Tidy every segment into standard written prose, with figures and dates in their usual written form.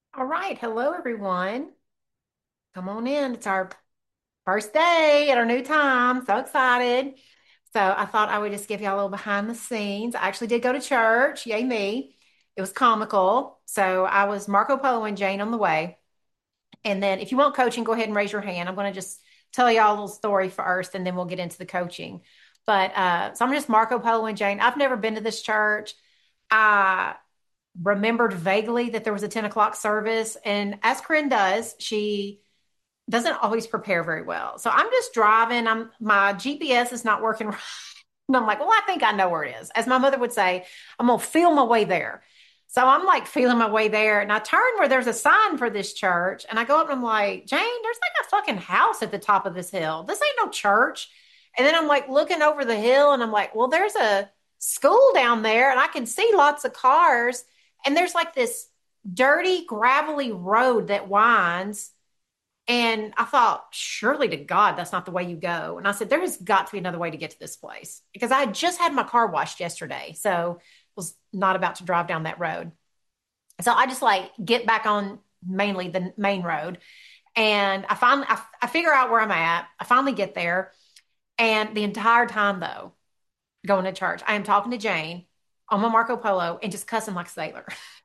All right. Hello, everyone. Come on in. It's our first day at our new time. So excited. So I thought I would just give y'all a little behind the scenes. I actually did go to church. Yay, me. It was comical. So I was Marco Polo and Jane on the way. And then if you want coaching, go ahead and raise your hand. I'm going to just tell y'all a little story first, and then we'll get into the coaching. So I'm just Marco Polo and Jane. I've never been to this church. I remembered vaguely that there was a 10 o'clock service. And as Corinne does, she doesn't always prepare very well. So I'm just driving. My GPS is not working right. And I'm like, well, I think I know where it is. As my mother would say, I'm gonna feel my way there. So I'm like feeling my way there. And I turn where there's a sign for this church. And I go up and I'm like, Jane, there's like a fucking house at the top of this hill. This ain't no church. And then I'm like looking over the hill and I'm like, well, there's a school down there and I can see lots of cars. And there's like this dirty, gravelly road that winds. And I thought, surely to God, that's not the way you go. And I said, there has got to be another way to get to this place because I had just had my car washed yesterday. So was not about to drive down that road. So I just like get back on mainly the main road. And I figure out where I'm at. I finally get there. And the entire time though, going to church, I am talking to Jane on my Marco Polo and just cussing like a sailor.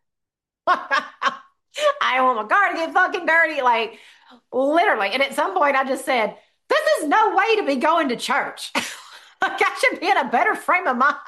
I don't want my car to get fucking dirty. Like literally. And at some point, I just said, this is no way to be going to church. Like, I should be in a better frame of mind.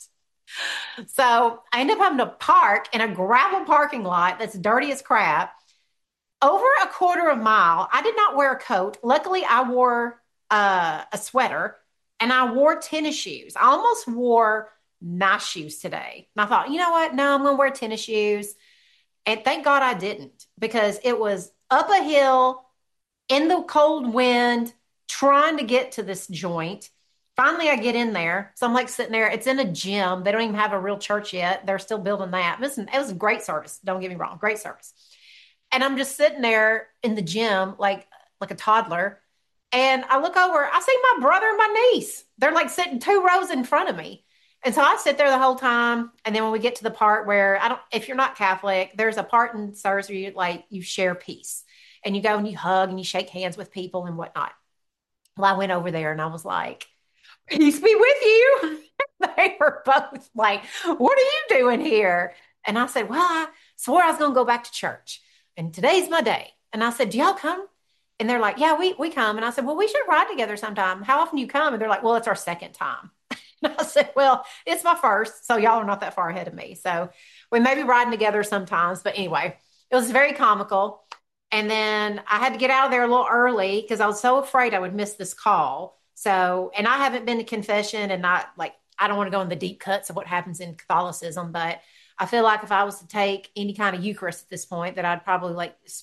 So I ended up having to park in a gravel parking lot that's dirty as crap over a quarter of a mile. I did not wear a coat. Luckily, I wore a sweater and I wore tennis shoes. I almost wore nice shoes today. And I thought, you know what? No, I'm going to wear tennis shoes. And thank God I didn't because it was up a hill in the cold wind trying to get to this joint. Finally, I get in there. So I'm like sitting there. It's in a gym. They don't even have a real church yet. They're still building that. Listen, it was a great service. Don't get me wrong. Great service. And I'm just sitting there in the gym like a toddler. And I look over, I see my brother and my niece. They're like sitting two rows in front of me. And so I sit there the whole time. And then when we get to the part where if you're not Catholic, there's a part in service where you share peace and you go and you hug and you shake hands with people and whatnot. Well, I went over there and I was like, peace be with you. They were both like, what are you doing here? And I said, well, I swore I was going to go back to church and today's my day. And I said, do y'all come? And they're like, yeah, we come. And I said, well, we should ride together sometime. How often do you come? And they're like, well, it's our second time. And I said, well, it's my first. So y'all are not that far ahead of me. So we may be riding together sometimes. But anyway, it was very comical. And then I had to get out of there a little early because I was so afraid I would miss this call. So, and I haven't been to confession and not like, I don't want to go in the deep cuts of what happens in Catholicism, but I feel like if I was to take any kind of Eucharist at this point, that I'd probably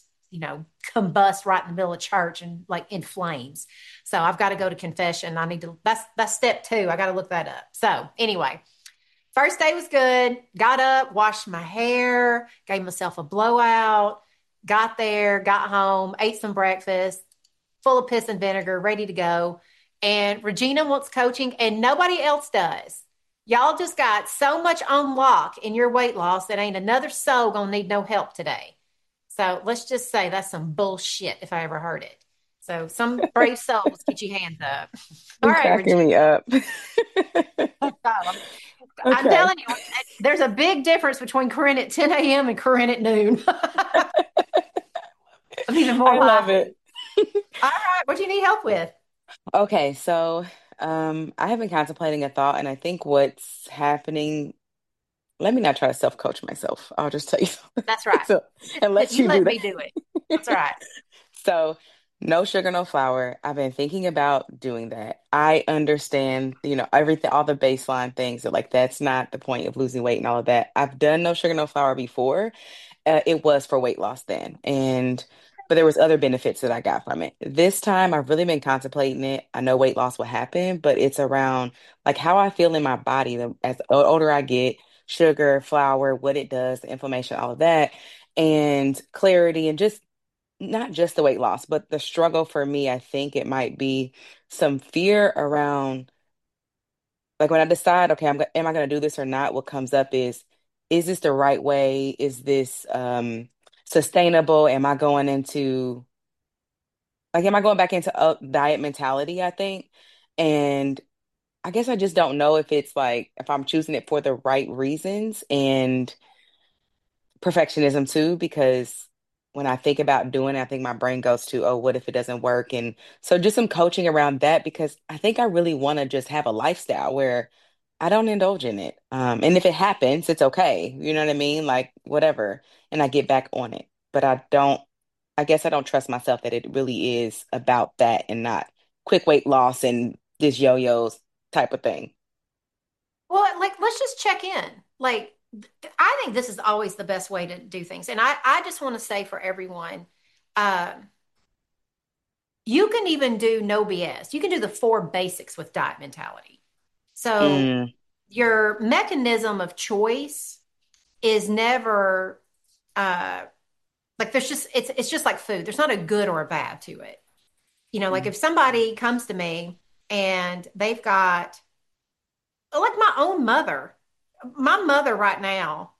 combust right in the middle of church and like in flames. So I've got to go to confession. That's step two. I got to look that up. So anyway, first day was good. Got up, washed my hair, gave myself a blowout, got there, got home, ate some breakfast, full of piss and vinegar, ready to go. And Regina wants coaching, and nobody else does. Y'all just got so much on lock in your weight loss that ain't another soul gonna need no help today. So let's just say that's some bullshit if I ever heard it. So some brave souls, get your hands up. All You're right, cracking Regina. me up. I'm Okay. telling you, there's a big difference between Corinne at 10 a.m. and Corinne at noon. I'm even more I love lively. it. All right, what do you need help with? Okay, so I have been contemplating a thought, and I think what's happening, let me not try to self-coach myself. I'll just tell you something. That's right. So, and let You you do let that. me do it. That's all right. So, no sugar, no flour. I've been thinking about doing that. I understand, everything, all the baseline things that like that's not the point of losing weight and all of that. I've done no sugar, no flour before. It was for weight loss then, and but there was other benefits that I got from it. This time, I've really been contemplating it. I know weight loss will happen, but it's around like how I feel in my body. As older I get, sugar, flour, what it does, the inflammation, all of that, and clarity, and just not just the weight loss, but the struggle for me. I think it might be some fear around like when I decide, okay, am I going to do this or not? What comes up is this the right way? Is this sustainable? Am I going back into diet mentality, I think. And I guess I just don't know if it's like if I'm choosing it for the right reasons and perfectionism too, because when I think about doing it, I think my brain goes to, oh, what if it doesn't work? And so just some coaching around that because I think I really want to just have a lifestyle where I don't indulge in it. And if it happens, it's okay. You know what I mean? Like whatever. And I get back on it. But I guess I don't trust myself that it really is about that and not quick weight loss and this yo-yos type of thing. Well, like, let's just check in. Like, I think this is always the best way to do things. And I just want to say for everyone, uh, you can even do no BS. You can do the four basics with diet mentality. So Mm, your mechanism of choice is never uh like there's just it's just like food. There's not a good or a bad to it. Like mm, if somebody comes to me and they've got like my mother right now,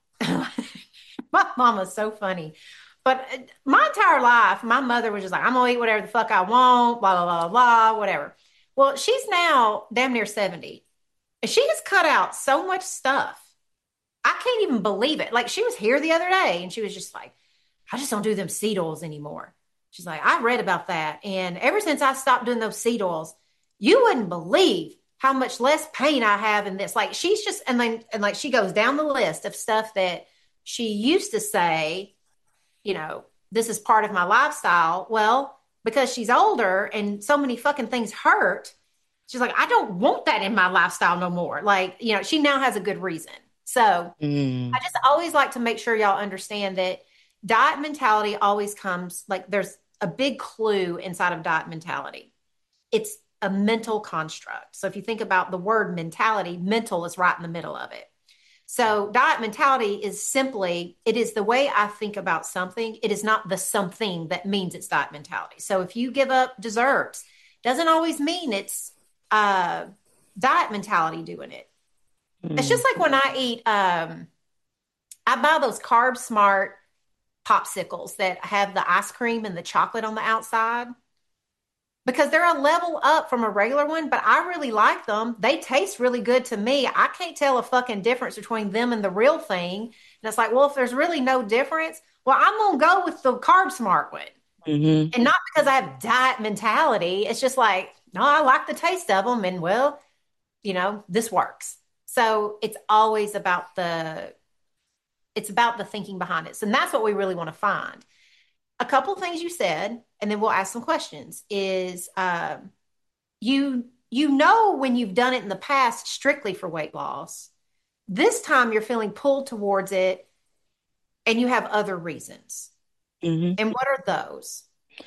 my mama's so funny. But my entire life, my mother was just like, I'm gonna eat whatever the fuck I want, blah, blah, blah, blah, whatever. Well, she's now damn near 70. And she has cut out so much stuff. I can't even believe it. Like she was here the other day and she was just like, I just don't do them seed oils anymore. She's like, I read about that. And ever since I stopped doing those seed oils, you wouldn't believe how much less pain I have in this. Like she's just, and like she goes down the list of stuff that she used to say, this is part of my lifestyle. Well, because she's older and so many fucking things hurt, she's like, I don't want that in my lifestyle no more. Like, she now has a good reason. So I mm, just always like to make sure y'all understand that diet mentality always comes like there's a big clue inside of diet mentality. It's a mental construct. So if you think about the word mentality, mental is right in the middle of it. So diet mentality is simply, it is the way I think about something. It is not the something that means it's diet mentality. So if you give up desserts, doesn't always mean it's uh, diet mentality doing it. It's just mm. like when I eat, I buy those Carb Smart popsicles that have the ice cream and the chocolate on the outside because they're a level up from a regular one, but I really like them. They taste really good to me. I can't tell a fucking difference between them and the real thing. And it's like, well, if there's really no difference, well, I'm going to go with the Carb Smart one. Hmm. And not because I have diet mentality. It's just like, no, I like the taste of them. And well, this works. So it's about the thinking behind it. So that's what we really want to find. A couple things you said, and then we'll ask some questions. Is when you've done it in the past strictly for weight loss. This time you're feeling pulled towards it, and you have other reasons. Hmm. And what are those?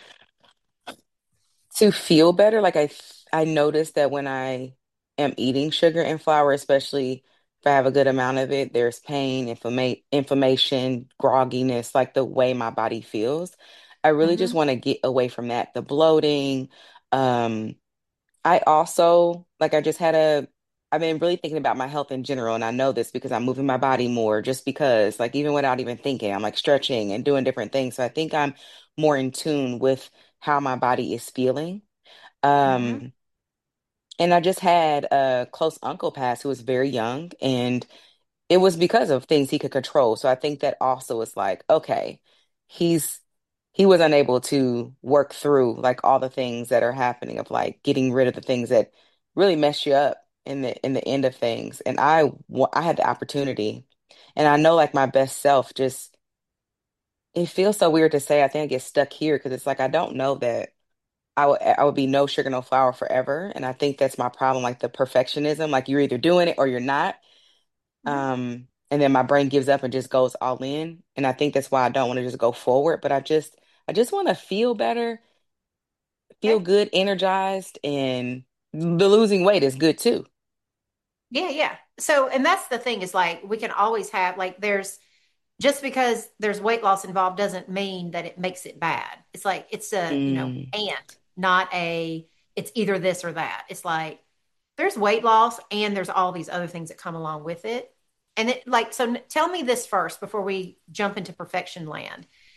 To feel better, I notice that when I am eating sugar and flour, especially if I have a good amount of it, there's pain, inflammation, grogginess, like the way my body feels. I really just Hmm. want to get away from that. The bloating. Um, I also I've been really thinking about my health in general, and I know this because I'm moving my body more, just because, like, even without even thinking, I'm like stretching and doing different things. So I think I'm more in tune with how my body is feeling. Hmm. Um, and I just had a close uncle pass who was very young, and it was because of things he could control. So I think that also is like, okay, he's he was unable to work through like all the things that are happening of like getting rid of the things that really mess you up in the end of things. And I had the opportunity, and I know like my best self just it feels so weird to say. I think I get stuck here because it's like I don't know that. I would be no sugar, no flour forever. And I think that's my problem, like the perfectionism, like you're either doing it or you're not. And then my brain gives up and just goes all in. And I think that's why I don't want to just go forward, but I just want to feel better, feel Okay. good, energized, and the losing weight is good too. Yeah, yeah. So, and that's the thing is like we can always have like there's just because there's weight loss involved doesn't mean that it makes it bad. It's like it's a, Mm, and not a it's either this or that. It's like there's weight loss and there's all these other things that come along with it. And it like so tell me this first before we jump into perfection land.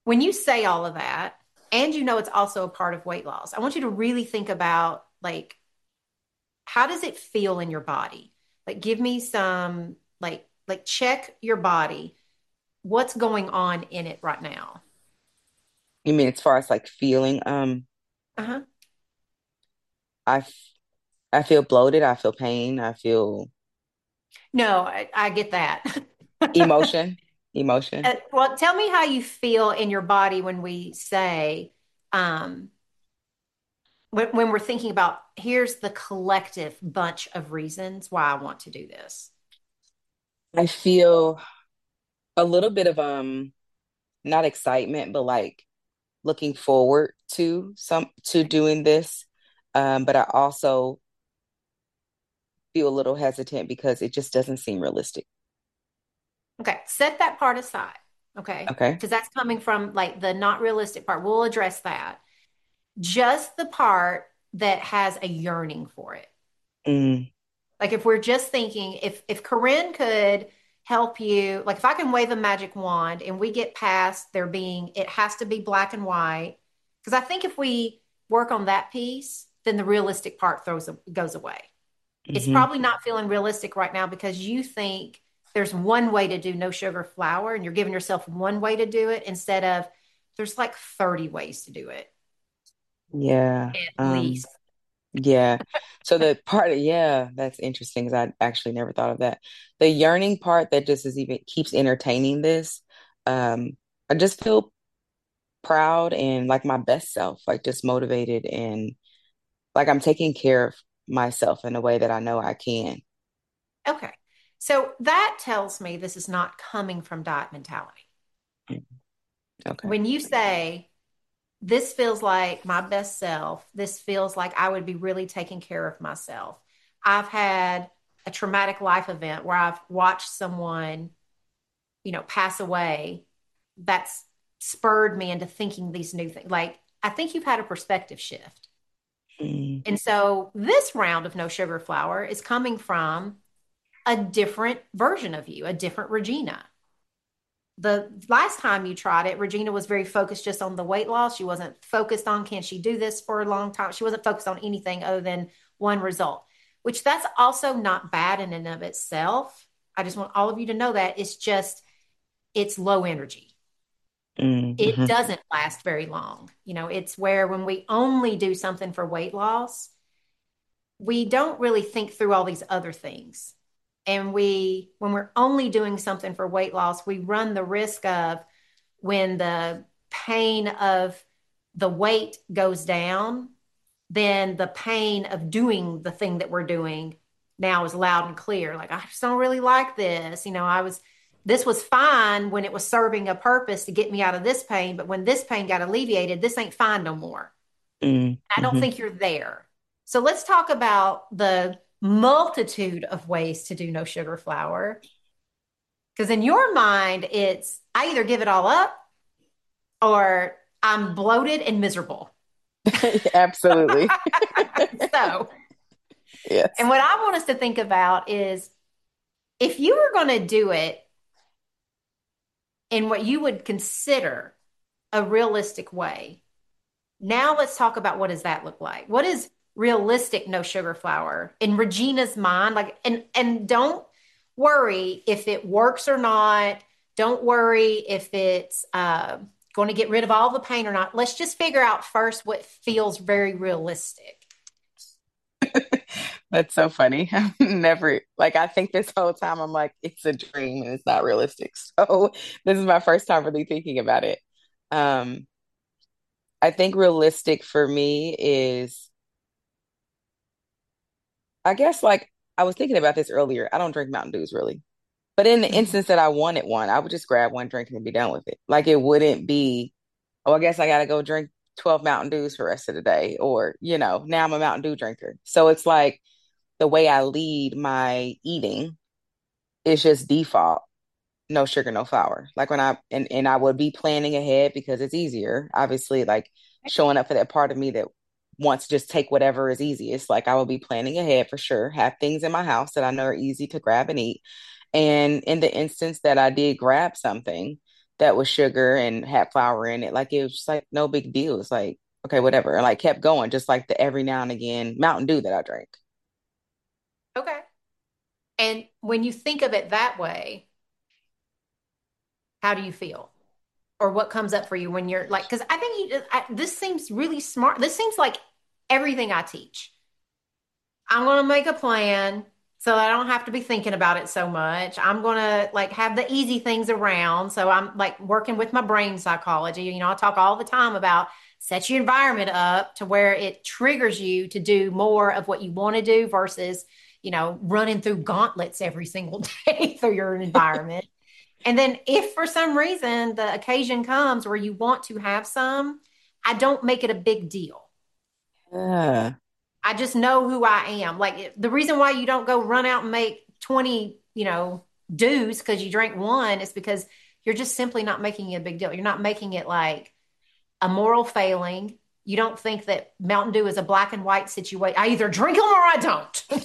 when you say all of that, and you know it's also a part of weight loss, I want you to really think about like how does it feel in your body? Like give me some like check your body. What's going on in it right now? You mean as far as like feeling, Uh-huh. I f- I feel bloated, I feel pain, I feel No, I get that. emotion, emotion. Well, tell me how you feel in your body when we say, um, when we're thinking about here's the collective bunch of reasons why I want to do this. I feel a little bit of not excitement, but like looking forward to doing this. But I also feel a little hesitant because it just doesn't seem realistic. Okay, set that part aside. Okay, Okay. because that's coming from like the not realistic part. We'll address that. Just the part that has a yearning for it. Mm, Like if we're just thinking, if Corinne could help you, like if I can wave a magic wand and we get past there being, it has to be black and white. Because I think if we work on that piece, then the realistic part goes away. It's hmm. probably not feeling realistic right now because you think there's one way to do no sugar flour and you're giving yourself one way to do it instead of there's like 30 ways to do it Yeah. at least. Yeah. So the part, yeah, that's interesting because I actually never thought of that. The yearning part that just is even keeps entertaining this. Um, I just feel proud and like my best self, like just motivated and like I'm taking care of myself in a way that I know I can. Okay. So that tells me this is not coming from diet mentality. Mm, okay. When you say, this feels like my best self, this feels like I would be really taking care of myself. I've had a traumatic life event where I've watched someone, pass away. That's spurred me into thinking these new things. Like, I think you've had a perspective shift. Mm, And so this round of no sugar flour is coming from a different version of you, a different Regina. The last time you tried it, Regina was very focused just on the weight loss. She wasn't focused on can she do this for a long time. She wasn't focused on anything other than one result, which that's also not bad in and of itself. I just want all of you to know that it's low energy. It mhm. doesn't last very long. It's where when we only do something for weight loss, we don't really think through all these other things. And when we're only doing something for weight loss, we run the risk of when the pain of the weight goes down, then the pain of doing the thing that we're doing now is loud and clear. Like, I just don't really like this. This was fine when it was serving a purpose to get me out of this pain, but when this pain got alleviated, this ain't fine no more. Mm, I don't mhm. think you're there. So let's talk about the multitude of ways to do no sugar flour. Because in your mind, it's I either give it all up or I'm bloated and miserable. Absolutely. So, and Yes. what I want us to think about is if you were going to do it in what you would consider a realistic way, now let's talk about what does that look like? What is realistic no sugar flour in Regina's mind? Like, and don't worry if it works or not. Don't worry if it's going to get rid of all the pain or not. Let's just figure out first what feels very realistic. That's so funny. I've never, like, I think this whole time I'm like, it's a dream and it's not realistic. So this is my first time really thinking about it. Um, I think realistic for me is, I guess, like, I was thinking about this earlier. I don't drink Mountain Dews really. But in the Mhm. instance that I wanted one, I would just grab one drink and be done with it. Like, it wouldn't be, oh, I guess I got to go drink 12 Mountain Dews for the rest of the day. Or, now I'm a Mountain Dew drinker. So it's like the way I lead my eating is just default. No sugar, no flour. Like when and I would be planning ahead because it's easier. Obviously, like showing up for that part of me that wants to just take whatever is easiest. Like I will be planning ahead for sure, have things in my house that I know are easy to grab and eat. And in the instance that I did grab something that was sugar and had flour in it. Like it was just like no big deal. It's like, okay, whatever. And like kept going, just like the every now and again Mountain Dew that I drank. Okay. And when you think of it that way, how do you feel? Or what comes up for you when you're like, because I think this seems really smart. This seems like everything I teach. I'm going to make a plan so that I don't have to be thinking about it so much. I'm going to like have the easy things around. So I'm like working with my brain psychology. I talk all the time about set your environment up to where it triggers you to do more of what you want to do versus, running through gauntlets every single day through your environment. And then if for some reason the occasion comes where you want to have some, I don't make it a big deal. Yeah. I just know who I am. Like the reason why you don't go run out and make 20, dues because you drank one is because you're just simply not making it a big deal. You're not making it like a moral failing. You don't think that Mountain Dew is a black and white situation. I either drink them or I don't.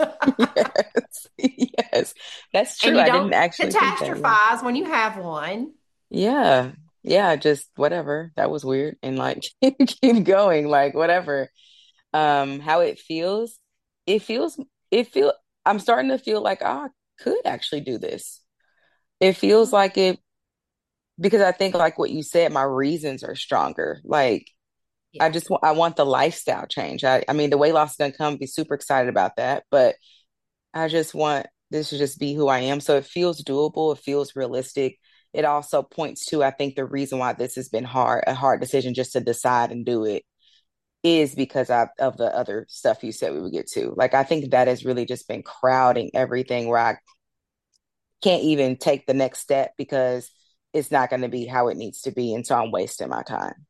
Yes. Yes. That's And true. you I don't didn't actually think that. Yeah. catastrophize when you have one. Yeah. Yeah, just whatever. That was weird. And like keep going, like whatever. How it feels, it feels it feel I'm starting to feel like I could actually do this. It feels like it because I think like what you said, my reasons are stronger. Like Yeah. I want the lifestyle change. I mean the weight loss is gonna come, be super excited about that, but I just want this to just be who I am. So it feels doable, it feels realistic. It also points to, I think, the reason why this has been a hard decision just to decide and do it is because of the other stuff you said we would get to. Like, I think that has really just been crowding everything where I can't even take the next step because it's not going to be how it needs to be. And so I'm wasting my time.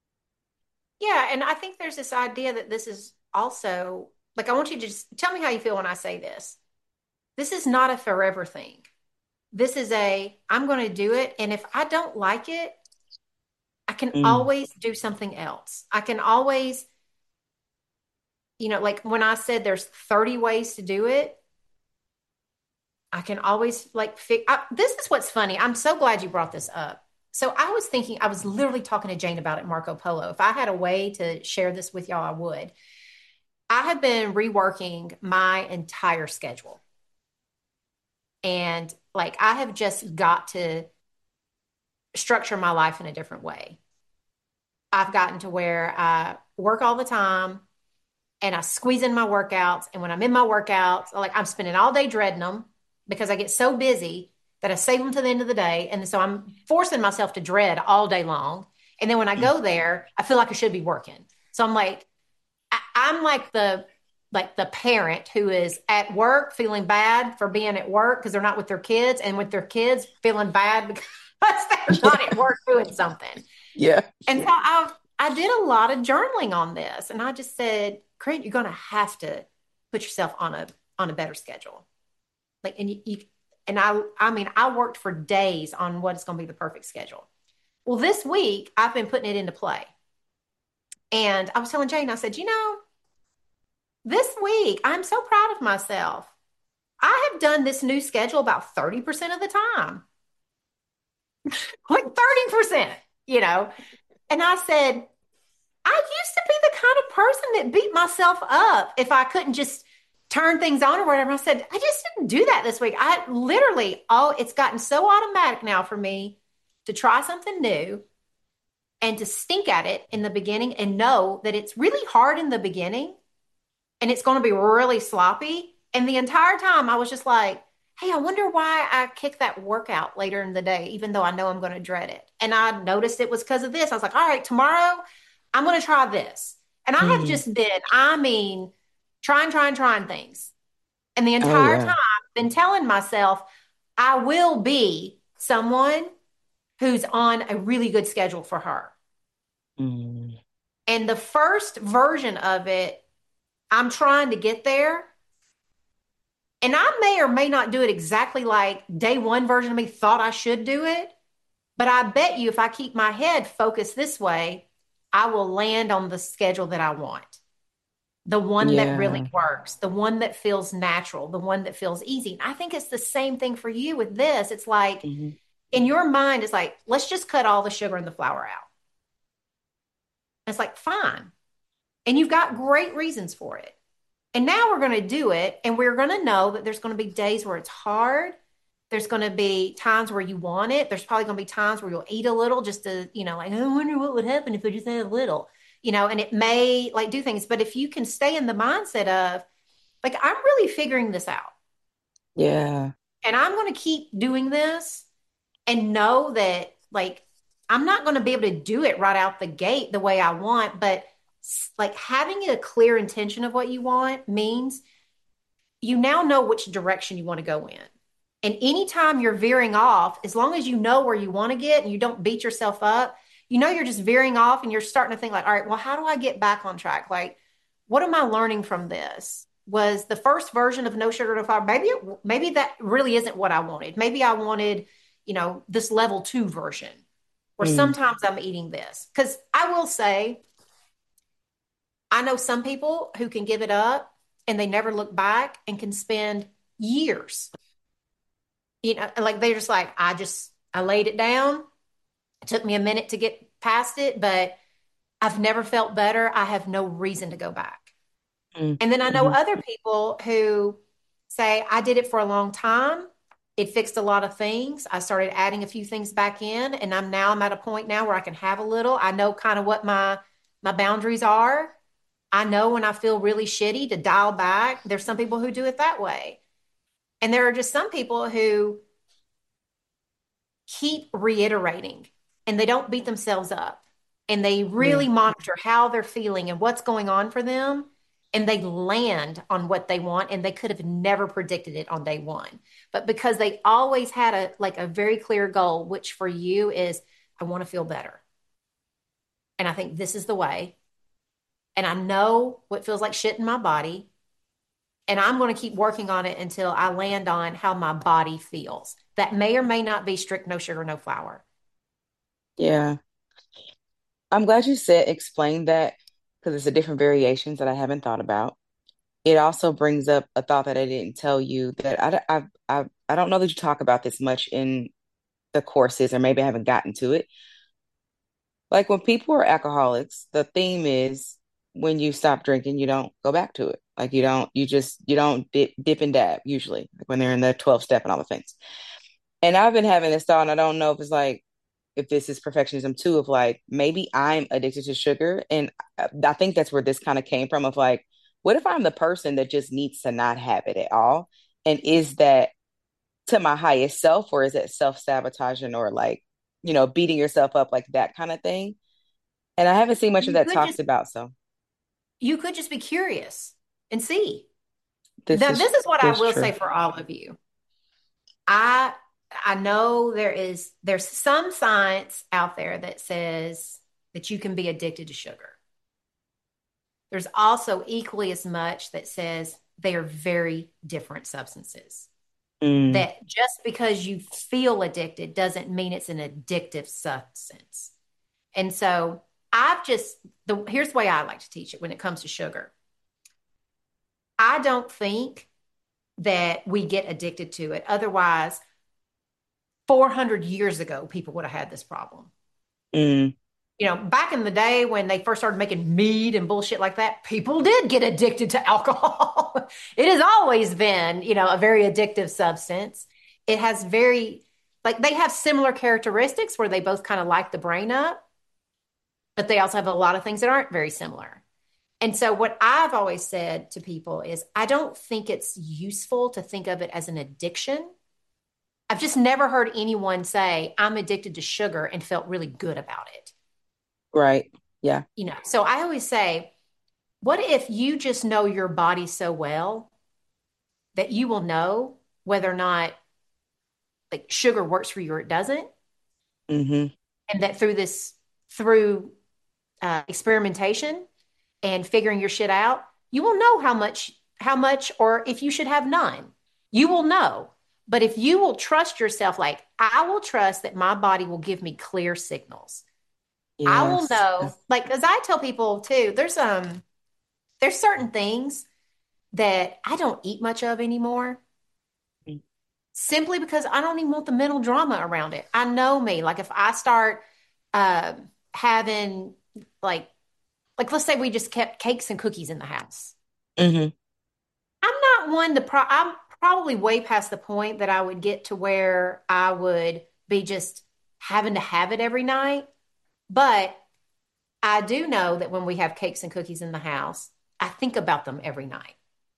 Yeah, and I think there's this idea that this is also like I want you to just tell me how you feel when I say this. This is not a forever thing. This is I'm going to do it, and if I don't like it, I can Mm. always do something else. I can always, like when I said there's 30 ways to do it, I can always like this is what's funny. I'm so glad you brought this up. So I was thinking, I was literally talking to Jane about it, Marco Polo. If I had a way to share this with y'all, I would. I have been reworking my entire schedule. And like I have just got to structure my life in a different way. I've gotten to where I work all the time and I squeeze in my workouts. And when I'm in my workouts, like I'm spending all day dreading them because I get so busy that I save them to the end of the day. And so I'm forcing myself to dread all day long. And then when I go there, I feel like I should be working. So I'm like, I'm like the parent who is at work feeling bad for being at work because they're not with their kids, and with their kids feeling bad because they're not at work doing something. Yeah. And so I did a lot of journaling on this, and I just said, "Craig, you're going to have to put yourself on a better schedule." Like, and I mean, I worked for days on what is going to be the perfect schedule. Well, this week I've been putting it into play, and I was telling Jane, I said, this week I'm so proud of myself. I have done this new schedule about 30% of the time, like 30%, you know. And I said, I used to be the kind of person that beat myself up if I couldn't just turn things on or whatever. I said, I just didn't do that this week. I literally, it's gotten so automatic now for me to try something new and to stink at it in the beginning and know that it's really hard in the beginning and it's going to be really sloppy. And the entire time I was just like, hey, I wonder why I kicked that workout later in the day, even though I know I'm going to dread it. And I noticed it was because of this. I was like, all right, tomorrow I'm going to try this. And I have Mm. just been, I mean, trying things. And the Oh entire time yeah. I've been telling myself, I will be someone who's on a really good schedule for her. Mm. And the first version of it, I'm trying to get there. And I may or may not do it exactly like day one version of me thought I should do it. But I bet you if I keep my head focused this way, I will land on the schedule that I want. The one that really Yeah. works, the one that feels natural, the one that feels easy. And I think it's the same thing for you with this. It's like Mhm. in your mind, it's like, let's just cut all the sugar and the flour out. It's like, fine. And you've got great reasons for it. And now we're going to do it. And we're going to know that there's going to be days where it's hard. There's going to be times where you want it. There's probably going to be times where you'll eat a little just to, like, I wonder what would happen if I just ate a little, and it may like do things. But if you can stay in the mindset of, like, I'm really figuring this out Yeah. and I'm going to keep doing this and know that, like, I'm not going to be able to do it right out the gate the way I want, but like having a clear intention of what you want means you now know which direction you want to go in. And anytime you're veering off, as long as you know where you want to get and you don't beat yourself up, you're just veering off and you're starting to think like, all right, well, how do I get back on track? Like, what am I learning from this? Was the first version of no sugar, no flour, maybe that really isn't what I wanted. Maybe I wanted, this level 2 version where Mm. sometimes I'm eating this. Because I will say, I know some people who can give it up and they never look back and can spend years, like they're just like, I laid it down. It took me a minute to get past it, but I've never felt better. I have no reason to go back. Mm. And then I know Mhm. other people who say, I did it for a long time. It fixed a lot of things. I started adding a few things back in, and I'm at a point now where I can have a little. I know kind of what my boundaries are. I know when I feel really shitty to dial back. There's some people who do it that way. And there are just some people who keep reiterating and they don't beat themselves up and they Yeah. really monitor how they're feeling and what's going on for them and they land on what they want and they could have never predicted it on day one, but because they always had a very clear goal, which for you is, I want to feel better and I think this is the way, and I know what feels like shit in my body, and I'm going to keep working on it until I land on how my body feels. That may or may not be strict no sugar no flour. Yeah. I'm glad you said explain that because it's the different variations that I haven't thought about. It also brings up a thought that I didn't tell you that I don't know that you talk about this much in the courses, or maybe I haven't gotten to it. Like when people are alcoholics, the theme is when you stop drinking, you don't go back to it. Like you don't dip and dab usually, like when they're in the 12 step and all the things. And I've been having this thought, and I don't know if it's like, if this is perfectionism too, of like, maybe I'm addicted to sugar. And I think that's where this kind of came from of like, what if I'm the person that just needs to not have it at all? And is that to my highest self, or is it self-sabotaging, or like, beating yourself up, like that kind of thing? And I haven't seen much of You that could talked just about. So you could just be curious and see. this Now, is this is what I this will say true. for all of you. I I know there's some science out there that says that you can be addicted to sugar. There's also equally as much that says they are very different substances. Mm, That just because you feel addicted doesn't mean it's an addictive substance. And so here's the way I like to teach it when it comes to sugar. I don't think that we get addicted to it. Otherwise, 400 years ago, people would have had this problem. mm, Back in the day when they first started making mead and bullshit like that, people did get addicted to alcohol. It has always been, a very addictive substance. It has they have similar characteristics where they both kind of light the brain up, but they also have a lot of things that aren't very similar. And so, what I've always said to people is, I don't think it's useful to think of it as an addiction. I've just never heard anyone say, I'm addicted to sugar and felt really good about it. right. Yeah. So I always say, what if you just know your body so well that you will know whether or not like sugar works for you or it doesn't? Hmm. And that through experimentation and figuring your shit out, you will know how much, or if you should have none, you will know. But if you will trust yourself, like I will trust that my body will give me clear signals. I will Yes. know, like, as I tell people too, there's certain things that I don't eat much of anymore. simply because I don't even want the mental drama around it. I know me. Like if I start uh, having like let's say we just kept cakes and cookies in the house. Hmm. I'm not one to I'm probably way past the point that I would get to where I would be just having to have it every night. But I do know that when we have cakes and cookies in the house, I think about them every night.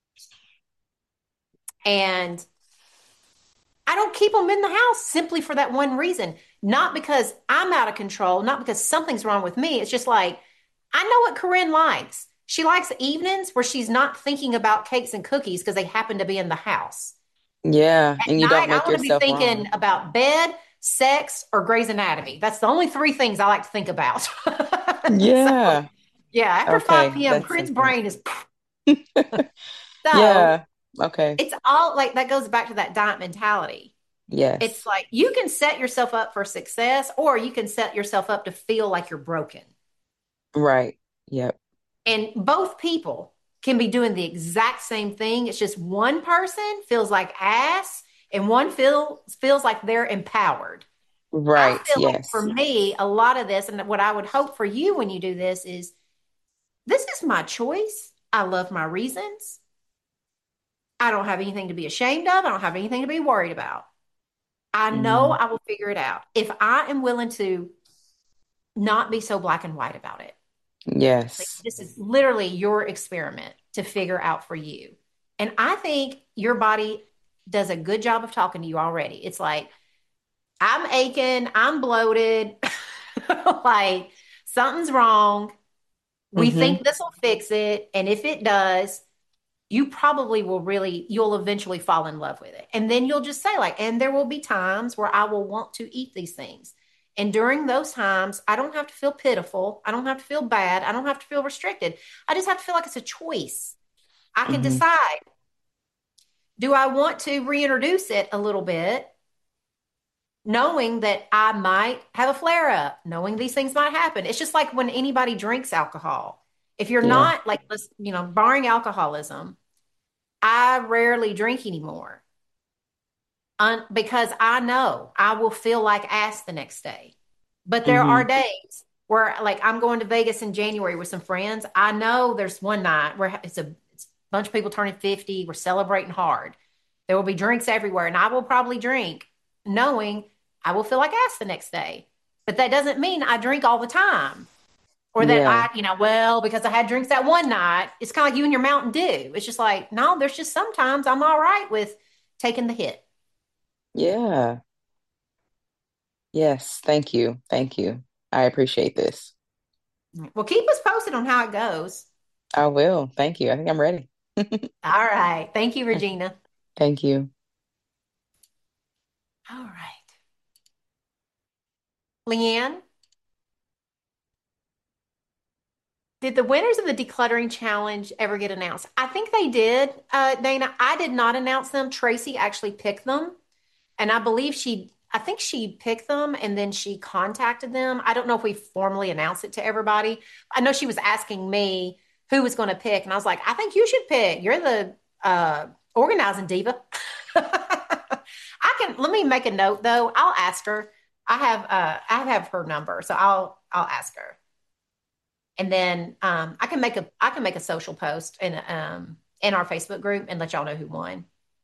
And I don't keep them in the house simply for that one reason. Not because I'm out of control, not because something's wrong with me. It's just like, I know what Corinne likes. She likes evenings where she's not thinking about cakes and cookies because they happen to be in the house. Yeah, At and you night, don't I make want to be yourself thinking wrong. about bed, sex, or Grey's Anatomy. That's the only three things I like to think about. So, Yeah. yeah, after Okay, 5 p.m., that's Corinne's something. brain is so Yeah. Okay. it's all like that goes back to that diet mentality. It's Yes. like you can set yourself up for success or you can set yourself up to feel like you're broken. Right. Yep. And both people can be doing the exact same thing. It's just one person feels like ass and one feels like they're empowered. I Right. feel like for Yes. me, a lot of this, and what I would hope for you when you do is this is my choice. I love my reasons. I don't have anything to be ashamed of. I don't have anything to be worried about. I know Mhm. I will figure it out if I am willing to not be so black and white about it. Like, Yes. this is literally your experiment to figure out for you. And I think your body does a good job of talking to you already. It's like, I'm aching, I'm bloated, like something's wrong. We Hmm. think this will fix it. And if it does, you probably will really, you'll eventually fall in love with it. And then you'll just say, like, and there will be times where I will want to eat these things. And during those times, I don't have to feel pitiful. I don't have to feel bad. I don't have to feel restricted. I just have to feel like it's a choice. I can Hmm. decide, do I want to reintroduce it a little bit, knowing that I might have a flare up, knowing these things might happen? It's just like when anybody drinks alcohol. If you're Yeah. not like, let's, barring alcoholism, I rarely drink anymore because I know I will feel like ass the next day. But there are Hmm. days where, like, I'm going to Vegas in January with some friends. I know there's one night where it's a bunch of people turning 50. We're celebrating hard. There will be drinks everywhere, and I will probably drink knowing I will feel like ass the next day. But that doesn't mean I drink all the time or that Yeah. well, because I had drinks that one night. It's kind of like you and your Mountain Dew. It's just like, no, there's just sometimes I'm all right with taking the hit. Yeah. Yes. Thank you. Thank you. I appreciate this. Well, keep us posted on how it goes. I will. Thank you. I think I'm ready. All right. Thank you, Regina. Thank you. All right. Leanne, did the winners of the decluttering challenge ever get announced? I think they did, Dana. I did not announce them. Tracy actually picked them. And I think she picked them and then she contacted them. I don't know if we formally announced it to everybody. I know she was asking me who was going to pick. And I was like, I think you should pick. You're the organizing diva. Let me make a note though. I'll ask her. I have her number. So I'll ask her. And then I can make a social post in our Facebook group and let y'all know who won.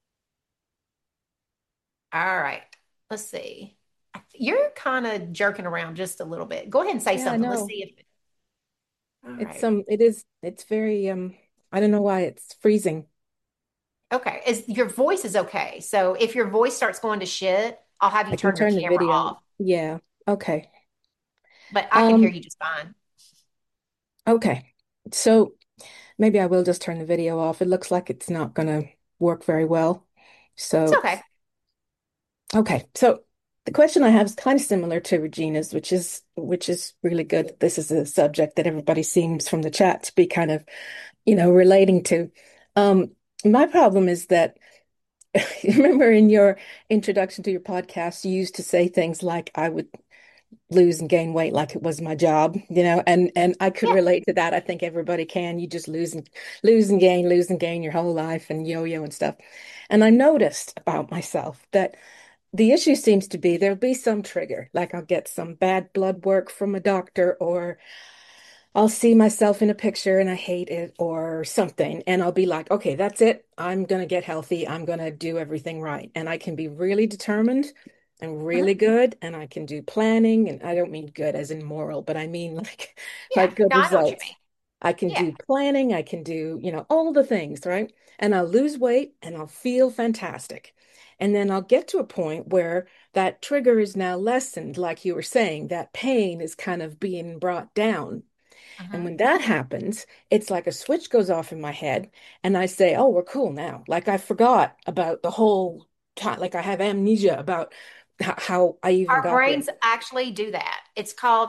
All right. Let's see. You're kind of jerking around just a little bit. Go ahead and say Yeah, I something. Let's know. see if. All It's right. it's very I don't know why it's freezing. Okay. Is your voice is okay? So if your voice starts going to shit, I'll have you I can turn your turn the camera video. off. Yeah. Okay. But I can hear Um, you just fine. okay. So maybe I will just turn the video off. It looks like it's not gonna work very well. It's So, okay. okay. So the question I have is kind of similar to Regina's, which is really good. This is a subject that everybody seems from the chat to be kind of, relating to. Um, my problem is that remember in your introduction to your podcast, you used to say things like, lose and gain weight like it was my job, and I could Yeah. relate to that. I think everybody can. You just lose and gain your whole life and yo-yo and stuff. And I noticed about myself that the issue seems to be there'll be some trigger, like I'll get some bad blood work from a doctor, or I'll see myself in a picture and I hate it or something. And I'll be like, okay, that's it. I'm going to get healthy. I'm going to do everything right. And I can be really determined and Mhm. really good. And I can do planning. And I don't mean good as in moral, but I mean like, Yeah. like good No, I know what you results. mean. I can Yeah. do planning. I can do, all the things, right? And I'll lose weight and I'll feel fantastic. And then I'll get to a point where that trigger is now lessened, like you were saying, that pain is kind of being brought down. And Mhm. when that happens, it's like a switch goes off in my head, and I say, "Oh, we're cool now." Like I forgot about the whole time, like I have amnesia about how I even Our got there. brains actually do that. It's called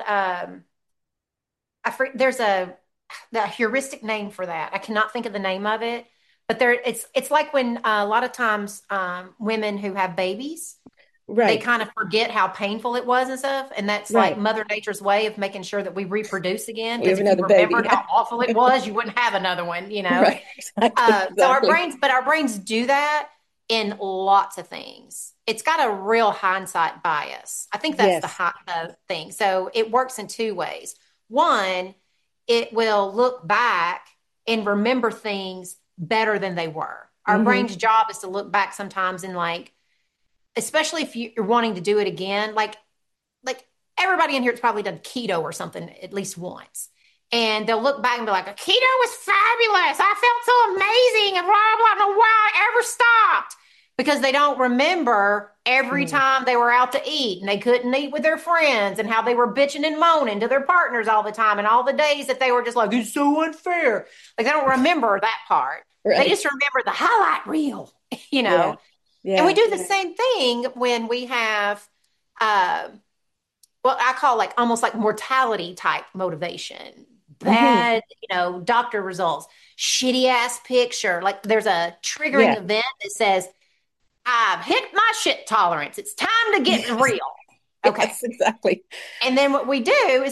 there's the heuristic name for that. I cannot think of the name of it, but it's like when a lot of times women who have babies, they Right, kind of forget how painful it was and stuff, and that's like right. Mother Nature's way of making sure that we reproduce again. We Because have if you another baby. remembered how awful it was, you wouldn't have another one, you know. Right, exactly, So our exactly. brains, but our brains do that in lots of things. It's got a real hindsight bias. I think that's Yes. the thing. So it works in two ways. One, it will look back and remember things better than they were. Our Hmm. brain's job is to look back sometimes and like, especially if you're wanting to do it again, like everybody in here has probably done keto or something at least once. And they'll look back and be like, keto was fabulous. I felt so amazing and blah, blah, blah. I don't know why I ever stopped. Because they don't remember every Mm. time they were out to eat and they couldn't eat with their friends and how they were bitching and moaning to their partners all the time and all the days that they were just like, it's so unfair. Like they don't remember that part. They Right. just remember the highlight reel, you Yeah. know? And we Yeah. do the same thing when we have uh, what I call like almost like mortality type motivation. Hmm. Bad, doctor results, shitty ass picture. Like there's a triggering Yeah. event that says, I've hit my shit tolerance. It's time to get Yes. real. Okay. Yes, exactly. And then what we do is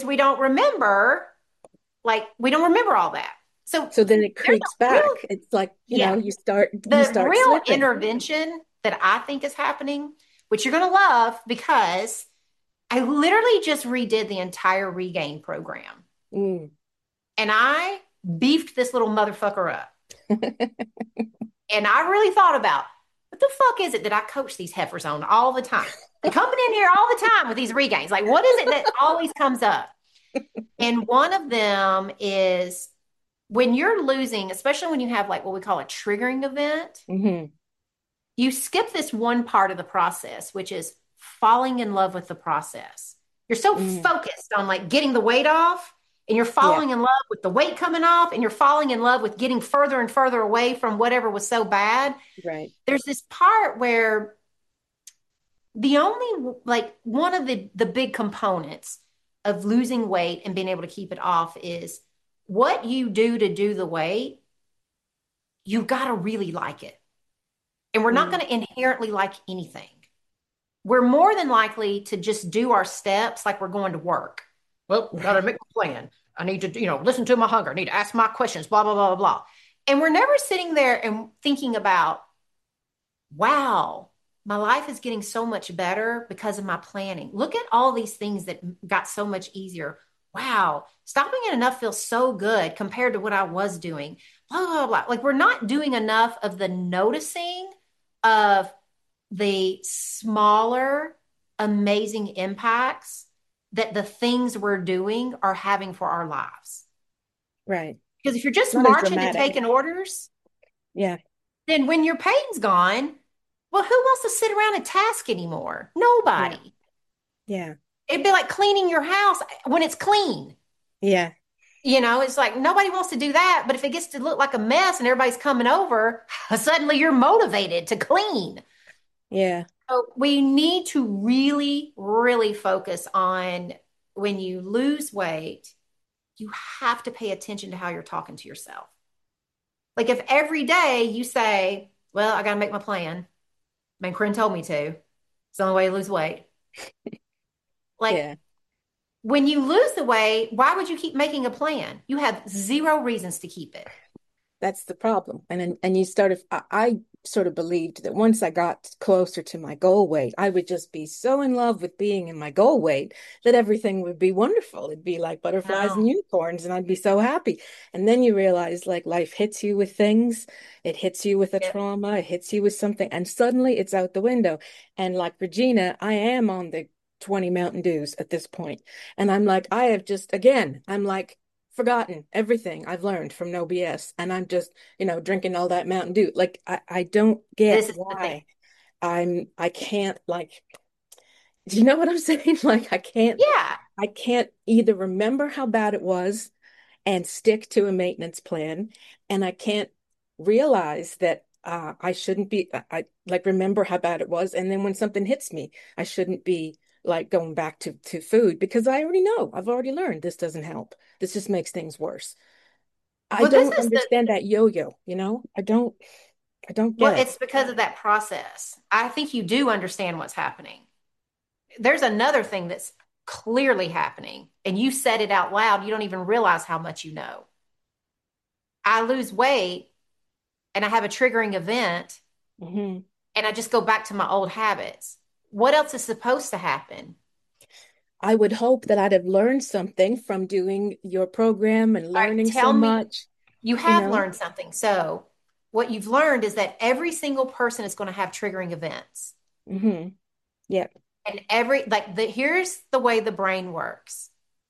we don't remember all that. So So then it there's creeps a real, back. It's like, yeah, you the start real slipping. intervention that I think is happening, which you're going to love because I literally just redid the entire regain program Mm. and I beefed this little motherfucker up. And I really thought about what the fuck is it that I coach these heifers on all the time? They coming in here all the time with these regains. Like, what is it that always comes up? And one of them is when you're losing, especially when you have like what we call a triggering event, Hmm. you skip this one part of the process, which is falling in love with the process. You're so Hmm. focused on like getting the weight off, and you're Yeah. falling in love with the weight coming off, and you're falling in love with getting further and further away from whatever was so bad. Right. There's this part where the only like one of the big components of losing weight and being able to keep it off is what you do to do the weight. You've got to really like it. And we're not Mm. going to inherently like anything. We're more than likely to just do our steps like we're going to work. Well, got to Right. make a plan. I need to, listen to my hunger. I need to ask my questions, blah, blah, blah, blah, blah. And we're never sitting there and thinking about, wow, my life is getting so much better because of my planning. Look at all these things that got so much easier. Wow, stopping at enough feels so good compared to what I was doing. Blah, blah, blah. Like we're not doing enough of the noticing of the smaller, amazing impacts that the things we're doing are having for our lives. Right. Because if you're It's just not as marching and dramatic. taking orders, Yeah. then when your pain's gone, well, who wants to sit around and task anymore? Yeah. Nobody. Yeah. It'd be like cleaning your house when it's clean. Yeah. It's like nobody wants to do that. But if it gets to look like a mess and everybody's coming over, suddenly you're motivated to clean. Yeah. So we need to really, really focus on when you lose weight, you have to pay attention to how you're talking to yourself. Like if every day you say, well, I got to make my plan. Man, Corinne told me to. It's the only way to lose weight. Like Yeah. when you lose the weight, why would you keep making a plan? You have zero reasons to keep it. That's the problem. And you started, I sort of believed that once I got closer to my goal weight, I would just be so in love with being in my goal weight that everything would be wonderful. It'd be like butterflies and No. unicorns, and I'd be so happy. And then you realize like life hits you with things, it hits you with a Yep. trauma, it hits you with something, and suddenly it's out the window. And like Regina, I am on the 20 Mountain Dews at this point. And I'm like, I have just, again, I'm like, forgotten everything I've learned from No BS. And I'm just, drinking all that Mountain Dew. Like I don't get This is the thing. why I can't like, do you know what I'm saying? Like Yeah. I can't either remember how bad it was and stick to a maintenance plan. And I can't realize that I shouldn't be, I like remember how bad it was. And then when something hits me, I shouldn't be like going back to food because I already know, I've already learned this doesn't help. This just makes things worse. I Well, this don't is the, understand that yo-yo, I don't well, get it. it's because of that process. I think you do understand what's happening. There's another thing that's clearly happening, and you said it out loud. You don't even realize how much you know. I lose weight and I have a triggering event, Hmm. and I just go back to my old habits. What else is supposed to happen? I would hope that I'd have learned something from doing your program and All right, learning so tell me much, you you have know? learned something. So, what you've learned is that every single person is going to have triggering events. Hmm. Yeah. And here's the way the brain works.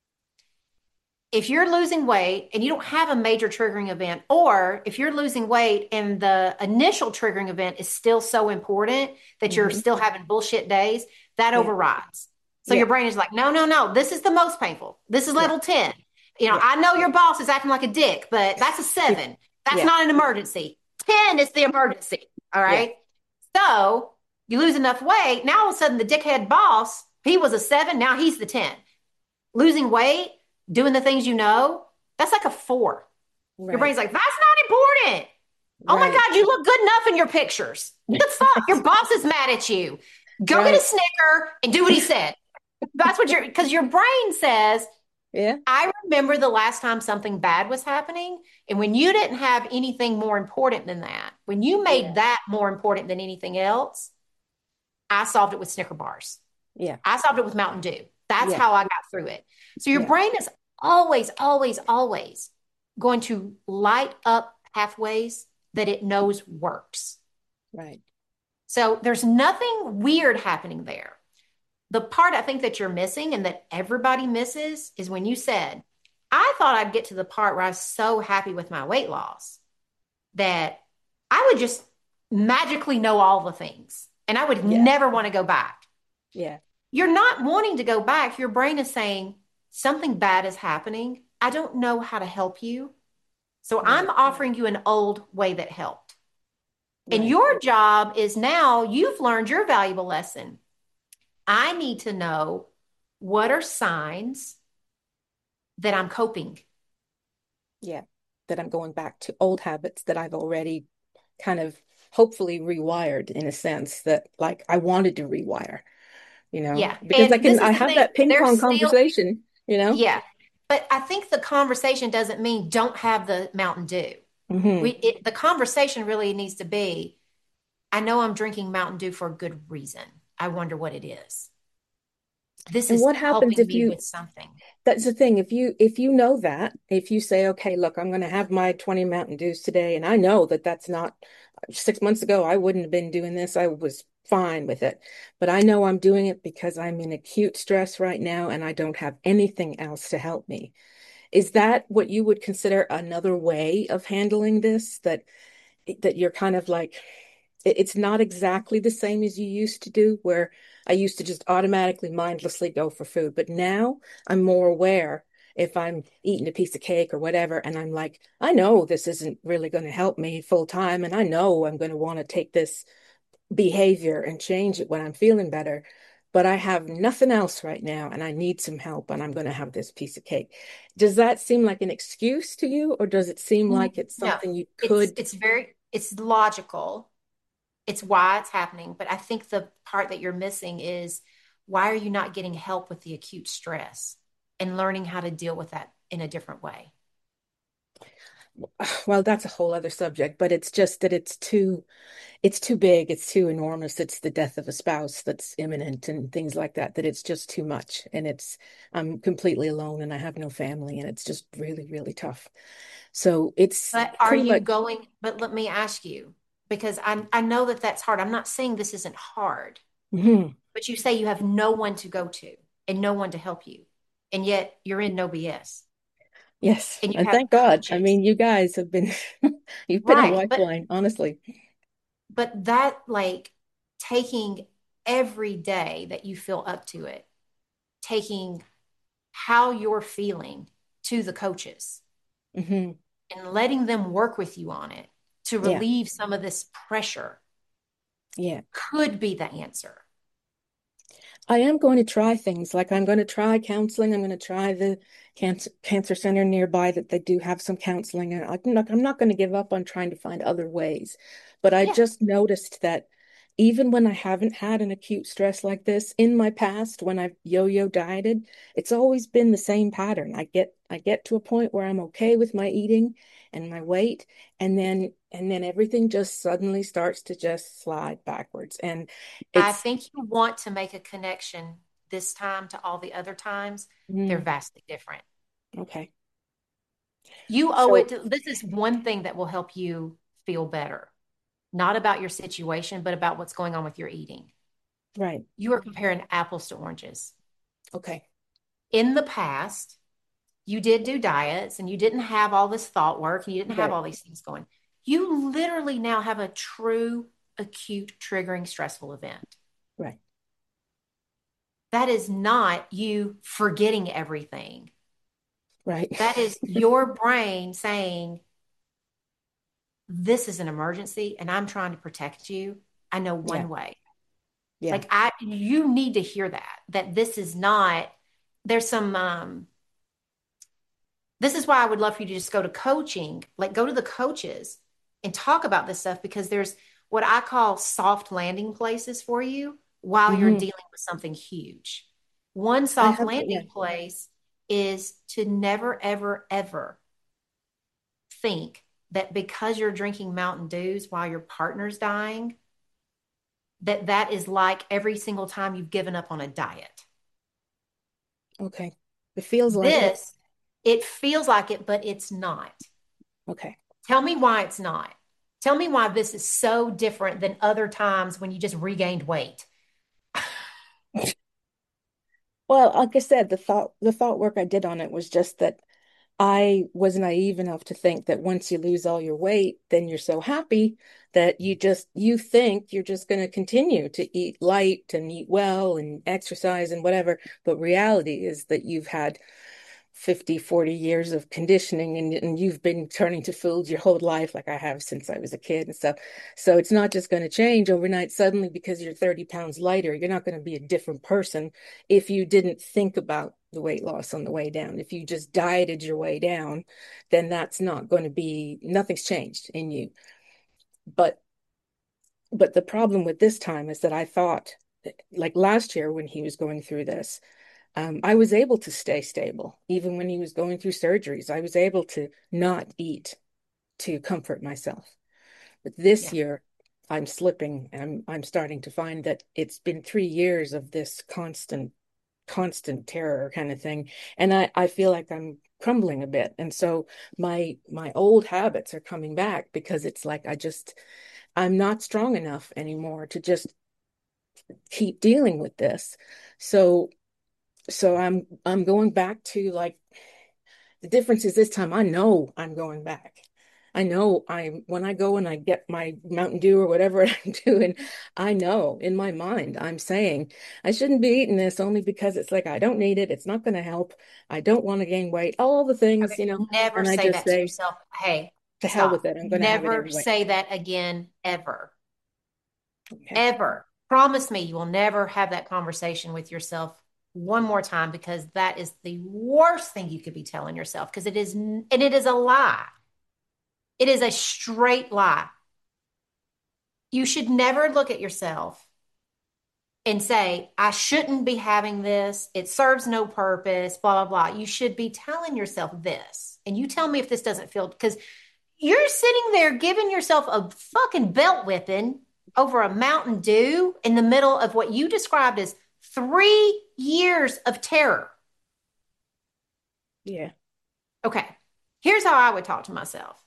If you're losing weight and you don't have a major triggering event, or if you're losing weight and the initial triggering event is still so important that you're Hmm. still having bullshit days, that Yeah. overrides. So Yeah. your brain is like, no, no, no, this is the most painful. This is Yeah. level 10. Yeah. I know your boss is acting like a dick, but that's a Yeah. 7. That's Yeah. not an emergency. 10 is the emergency. All Yeah. right. So you lose enough weight. Now all of a sudden, the dickhead boss, he was a 7. Now he's the 10. Losing weight, doing the things you know, that's like a 4. Your Right. brain's like, that's not important. Oh my Right. God, you look good enough in your pictures. The fuck? Your boss is mad at you. Go get a Right. Snicker and do what he said. That's what because your brain says, Yeah. I remember the last time something bad was happening. And when you didn't have anything more important than that, when you made Yeah. that more important than anything else, I solved it with Snicker bars. Yeah. I solved it with Mountain Dew. That's Yeah. how I got through it. So your Yeah. brain is always, always, always going to light up pathways that it knows works. Right. So there's nothing weird happening there. The part I think that you're missing and that everybody misses is when you said, I thought I'd get to the part where I was so happy with my weight loss that I would just magically know all the things and I would Yeah. never want to go back. Yeah. You're not wanting to go back. Your brain is saying something bad is happening. I don't know how to help you. So I'm Right. offering you an old way that helped. And Right. your job is now you've learned your valuable lesson. I need to know what are signs that I'm coping. Yeah. That I'm going back to old habits that I've already kind of hopefully rewired in a sense that like I wanted to rewire, Yeah. because And this I is the have thing. that ping There's pong still, conversation. yeah. But I think the conversation doesn't mean don't have the Mountain Dew. Hmm. The conversation really needs to be, I know I'm drinking Mountain Dew for a good reason. I wonder what it is. This And is what happens helping if me you with something. that's the thing, if you know that, if you say, okay, look, I'm going to have my 20 Mountain Dews today, and I know that that's not 6 months ago, I wouldn't have been doing this. I was fine with it. But I know I'm doing it because I'm in acute stress right now and I don't have anything else to help me. Is that what you would consider another way of handling this? That you're kind of like it's not exactly the same as you used to do, where I used to just automatically mindlessly go for food. But now I'm more aware if I'm eating a piece of cake or whatever, and I'm like, I know this isn't really going to help me full time, and I know I'm going to want to take this behavior and change it when I'm feeling better. But I have nothing else right now, and I need some help, and I'm going to have this piece of cake. Does that seem like an excuse to you, or does it seem like it's No, something you it's could? it's very it's logical. It's why it's happening. But I think the part that you're missing is why are you not getting help with the acute stress? and learning how to deal with that in a different way? Well, that's a whole other subject, but it's just that it's too big, it's too enormous. It's the death of a spouse that's imminent and things like that, that it's just too much. And I'm completely alone and I have no family and it's just really, really tough. So it's But are pretty you much, going, but let me ask you, because I know that that's hard. I'm not saying this isn't hard, mhm. but you say you have no one to go to and no one to help you. And yet you're in No BS Yes. and you And have thank God. I coaches. mean, you guys have been, you've been a Right. lifeline, honestly. But that like taking every day that you feel up to it, taking how you're feeling to the coaches Hmm. and letting them work with you on it to Yeah. relieve some of this pressure Yeah. could be the answer. I am going to try things like I'm going to try counseling. I'm going to try the cancer center nearby that they do have some counseling. And I'm not going to give up on trying to find other ways. But I Yeah, just noticed that even when I haven't had an acute stress like this in my past, when I've yo-yo dieted, it's always been the same pattern. I get to a point where I'm okay with my eating and my weight, and then everything just suddenly starts to just slide backwards. And I it's think you want to make a connection this time to all the other times. They're mm, vastly different. okay. You owe it So, to, this is one thing that will help you feel better, not about your situation, but about what's going on with your eating. right. You are comparing apples to oranges. Okay. In the past, you did do diets and you didn't have all this thought work and you didn't have Right. all these things going. You literally now have a true acute triggering stressful event. Right. That is not you forgetting everything. Right. That is your brain saying, this is an emergency and I'm trying to protect you. I know Yeah. one way. Yeah. Like you need to hear that this is not, there's some, this is why I would love for you to just go to coaching, like go to the coaches and talk about this stuff because there's what I call soft landing places for you while you're Hmm. dealing with something huge. One I soft have, yeah. landing place is to never, ever, ever think that because you're drinking Mountain Dews while your partner's dying, that that is like every single time you've given up on a diet. Okay. It feels like it. This, it feels like it, but it's not. Okay. Tell me why it's not. Tell me why this is so different than other times when you just regained weight. Well, like I said, the thought work I did on it was just that I was naive enough to think that once you lose all your weight, then you're so happy that you think you're just going to continue to eat light and eat well and exercise and whatever. But reality is that you've had 50, 40 years of conditioning and you've been turning to foods your whole life, like I have since I was a kid and stuff. So it's not just going to change overnight suddenly because you're 30 pounds lighter. You're not going to be a different person if you didn't think about the weight loss on the way down. If you just dieted your way down, then that's not going to be, nothing's changed in you. But the problem with this time is that I thought, like last year when he was going through this, I was able to stay stable. Even when he was going through surgeries, I was able to not eat to comfort myself. But this Yeah. year, I'm slipping and I'm starting to find that it's been 3 years of this constant terror kind of thing. And I feel like I'm crumbling a bit. And so my old habits are coming back because it's like I'm not strong enough anymore to just keep dealing with this. So I'm going back to like the difference is this time I know I'm going back. I know I'm when I go and I get my Mountain Dew or whatever I'm doing, I know in my mind I'm saying I shouldn't be eating this only because it's like I don't need it. It's not going to help. I don't want to gain weight. All the things, Okay. Never and I say just that to say yourself. Hey, to hell with stop. it. I'm going to have it Never anyway. say that again, ever. Okay. Ever. Promise me you will never have that conversation with yourself one more time because that is the worst thing you could be telling yourself because it is, and it is a lie. It is a straight lie. You should never look at yourself and say, I shouldn't be having this. It serves no purpose, blah, blah, blah. You should be telling yourself this. And you tell me if this doesn't feel, because you're sitting there giving yourself a fucking belt whipping over a Mountain Dew in the middle of what you described as 3 years of terror. Yeah. Okay, here's how I would talk to myself.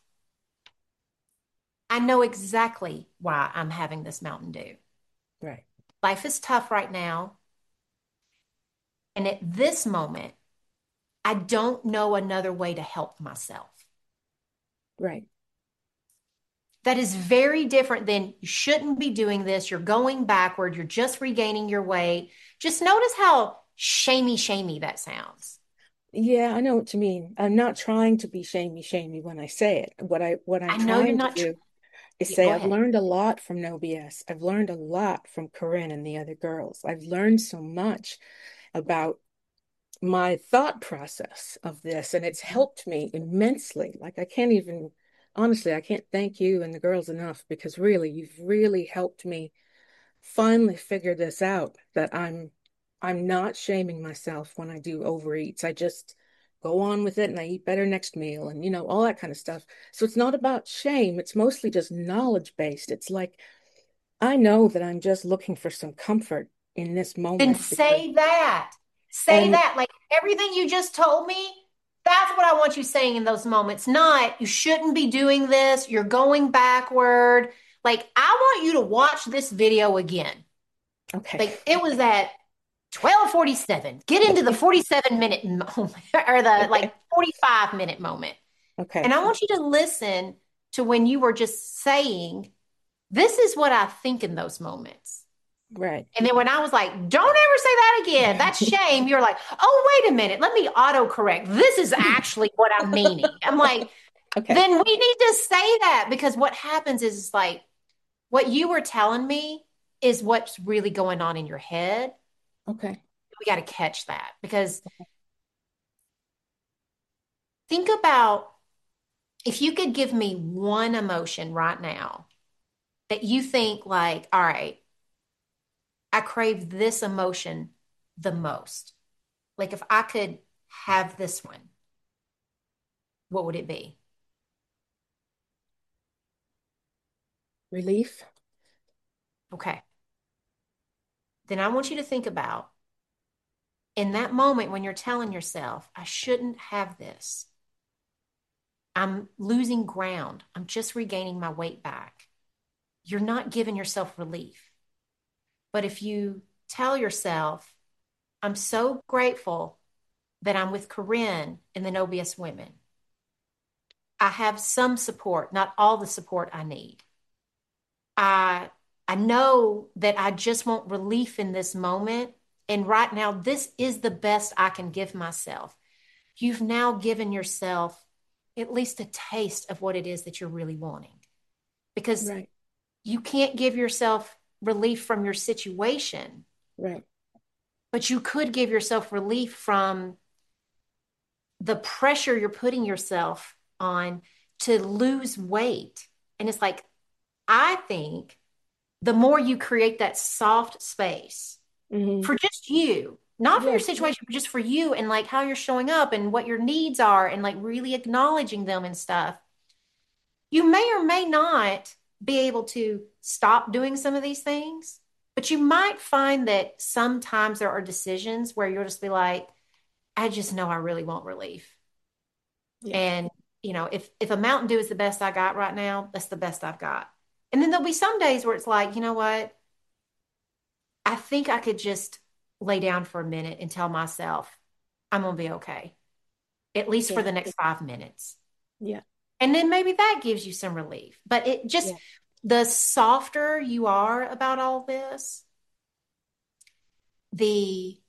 I know exactly why I'm having this Mountain Dew. Right. Life is tough right now. And at this moment, I don't know another way to help myself. Right. That is very different than you shouldn't be doing this. You're going backward. You're just regaining your weight. Just notice how shamey that sounds. Yeah, I know what you mean. I'm not trying to be shamey when I say it. What I'm I know you're trying to not. do is Yeah, say go I've ahead. learned a lot from No BS. I've learned a lot from Corinne and the other girls. I've learned so much about my thought process of this, and it's helped me immensely. Like I can't even, honestly, I can't thank you and the girls enough because really, you've really helped me finally figure this out that I'm not shaming myself when I do overeats. I just go on with it and I eat better next meal and all that kind of stuff. So it's not about shame, it's mostly just knowledge based. It's like I know that I'm just looking for some comfort in this Then moment because say that. Say and that. Like everything you just told me, that's what I want you saying in those moments. Not, you shouldn't be doing this. You're going backward. Like, I want you to watch this video again. okay. Like, it was at 12:47. Get into the 47-minute moment or the Okay. like 45-minute moment. And Okay. I want you to listen to when you were just saying, this is what I think in those moments. Right. And then when I was like, don't ever say that again, that's shame, you're like, oh, wait a minute, let me autocorrect. This is actually what I'm meaning. I'm like, Okay. then we need to say that because what happens is it's like what you were telling me is what's really going on in your head. Okay. We got to catch that because think about if you could give me one emotion right now that you think like, all right, I crave this emotion the most. Like if I could have this one, what would it be? Relief. Okay. Then I want you to think about in that moment when you're telling yourself, I shouldn't have this. I'm losing ground. I'm just regaining my weight back. You're not giving yourself relief. But if you tell yourself, I'm so grateful that I'm with Corinne and the No BS women. I have some support, not all the support I need. I I know that I just want relief in this moment. And right now, this is the best I can give myself. You've now given yourself at least a taste of what it is that you're really wanting. Because Right. you can't give yourself relief from your situation, Right. but you could give yourself relief from the pressure you're putting yourself on to lose weight. And it's like, I think the more you create that soft space Hmm. for just you, not for your Yeah. situation, but just for you and like how you're showing up and what your needs are and like really acknowledging them and stuff, you may or may not be able to stop doing some of these things, but you might find that sometimes there are decisions where you'll just be like, I just know I really want relief. Yeah. And, if a Mountain Dew is the best I got right now, that's the best I've got. And then there'll be some days where it's like, you know what? I think I could just lay down for a minute and tell myself I'm going to be okay, at least for Yeah. the next 5 minutes. Yeah. And then maybe that gives you some relief. But it just, Yeah. the softer you are about all this, the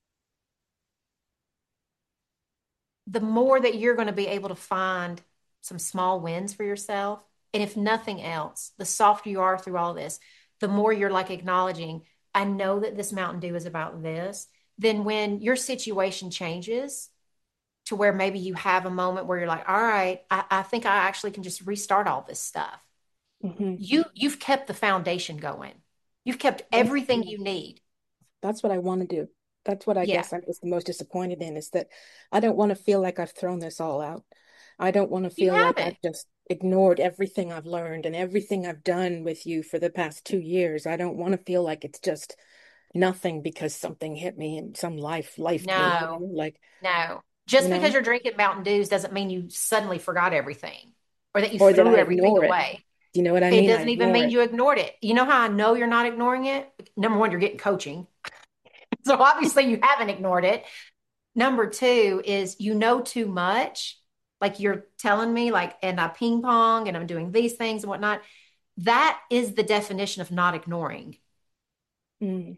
the more that you're going to be able to find some small wins for yourself. And if nothing else, the softer you are through all this, the more you're like acknowledging, I know that this Mountain Dew is about this. Then when your situation changes to where maybe you have a moment where you're like, all right, I think I actually can just restart all this stuff. Hmm. You've kept the foundation going. You've kept Yes. everything you need. That's what I want to do. That's what I Yeah, guess I was the most disappointed in is that I don't want to feel like I've thrown this all out. I don't want to you feel like haven't. I've just ignored everything I've learned and everything I've done with you for the past 2 years. I don't want to feel like it's just nothing because something hit me and some life came, No, like, no. you Just because know, you're drinking Mountain Dews doesn't mean you suddenly forgot everything or that you or that I threw everything ignore it. away. Do you know what I It mean? I doesn't even ignore mean it. you ignored it. You know how I know you're not ignoring it? Number one, you're getting coaching. So obviously you haven't ignored it. Number two is you know too much. Like you're telling me, like, and I ping pong and I'm doing these things and whatnot. That is the definition of not ignoring. Mm.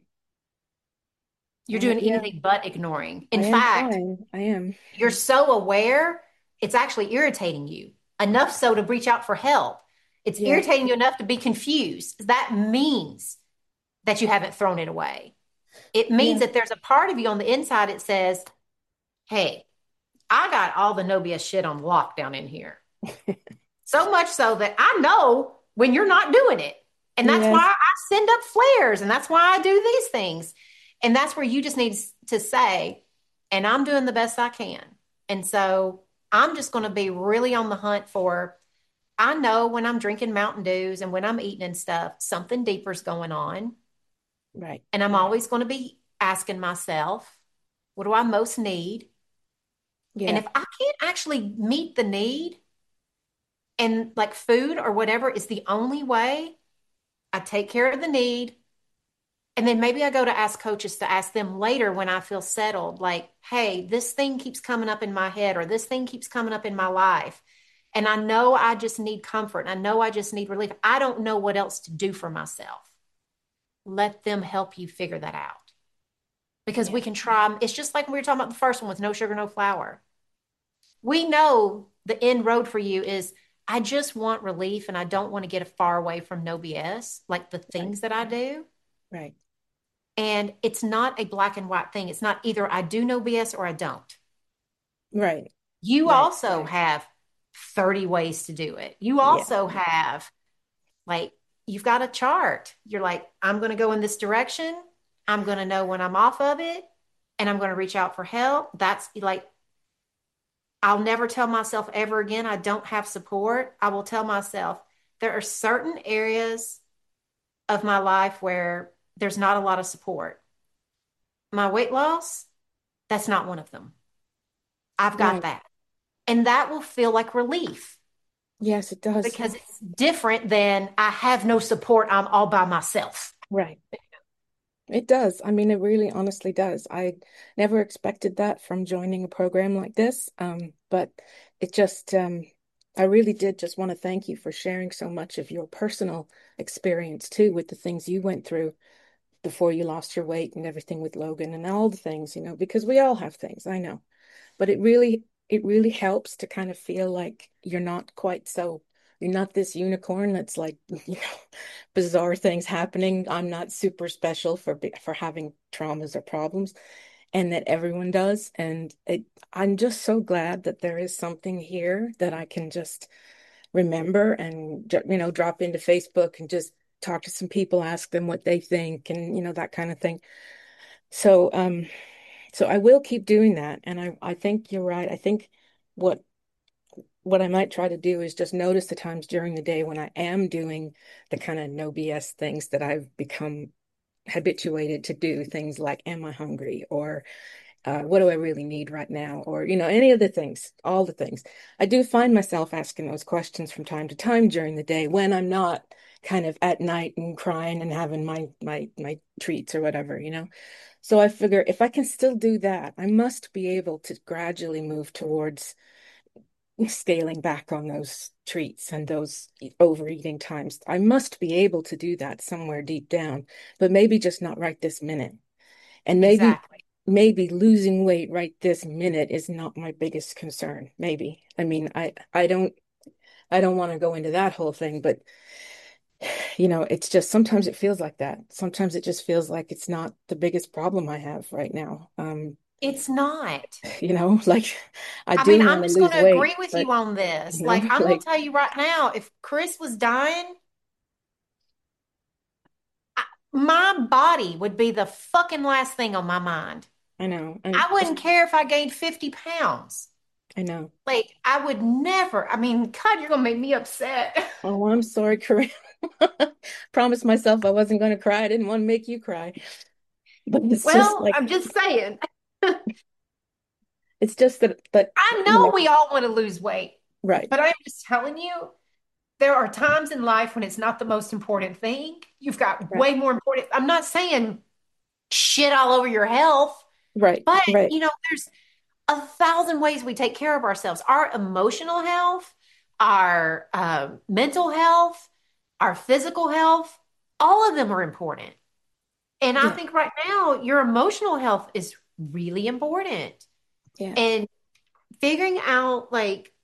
You're doing Yeah, anything but ignoring. I In am fact, trying. I am. you're so aware, it's actually irritating you enough so to reach out for help. It's Yeah, irritating you enough to be confused. That means that you haven't thrown it away. It means yeah, that there's a part of you on the inside that says, hey, I got all the no BS shit on lockdown in here. So much so that I know when you're not doing it. And that's why yes, I send up flares and that's why I do these things. And that's where you just need to say, and I'm doing the best I can. And so I'm just going to be really on the hunt for, I know when I'm drinking Mountain Dews and when I'm eating and stuff, something deeper's going on. right. And I'm always going to be asking myself, what do I most need? And Yeah, if I can't actually meet the need and like food or whatever is the only way I take care of the need. And then maybe I go to ask coaches to ask them later when I feel settled, like, hey, this thing keeps coming up in my head or this thing keeps coming up in my life. And I know I just need comfort. And I know I just need relief. I don't know what else to do for myself. Let them help you figure that out because yeah, we can try. It's just like we were talking about the first one with no sugar, no flour. We know the end road for you is I just want relief and I don't want to get far away from no BS, like the right, things that I do. right, And it's not a black and white thing. It's not either I do no BS or I don't. right, You right. also have 30 ways to do it. You Yeah, also have, like, you've got a chart. You're like, I'm going to go in this direction. I'm going to know when I'm off of it and I'm going to reach out for help. That's like, I'll never tell myself ever again I don't have support. I will tell myself there are certain areas of my life where there's not a lot of support. My weight loss, that's not one of them. I've got right. that. And that will feel like relief Yes, it does. because it's different than I have no support. I'm all by myself. Right. It does. I mean, it really honestly does. I never expected that from joining a program like this. But it just, I really did just want to thank you for sharing so much of your personal experience too with the things you went through before you lost your weight and everything with Logan and all the things, because we all have things, I know. But it really helps to kind of feel like you're not this unicorn that's like, bizarre things happening. I'm not super special for having traumas or problems, and that everyone does. And I'm just so glad that there is something here that I can just remember and drop into Facebook and just talk to some people, ask them what they think, and that kind of thing. So I will keep doing that. And I think you're right. I think what what I might try to do is just notice the times during the day when I am doing the kind of no BS things that I've become habituated to do. Things like, am I hungry? Or what do I really need right now? Or, any of the things, all the things. I do find myself asking those questions from time to time during the day when I'm not kind of at night and crying and having my treats or whatever. So I figure if I can still do that, I must be able to gradually move towards scaling back on those treats and those overeating times. I must be able to do that somewhere deep down, but maybe just not right this minute. And Exactly. maybe losing weight right this minute is not my biggest concern. Maybe. I mean, I don't want to go into that whole thing, but it's just sometimes it feels like that. Sometimes it just feels like it's not the biggest problem I have right now. It's not. Like I I do mean, I'm want to just going lose to agree weight, with but you on this. Like, I'm going to like tell you right now, if Chris was dying, my body would be the fucking last thing on my mind. I know. I And wouldn't care if I gained 50 pounds. I know. Like, I would never. I mean, God, you're gonna make me upset. Oh, I'm sorry, Corinne. Promised myself I wasn't going to cry. I didn't want to make you cry. But it's just Well, like, I'm just saying. it's just that, I you know know, we all want to lose weight, right, but I'm just telling you, there are times in life when it's not the most important thing. You've got right, way more important. I'm not saying shit all over your health, right, but right. there's a thousand ways we take care of ourselves. Our emotional health, our mental health, our physical health, all of them are important. And I Yeah, think right now, your emotional health is really important. yeah, And figuring out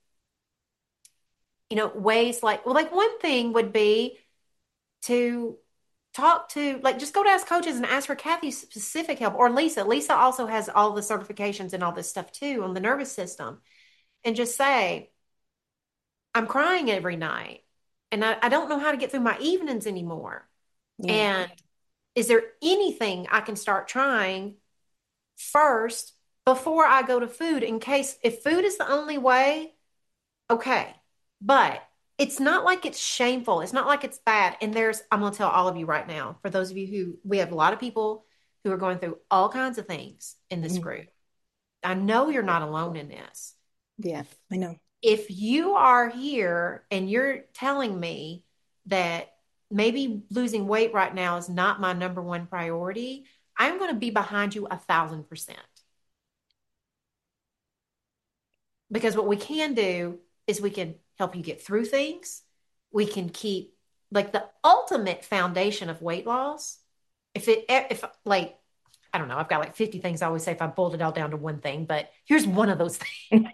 ways well, like one thing would be to talk to, like, just go to ask coaches and ask for Kathy's specific help or Lisa. Lisa also has all the certifications and all this stuff too on the nervous system. And just say, I'm crying every night and I don't know how to get through my evenings anymore. yeah, And is there anything I can start trying first before I go to food in case if food is the only way, okay. But it's not like it's shameful. It's not like it's bad. And I'm going to tell all of you right now, for those of you we have a lot of people who are going through all kinds of things in this mhm, group. I know you're not alone in this. yeah, I know. If you are here and you're telling me that maybe losing weight right now is not my number one priority, I'm going to be behind you 1,000%. Because what we can do is we can help you get through things. We can keep like the ultimate foundation of weight loss. If like, I don't know, I've got like 50 things I always say if I boiled it all down to one thing, but here's one of those things.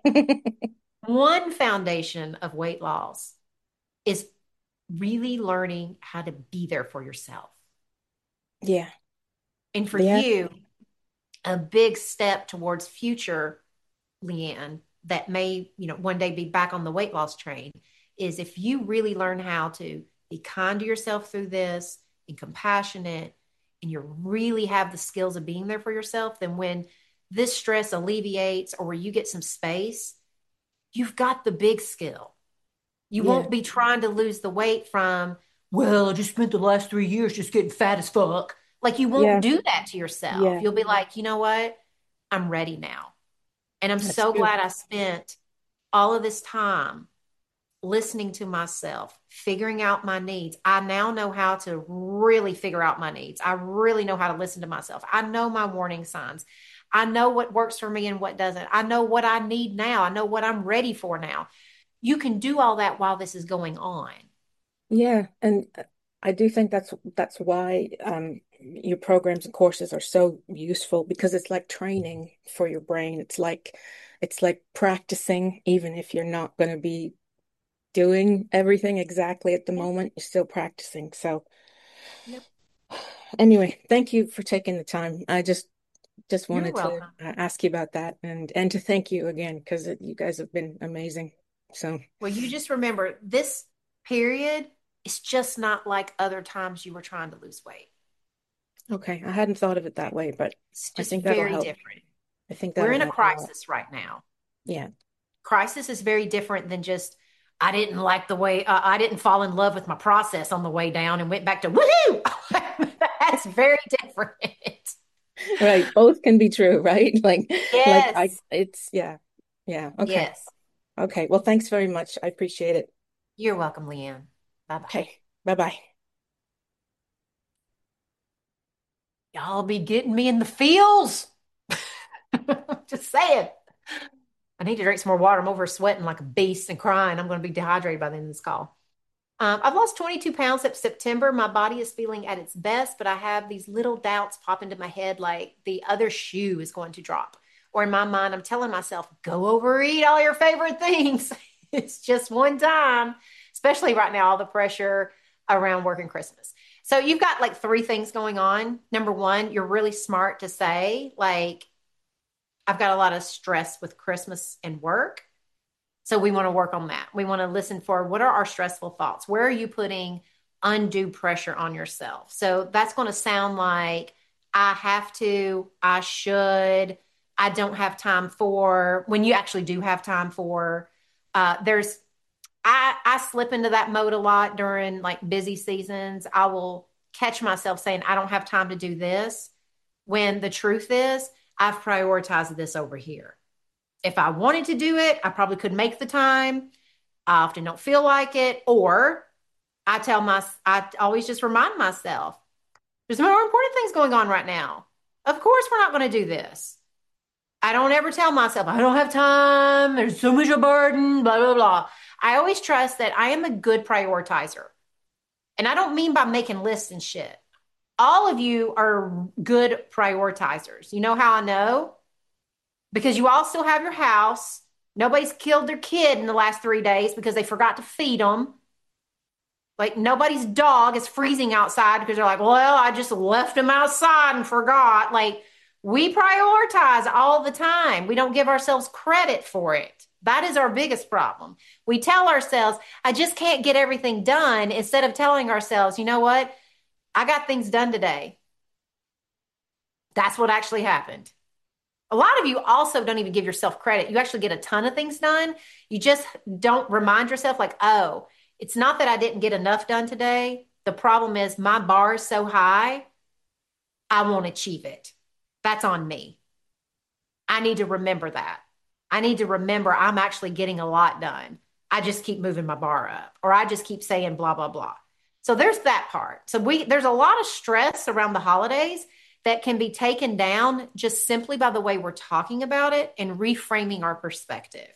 One foundation of weight loss is really learning how to be there for yourself. Yeah, And for yeah, you, a big step towards future Leanne that may, one day be back on the weight loss train is if you really learn how to be kind to yourself through this and compassionate, and you really have the skills of being there for yourself, then when this stress alleviates or where you get some space, you've got the big skill. You yeah, won't be trying to lose the weight from, well, I just spent the last 3 years just getting fat as fuck. Like, you won't yeah, do that to yourself. yeah. You'll be like, you know what? I'm ready now. And I'm That's so true. glad I spent all of this time listening to myself, figuring out my needs. I now know how to really figure out my needs. I really know how to listen to myself. I know my warning signs. I know what works for me and what doesn't. I know what I need now. I know what I'm ready for now. You can do all that while this is going on. Yeah, and I do think that's why your programs and courses are so useful because it's like training for your brain. It's like practicing, even if you're not going to be doing everything exactly at the Yeah. moment, you're still practicing. So Yep. anyway, thank you for taking the time. I just You're wanted to welcome. ask you about that and to thank you again because you guys have been amazing. So Well, you just remember this period is just not like other times you were trying to lose weight. okay, I hadn't thought of it that way, but It's I just think that'll very help. different. I think We're that'll in a help a lot. crisis right now. Yeah. Crisis is very different than just, I didn't like the way, I didn't fall in love with my process on the way down and went back to woohoo. That's very different. Right. Both can be true, right? Like Yes. it's yeah. Yeah. Okay. Yes. Okay. Well, thanks very much. I appreciate it. You're welcome, Leanne. Bye bye. Okay. Bye-bye. Y'all be getting me in the feels. Just saying. I need to drink some more water. I'm over sweating like a beast and crying. I'm going to be dehydrated by the end of this call. I've lost 22 pounds since September. My body is feeling at its best, but I have these little doubts pop into my head like the other shoe is going to drop. Or in my mind, I'm telling myself, go overeat all your favorite things. It's just one time, especially right now, all the pressure around working Christmas. So you've got like three things going on. Number one, you're really smart to say, like, I've got a lot of stress with Christmas and work. So we want to work on that. We want to listen for what are our stressful thoughts? Where are you putting undue pressure on yourself. So that's going to sound like I have to, I should, I don't have time for, when you actually do have time for. There's I slip into that mode a lot during like busy seasons. I will catch myself saying, I don't have time to do this, when the truth is, I've prioritized this over here. If I wanted to do it, I probably could make the time. I often don't feel like it. Or I always just remind myself, there's more important things going on right now. Of course, we're not going to do this. I don't ever tell myself, I don't have time. There's so much a burden, blah, blah, blah. I always trust that I am a good prioritizer. And I don't mean by making lists and shit. All of you are good prioritizers. You know how I know? Because you all still have your house. Nobody's killed their kid in the last 3 days because they forgot to feed them. Like nobody's dog is freezing outside because they're like, well, I just left him outside and forgot. Like we prioritize all the time. We don't give ourselves credit for it. That is our biggest problem. We tell ourselves, I just can't get everything done, instead of telling ourselves, you know what? I got things done today. That's what actually happened. A lot of you also don't even give yourself credit. You actually get a ton of things done. You just don't remind yourself like, oh, it's not that I didn't get enough done today. The problem is my bar is so high, I won't achieve it. That's on me. I need to remember that. I need to remember I'm actually getting a lot done. I just keep moving my bar up, or I just keep saying blah, blah, blah. So there's that part. So there's a lot of stress around the holidays that can be taken down just simply by the way we're talking about it and reframing our perspective.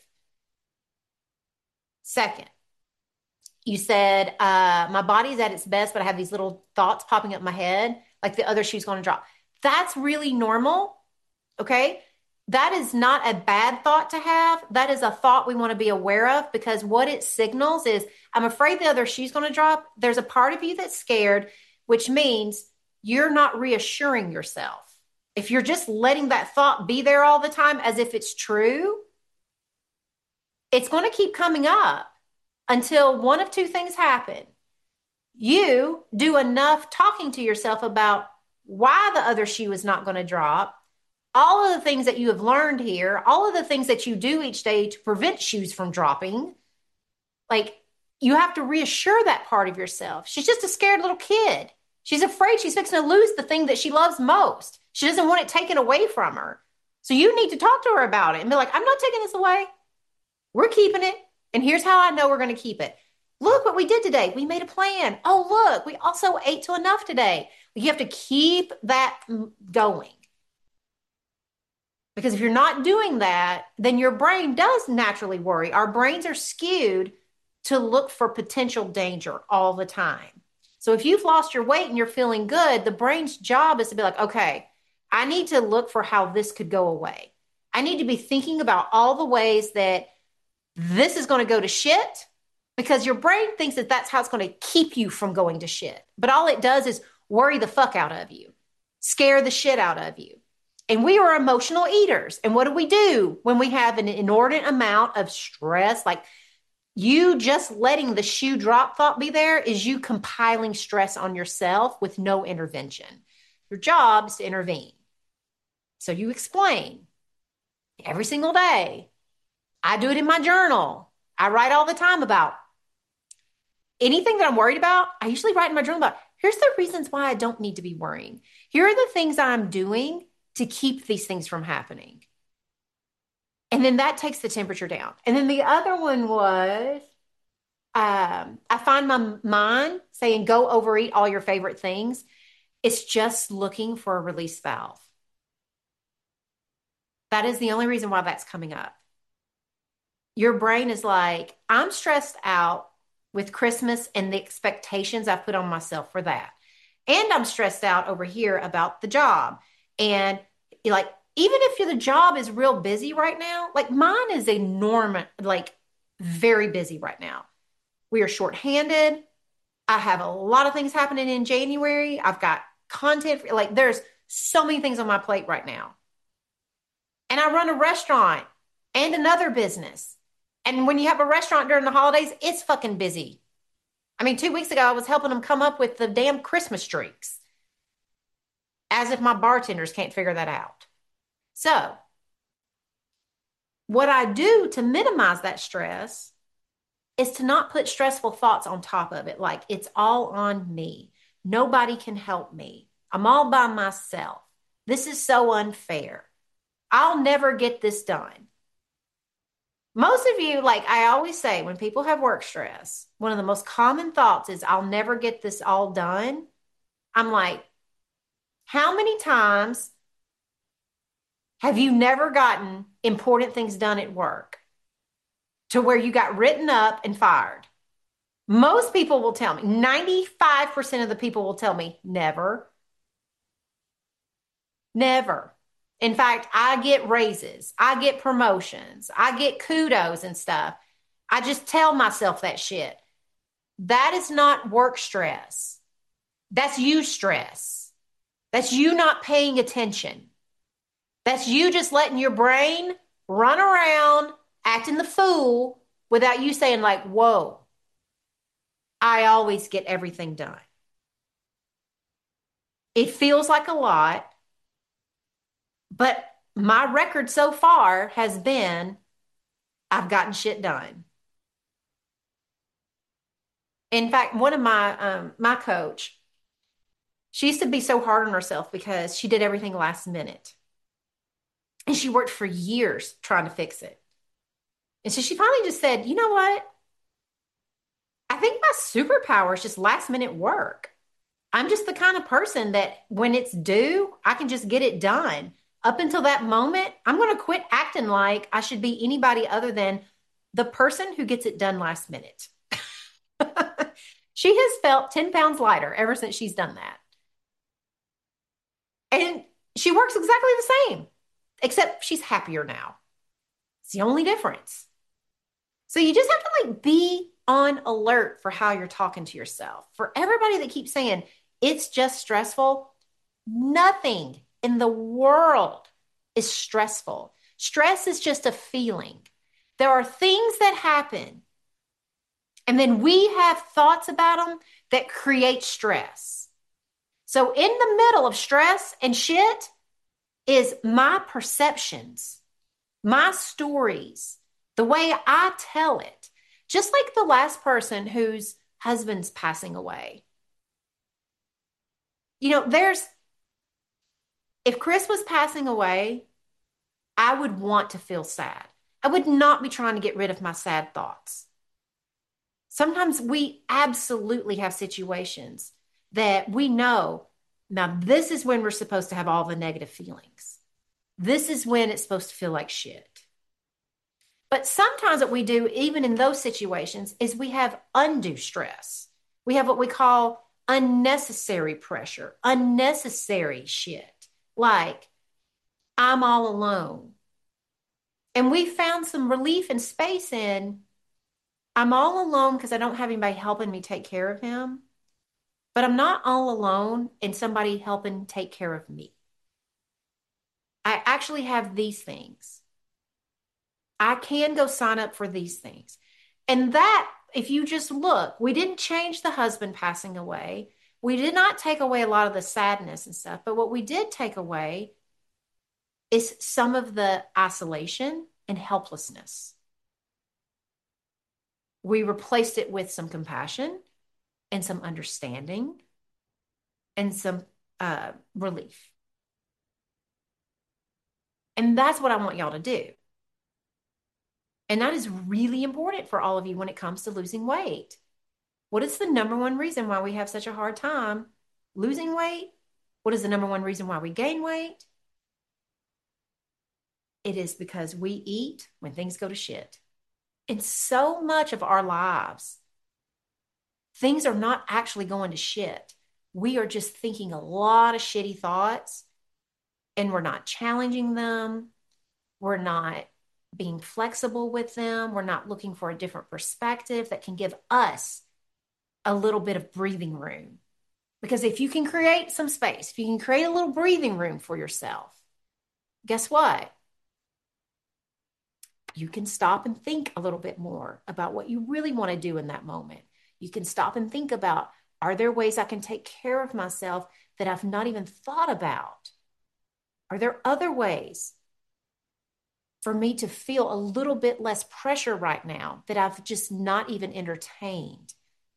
Second, you said, my body's at its best, but I have these little thoughts popping up in my head, like the other shoe's going to drop. That's really normal. Okay. That is not a bad thought to have. That is a thought we want to be aware of, because what it signals is, I'm afraid the other shoe's going to drop. There's a part of you that's scared, which means you're not reassuring yourself. If you're just letting that thought be there all the time as if it's true, it's going to keep coming up until one of two things happen. You do enough talking to yourself about why the other shoe is not going to drop, all of the things that you have learned here, all of the things that you do each day to prevent shoes from dropping. Like, you have to reassure that part of yourself. She's just a scared little kid. She's afraid she's fixing to lose the thing that she loves most. She doesn't want it taken away from her. So you need to talk to her about it and be like, I'm not taking this away. We're keeping it. And here's how I know we're going to keep it. Look what we did today. We made a plan. Oh, look, we also ate till enough today. You have to keep that going. Because if you're not doing that, then your brain does naturally worry. Our brains are skewed to look for potential danger all the time. So if you've lost your weight and you're feeling good, the brain's job is to be like, okay, I need to look for how this could go away. I need to be thinking about all the ways that this is going to go to shit, because your brain thinks that that's how it's going to keep you from going to shit. But all it does is worry the fuck out of you, scare the shit out of you. And we are emotional eaters. And what do we do when we have an inordinate amount of stress? Like, you just letting the shoe drop thought be there is you compiling stress on yourself with no intervention. Your job is to intervene. So you explain every single day. I do it in my journal. I write all the time about anything that I'm worried about. I usually write in my journal about, here's the reasons why I don't need to be worrying. Here are the things I'm doing to keep these things from happening. And then that takes the temperature down. And then the other one was, I find my mind saying, go overeat all your favorite things. It's just looking for a release valve. That is the only reason why that's coming up. Your brain is like, I'm stressed out with Christmas and the expectations I've put on myself for that. And I'm stressed out over here about the job. And like, even if the job is real busy right now, like mine is enormous, like very busy right now. We are shorthanded. I have a lot of things happening in January. I've got content, like there's so many things on my plate right now. And I run a restaurant and another business. And when you have a restaurant during the holidays, it's fucking busy. I mean, 2 weeks ago, I was helping them come up with the damn Christmas streaks, as if my bartenders can't figure that out. So, what I do to minimize that stress is to not put stressful thoughts on top of it. Like, it's all on me. Nobody can help me. I'm all by myself. This is so unfair. I'll never get this done. Most of you, like I always say, when people have work stress, one of the most common thoughts is, I'll never get this all done. I'm like, how many times have you never gotten important things done at work to where you got written up and fired? Most people will tell me, 95% of the people will tell me, never, never. In fact, I get raises, I get promotions, I get kudos and stuff. I just tell myself that shit. That is not work stress. That's you stress. That's you not paying attention. That's you just letting your brain run around acting the fool without you saying, like, whoa, I always get everything done. It feels like a lot, but my record so far has been, I've gotten shit done. In fact, one of my coach, she used to be so hard on herself because she did everything last minute. And she worked for years trying to fix it. And so she finally just said, you know what? I think my superpower is just last minute work. I'm just the kind of person that when it's due, I can just get it done. Up until that moment, I'm going to quit acting like I should be anybody other than the person who gets it done last minute. She has felt 10 pounds lighter ever since she's done that. And she works exactly the same, except she's happier now. It's the only difference. So you just have to like be on alert for how you're talking to yourself. For everybody that keeps saying it's just stressful, nothing in the world is stressful. Stress is just a feeling. There are things that happen, and then we have thoughts about them that create stress. So in the middle of stress and shit is my perceptions, my stories, the way I tell it. Just like the last person whose husband's passing away. You know, if Chris was passing away, I would want to feel sad. I would not be trying to get rid of my sad thoughts. Sometimes we absolutely have situations that we know, now this is when we're supposed to have all the negative feelings. This is when it's supposed to feel like shit. But sometimes what we do, even in those situations, is we have undue stress. We have what we call unnecessary pressure, unnecessary shit, like I'm all alone. And we found some relief and space in, I'm all alone because I don't have anybody helping me take care of him, but I'm not all alone in somebody helping take care of me. I actually have these things. I can go sign up for these things. And that, if you just look, we didn't change the husband passing away. We did not take away a lot of the sadness and stuff, but what we did take away is some of the isolation and helplessness. We replaced it with some compassion and some understanding and some relief. And that's what I want y'all to do. And that is really important for all of you when it comes to losing weight. What is the number one reason why we have such a hard time losing weight? What is the number one reason why we gain weight? It is because we eat when things go to shit. In so much of our lives, things are not actually going to shit. We are just thinking a lot of shitty thoughts, and we're not challenging them. We're not being flexible with them. We're not looking for a different perspective that can give us a little bit of breathing room. Because if you can create some space, if you can create a little breathing room for yourself, guess what? You can stop and think a little bit more about what you really want to do in that moment. You can stop and think about, are there ways I can take care of myself that I've not even thought about? Are there other ways for me to feel a little bit less pressure right now that I've just not even entertained?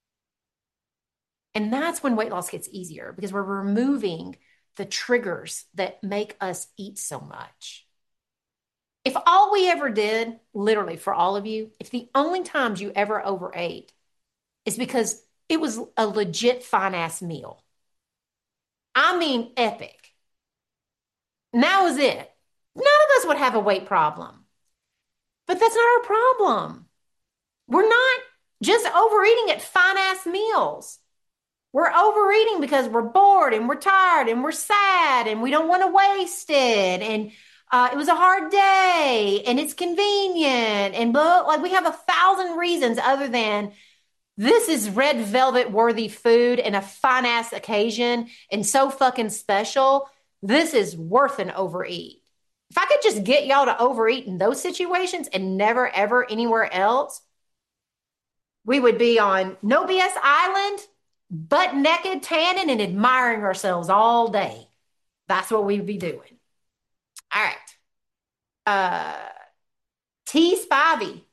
And that's when weight loss gets easier because we're removing the triggers that make us eat so much. If all we ever did, literally for all of you, if the only times you ever overate is because it was a legit fine ass meal, I mean, epic, and that was it, none of us would have a weight problem. But that's not our problem. We're not just overeating at fine ass meals. We're overeating because we're bored and we're tired and we're sad and we don't want to waste it. And it was a hard day and it's convenient and blah, like we have 1,000 reasons other than this is red velvet worthy food and a fine ass occasion and so fucking special. This is worth an overeat. If I could just get y'all to overeat in those situations and never ever anywhere else, we would be on No BS Island, butt naked, tanning, and admiring ourselves all day. That's what we'd be doing. All right. Uh, T Spivey.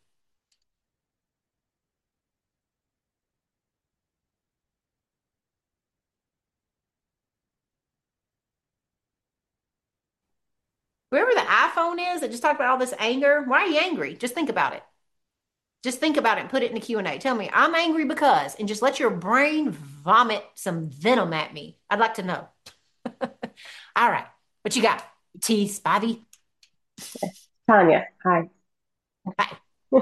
Whoever the iPhone is that just talked about all this anger, why are you angry? Just think about it. Just think about it and put it in the Q&A. Tell me, I'm angry because, and just let your brain vomit some venom at me. I'd like to know. All right. What you got? T Spivey. Tanya, hi. Bye.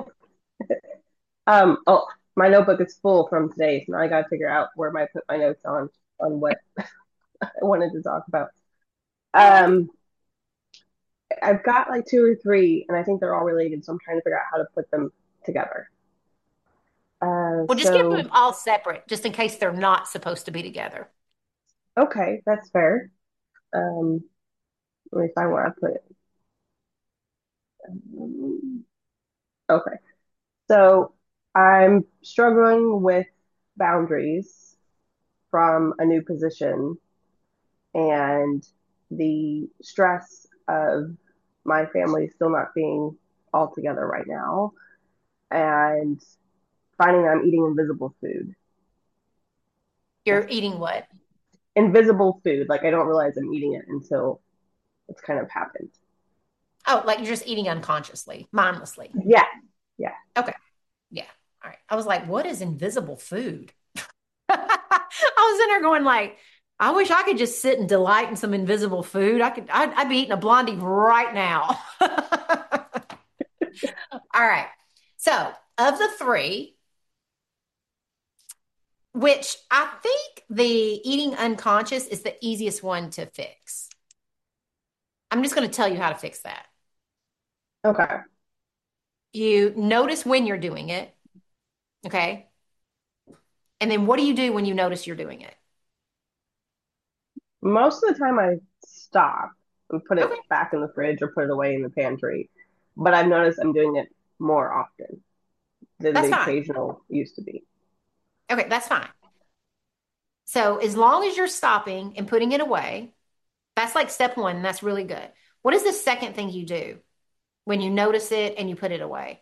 Oh, my notebook is full from today, so now I gotta figure out where I put my notes on what I wanted to talk about. Um, I've got like two or three, and I think they're all related, so I'm trying to figure out how to put them together. Well, just keep So them all separate, just in case they're not supposed to be together. okay, that's fair. Um, Let me find where I put it. Okay, so I'm struggling with boundaries from a new position and the stress of my family still not being all together right now and finding I'm eating invisible food. You're eating what? Invisible food. Like I don't realize I'm eating it until it's kind of happened. Oh, like you're just eating unconsciously, mindlessly. Yeah. Yeah. Okay. Yeah. All right. I was like, what is invisible food? I was in there going like, I wish I could just sit and delight in some invisible food. I'd be eating a blondie right now. All right. So, of the three, which I think the eating unconscious is the easiest one to fix. I'm just going to tell you how to fix that. Okay. You notice when you're doing it, okay? And then what do you do when you notice you're doing it? Most of the time I stop and put it Okay, back in the fridge or put it away in the pantry. But I've noticed I'm doing it more often than that's the fine. occasional used to be. Okay, that's fine. So as long as you're stopping and putting it away, that's like step one. And that's really good. What is the second thing you do when you notice it and you put it away?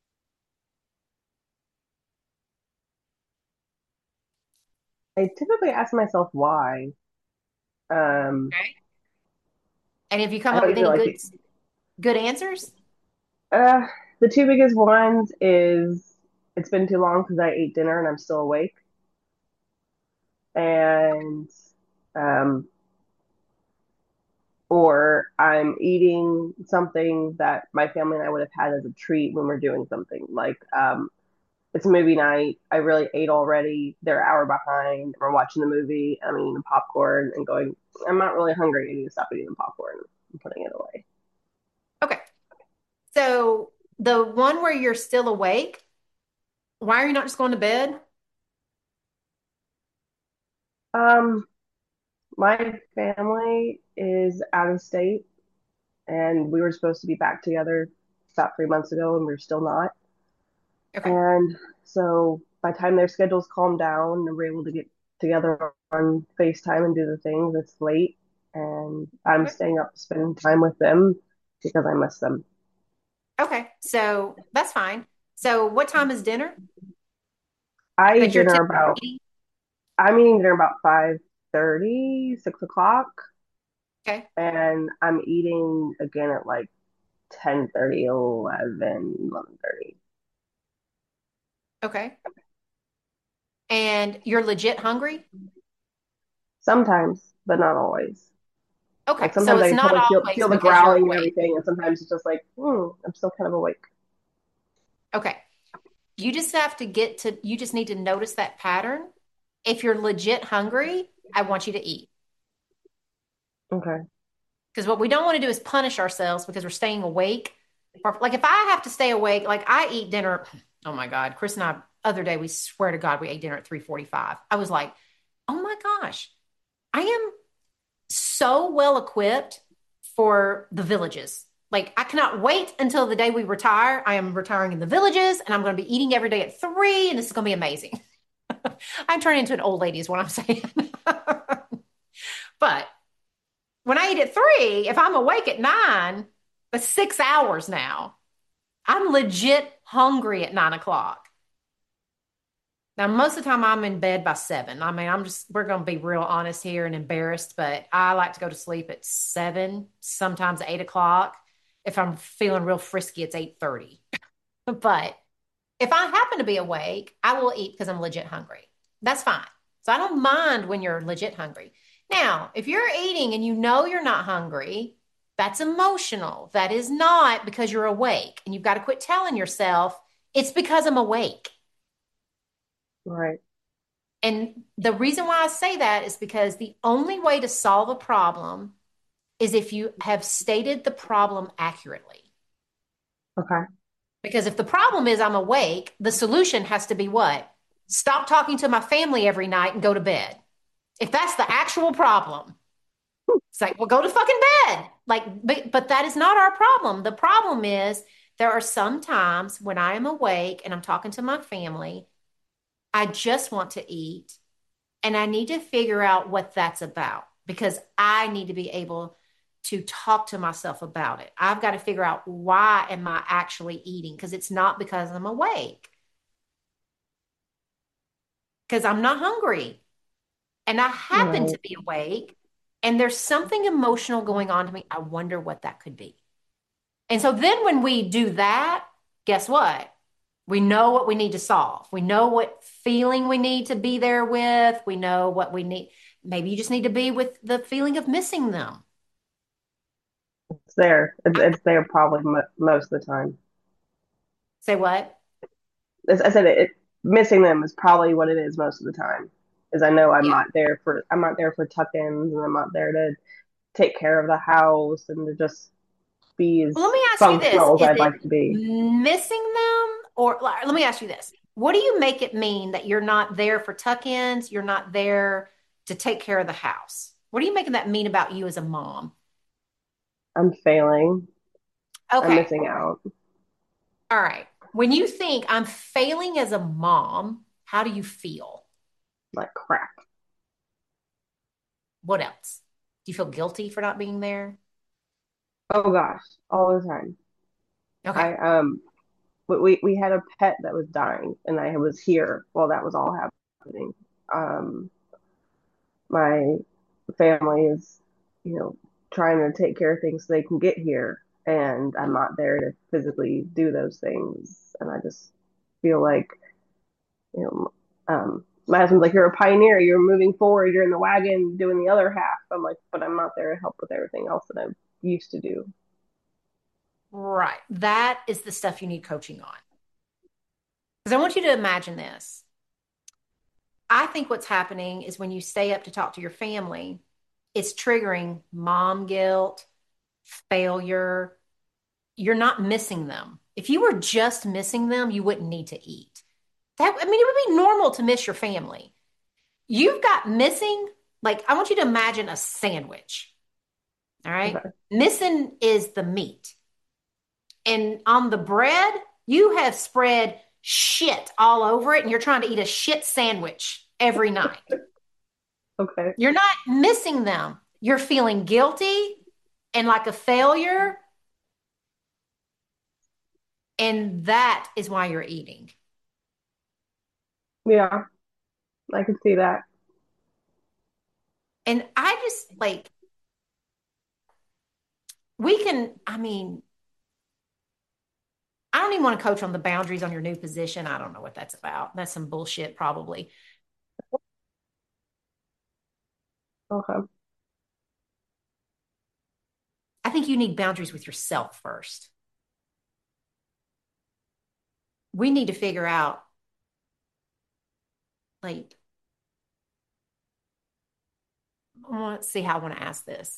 I typically ask myself why. Um, Okay. And have you come I up don't with even any like good answers? Uh, the two biggest ones is it's been too long because I ate dinner and I'm still awake, and um, or I'm eating something that my family and I would have had as a treat when we're doing something like it's movie night. I really ate already. They're an hour behind. We're watching the movie. I'm eating the popcorn and going. I'm not really hungry. I need to stop eating the popcorn and putting it away. Okay. So the one where you're still awake, why are you not just going to bed? Um, my family is out of state and we were supposed to be back together about 3 months ago, and we're still not. Okay. And so by the time their schedules calm down and we're able to get together on FaceTime and do the things, it's late and I'm staying up to spend time with them because I miss them. Okay, so that's fine. So what time is dinner I eat that you're dinner typically about eating? I'm eating dinner about 5:30, 6 o'clock, Okay, and I'm eating again at like 10:30, 11:30. okay. And you're legit hungry? Sometimes, but not always. Okay, Like so sometimes I it's can not totally always feel the because you're growling and awake. everything, and sometimes it's just like, I'm still kind of awake. Okay. You just need to notice that pattern. If you're legit hungry, I want you to eat. Okay. Because what we don't want to do is punish ourselves because we're staying awake. Or like if I have to stay awake, like I eat dinner. Oh my God. Chris and I, other day, we swear to God, we ate dinner at 3:45. I was like, oh my gosh, I am so well equipped for the villages. Like I cannot wait until the day we retire. I am retiring in the villages and I'm going to be eating every day at 3 and this is going to be amazing. I'm turning into an old lady is what I'm saying. But when I eat at 3, if I'm awake at 9, that's 6 hours now. I'm legit hungry at 9 o'clock. Now, most of the time I'm in bed by 7. I mean, we're going to be real honest here and embarrassed, but I like to go to sleep at 7, sometimes 8 o'clock. If I'm feeling real frisky, it's 8:30. But if I happen to be awake, I will eat because I'm legit hungry. That's fine. So I don't mind when you're legit hungry. Now, if you're eating and you know you're not hungry, that's emotional. That is not because you're awake. And you've got to quit telling yourself, it's because I'm awake. Right. And the reason why I say that is because the only way to solve a problem is if you have stated the problem accurately. Okay. Because if the problem is I'm awake, the solution has to be what? Stop talking to my family every night and go to bed. If that's the actual problem, it's like, well, go to fucking bed. Like, but that is not our problem. The problem is there are some times when I am awake and I'm talking to my family, I just want to eat and I need to figure out what that's about because I need to be able to talk to myself about it. I've got to figure out why am I actually eating because it's not because I'm awake. Because I'm not hungry and I happen Right. to be awake and there's something emotional going on to me. I wonder what that could be. And so then when we do that, guess what? We know what we need to solve. We know what feeling we need to be there with. We know what we need. Maybe you just need to be with the feeling of missing them. It's there. It's there probably most of the time. Say what? As I said, missing them is probably what it is most of the time. Is I know Yeah. I'm not there for tuck-ins and I'm not there to take care of the house and to just be Well, let as me ask you this. functional as Is I'd it like to be. missing them? Or let me ask you this. What do you make it mean that you're not there for tuck-ins? You're not there to take care of the house? What are you making that mean about you as a mom? I'm failing. I'm Okay. missing out. All right. When you think I'm failing as a mom, how do you feel? Like crap. What else? Do you feel guilty for not being there? Oh gosh, all the time. Okay. I we had a pet that was dying, and I was here while that was all happening. Um, my family is, you know, trying to take care of things so they can get here, and I'm not there to physically do those things, and I just feel like, you know, my husband's like, "You're a pioneer. You're moving forward. You're in the wagon doing the other half." I'm like, "But I'm not there to help with everything else that I used to do." Right. That is the stuff you need coaching on. Because I want you to imagine this. I think what's happening is when you stay up to talk to your family, it's triggering mom guilt, failure. You're not missing them. If you were just missing them, you wouldn't need to eat. I mean, it would be normal to miss your family. You've got missing, like, I want you to imagine a sandwich. All right. Okay. Missing is the meat. And on the bread, you have spread shit all over it and you're trying to eat a shit sandwich every night. Okay. You're not missing them. You're feeling guilty and like a failure, and that is why you're eating. Yeah, I can see that. And I just like, we can, I mean, I don't even want to coach on the boundaries on your new position. I don't know what that's about. That's some bullshit, probably. Okay. I think you need boundaries with yourself first. We need to figure out, like, I want to see how I want to ask this.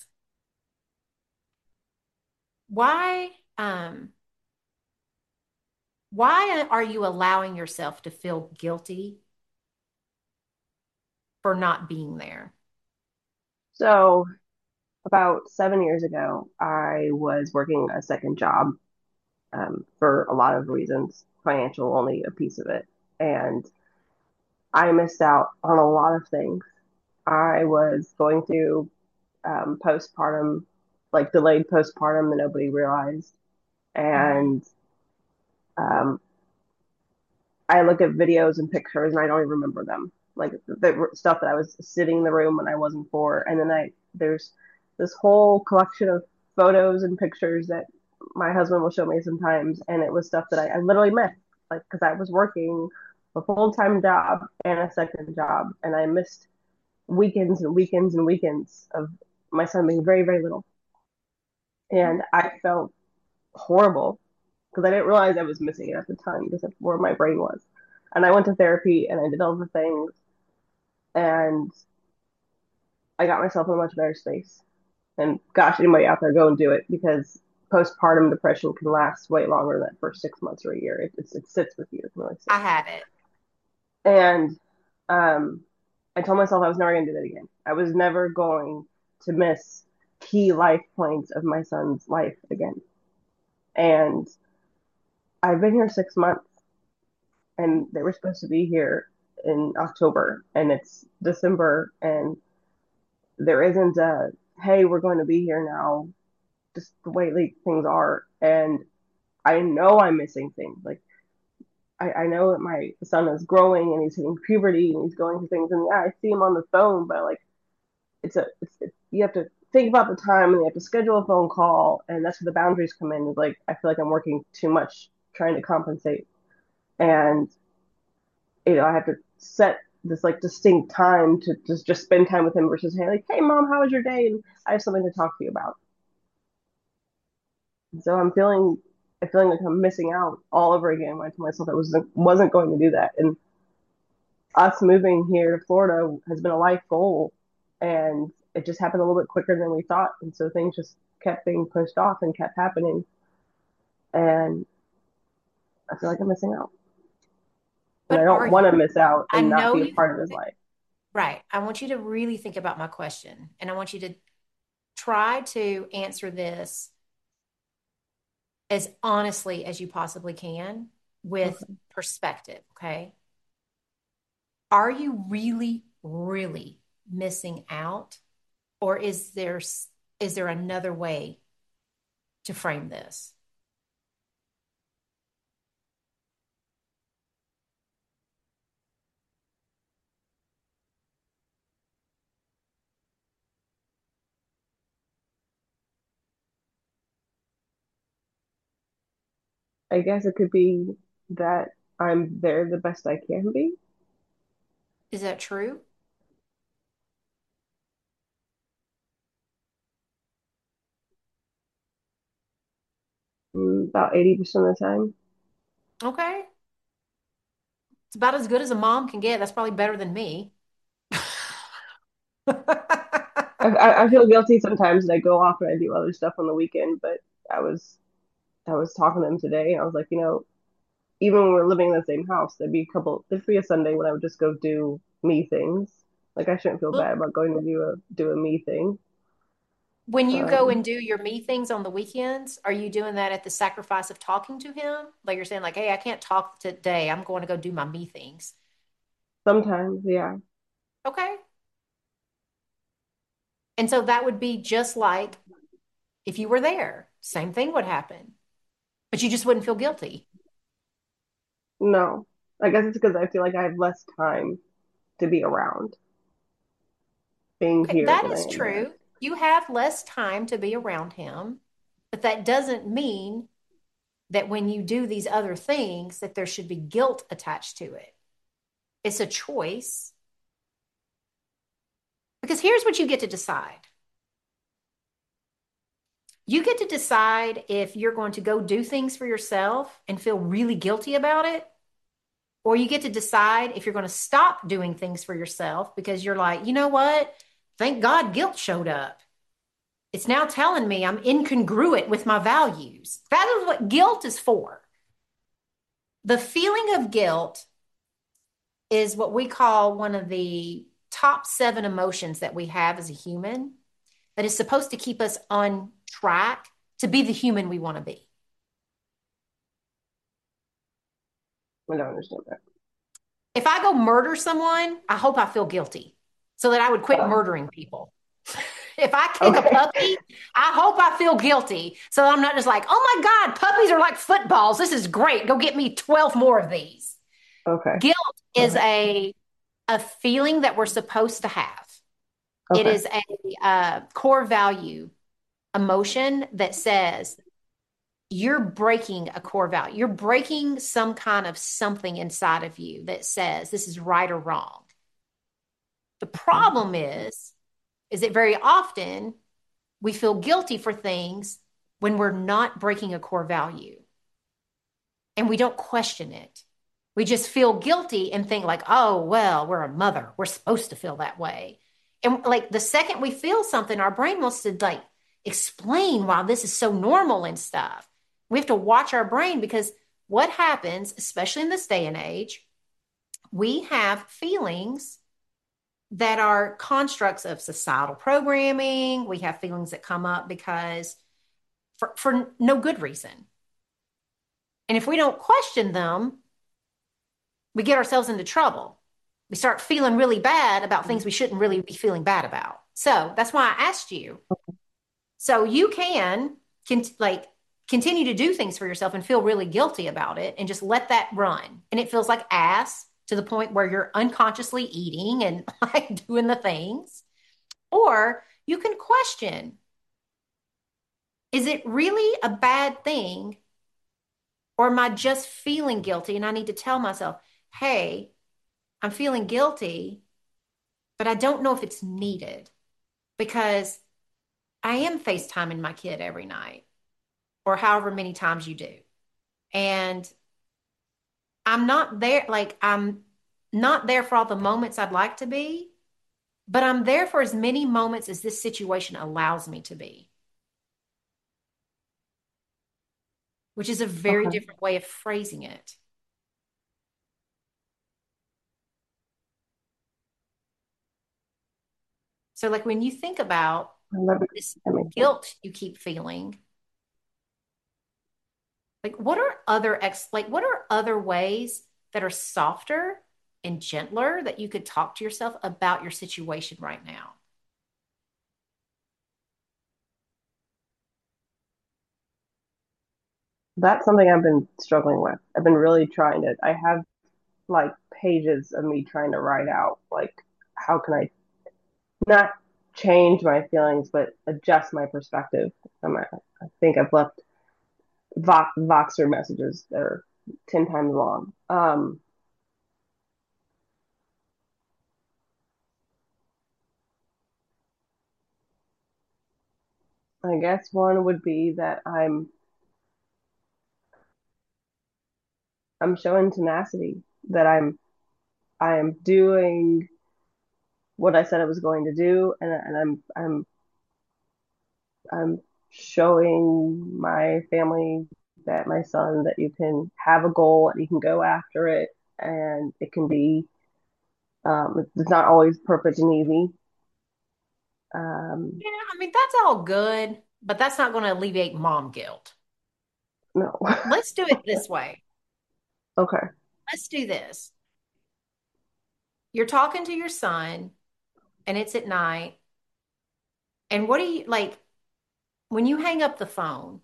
Why, um, why are you allowing yourself to feel guilty for not being there? So about 7 years ago, I was working a second job for a lot of reasons, financial only a piece of it. And I missed out on a lot of things. I was going through postpartum, like delayed postpartum that nobody realized. Mhm. And um, I look at videos and pictures and I don't even remember them. Like the stuff that I was sitting in the room when I wasn't for. And then there's this whole collection of photos and pictures that my husband will show me sometimes. And it was stuff that I literally missed, like, because I was working a full-time job and a second job. And I missed weekends and weekends and weekends of my son being very, very little. And I felt horrible because I didn't realize I was missing it at the time because of where my brain was. And I went to therapy and I did all the things and I got myself in a much better space. And gosh, anybody out there, go and do it because postpartum depression can last way longer than that first 6 months or a year. It sits with you. It can really sit I with you. had it. And um, I told myself I was never going to do that again. I was never going to miss key life points of my son's life again. And I've been here 6 months and they were supposed to be here in October and it's December and there isn't a hey, we're going to be here now, just the way things are. And I know I'm missing things. Like I know that my son is growing and he's hitting puberty and he's going through things and yeah, I see him on the phone, but like you have to think about the time and you have to schedule a phone call and that's where the boundaries come in. Is like I feel like I'm working too much trying to compensate and I have to set this like distinct time to just spend time with him versus hey like hey mom how was your day and I have something to talk to you about. And so I'm feeling like I'm missing out all over again when I told myself I wasn't going to do that. And us moving here to Florida has been a life goal and it just happened a little bit quicker than we thought. And so things just kept being pushed off and kept happening. And I feel like I'm missing out. And I But don't are want you? to miss out I and not know be a you, part of his life. right. I want you to really think about my question, and I want you to try to answer this as honestly as you possibly can with Okay. perspective, okay? Are you really, really missing out, or is there another way to frame this? I guess it could be that I'm there the best I can be. Is that true? About 80% of the time. Okay. It's about as good as a mom can get. That's probably better than me. I feel guilty sometimes and I go off and I do other stuff on the weekend, but I was I was talking to him today and I was like, even when we're living in the same house, there'd be a Sunday when I would just go do me things. Like I shouldn't feel Well, bad about going to do a me thing. When you go and Um, do your me things on the weekends, are you doing that at the sacrifice of talking to him? Like you're saying, like, hey, I can't talk today. I'm going to go do my me things. Sometimes, yeah. Okay. And so that would be just like if you were there, same thing would happen, but you just wouldn't feel guilty. No. I guess it's because I feel like I have less time to be around being Okay, here that than I is am there. true. You have less time to be around him, but that doesn't mean that when you do these other things that there should be guilt attached to it. It's a choice because here's what you get to decide. You get to decide if you're going to go do things for yourself and feel really guilty about it, or you get to decide if you're going to stop doing things for yourself because you're like, you know what? Thank God guilt showed up. It's now telling me I'm incongruent with my values. That is what guilt is for. The feeling of guilt is what we call one of the top seven emotions that we have as a human that is supposed to keep us on track to be the human we want to be. I don't understand that. If I go murder someone, I hope I feel guilty so that I would quit Oh, murdering people. If I kick a okay. puppy, I hope I feel guilty so I'm not just like, oh my God, puppies are like footballs. This is great. Go get me 12 more of these. Okay. Guilt is Okay. a feeling that we're supposed to have. It Okay. is a core value emotion that says you're breaking a core value. You're breaking some kind of something inside of you that says this is right or wrong. The problem is that very often we feel guilty for things when we're not breaking a core value and we don't question it. We just feel guilty and think like, oh, well, we're a mother. We're supposed to feel that way. And like the second we feel something, our brain wants to like explain why this is so normal and stuff. We have to watch our brain because what happens, especially in this day and age, we have feelings that are constructs of societal programming. We have feelings that come up because for no good reason. And if we don't question them, we get ourselves into trouble. We start feeling really bad about things we shouldn't really be feeling bad about. So that's why I asked you. So you can like continue to do things for yourself and feel really guilty about it and just let that run. And it feels like ass to the point where you're unconsciously eating and like doing the things. Or you can question, is it really a bad thing? Or am I just feeling guilty? And I need to tell myself, hey, I'm feeling guilty, but I don't know if it's needed because I am FaceTiming my kid every night or however many times you do. And I'm not there, like, I'm not there for all the moments I'd like to be, but I'm there for as many moments as this situation allows me to be, which is a very Okay. different way of phrasing it. So, like, when you think about That this that makes sense. guilt you keep feeling, like, what are what are other ways that are softer and gentler that you could talk to yourself about your situation right now? That's something I've been struggling with. I've been really trying to, I have like pages of me trying to write out, like, how can I not change my feelings, but adjust my perspective. I think I've left Voxer messages that are 10 times long. I guess one would be that I'm showing tenacity, that I am doing what I said I was going to do, and I'm showing my family, that my son, that you can have a goal and you can go after it, and it can be, it's not always perfect and easy, Um, Yeah, I mean, that's all good, but that's not going to alleviate mom guilt. no. Let's do it this way. Okay. Let's do this. You're talking to your son, and it's at night. And what do you like when you hang up the phone?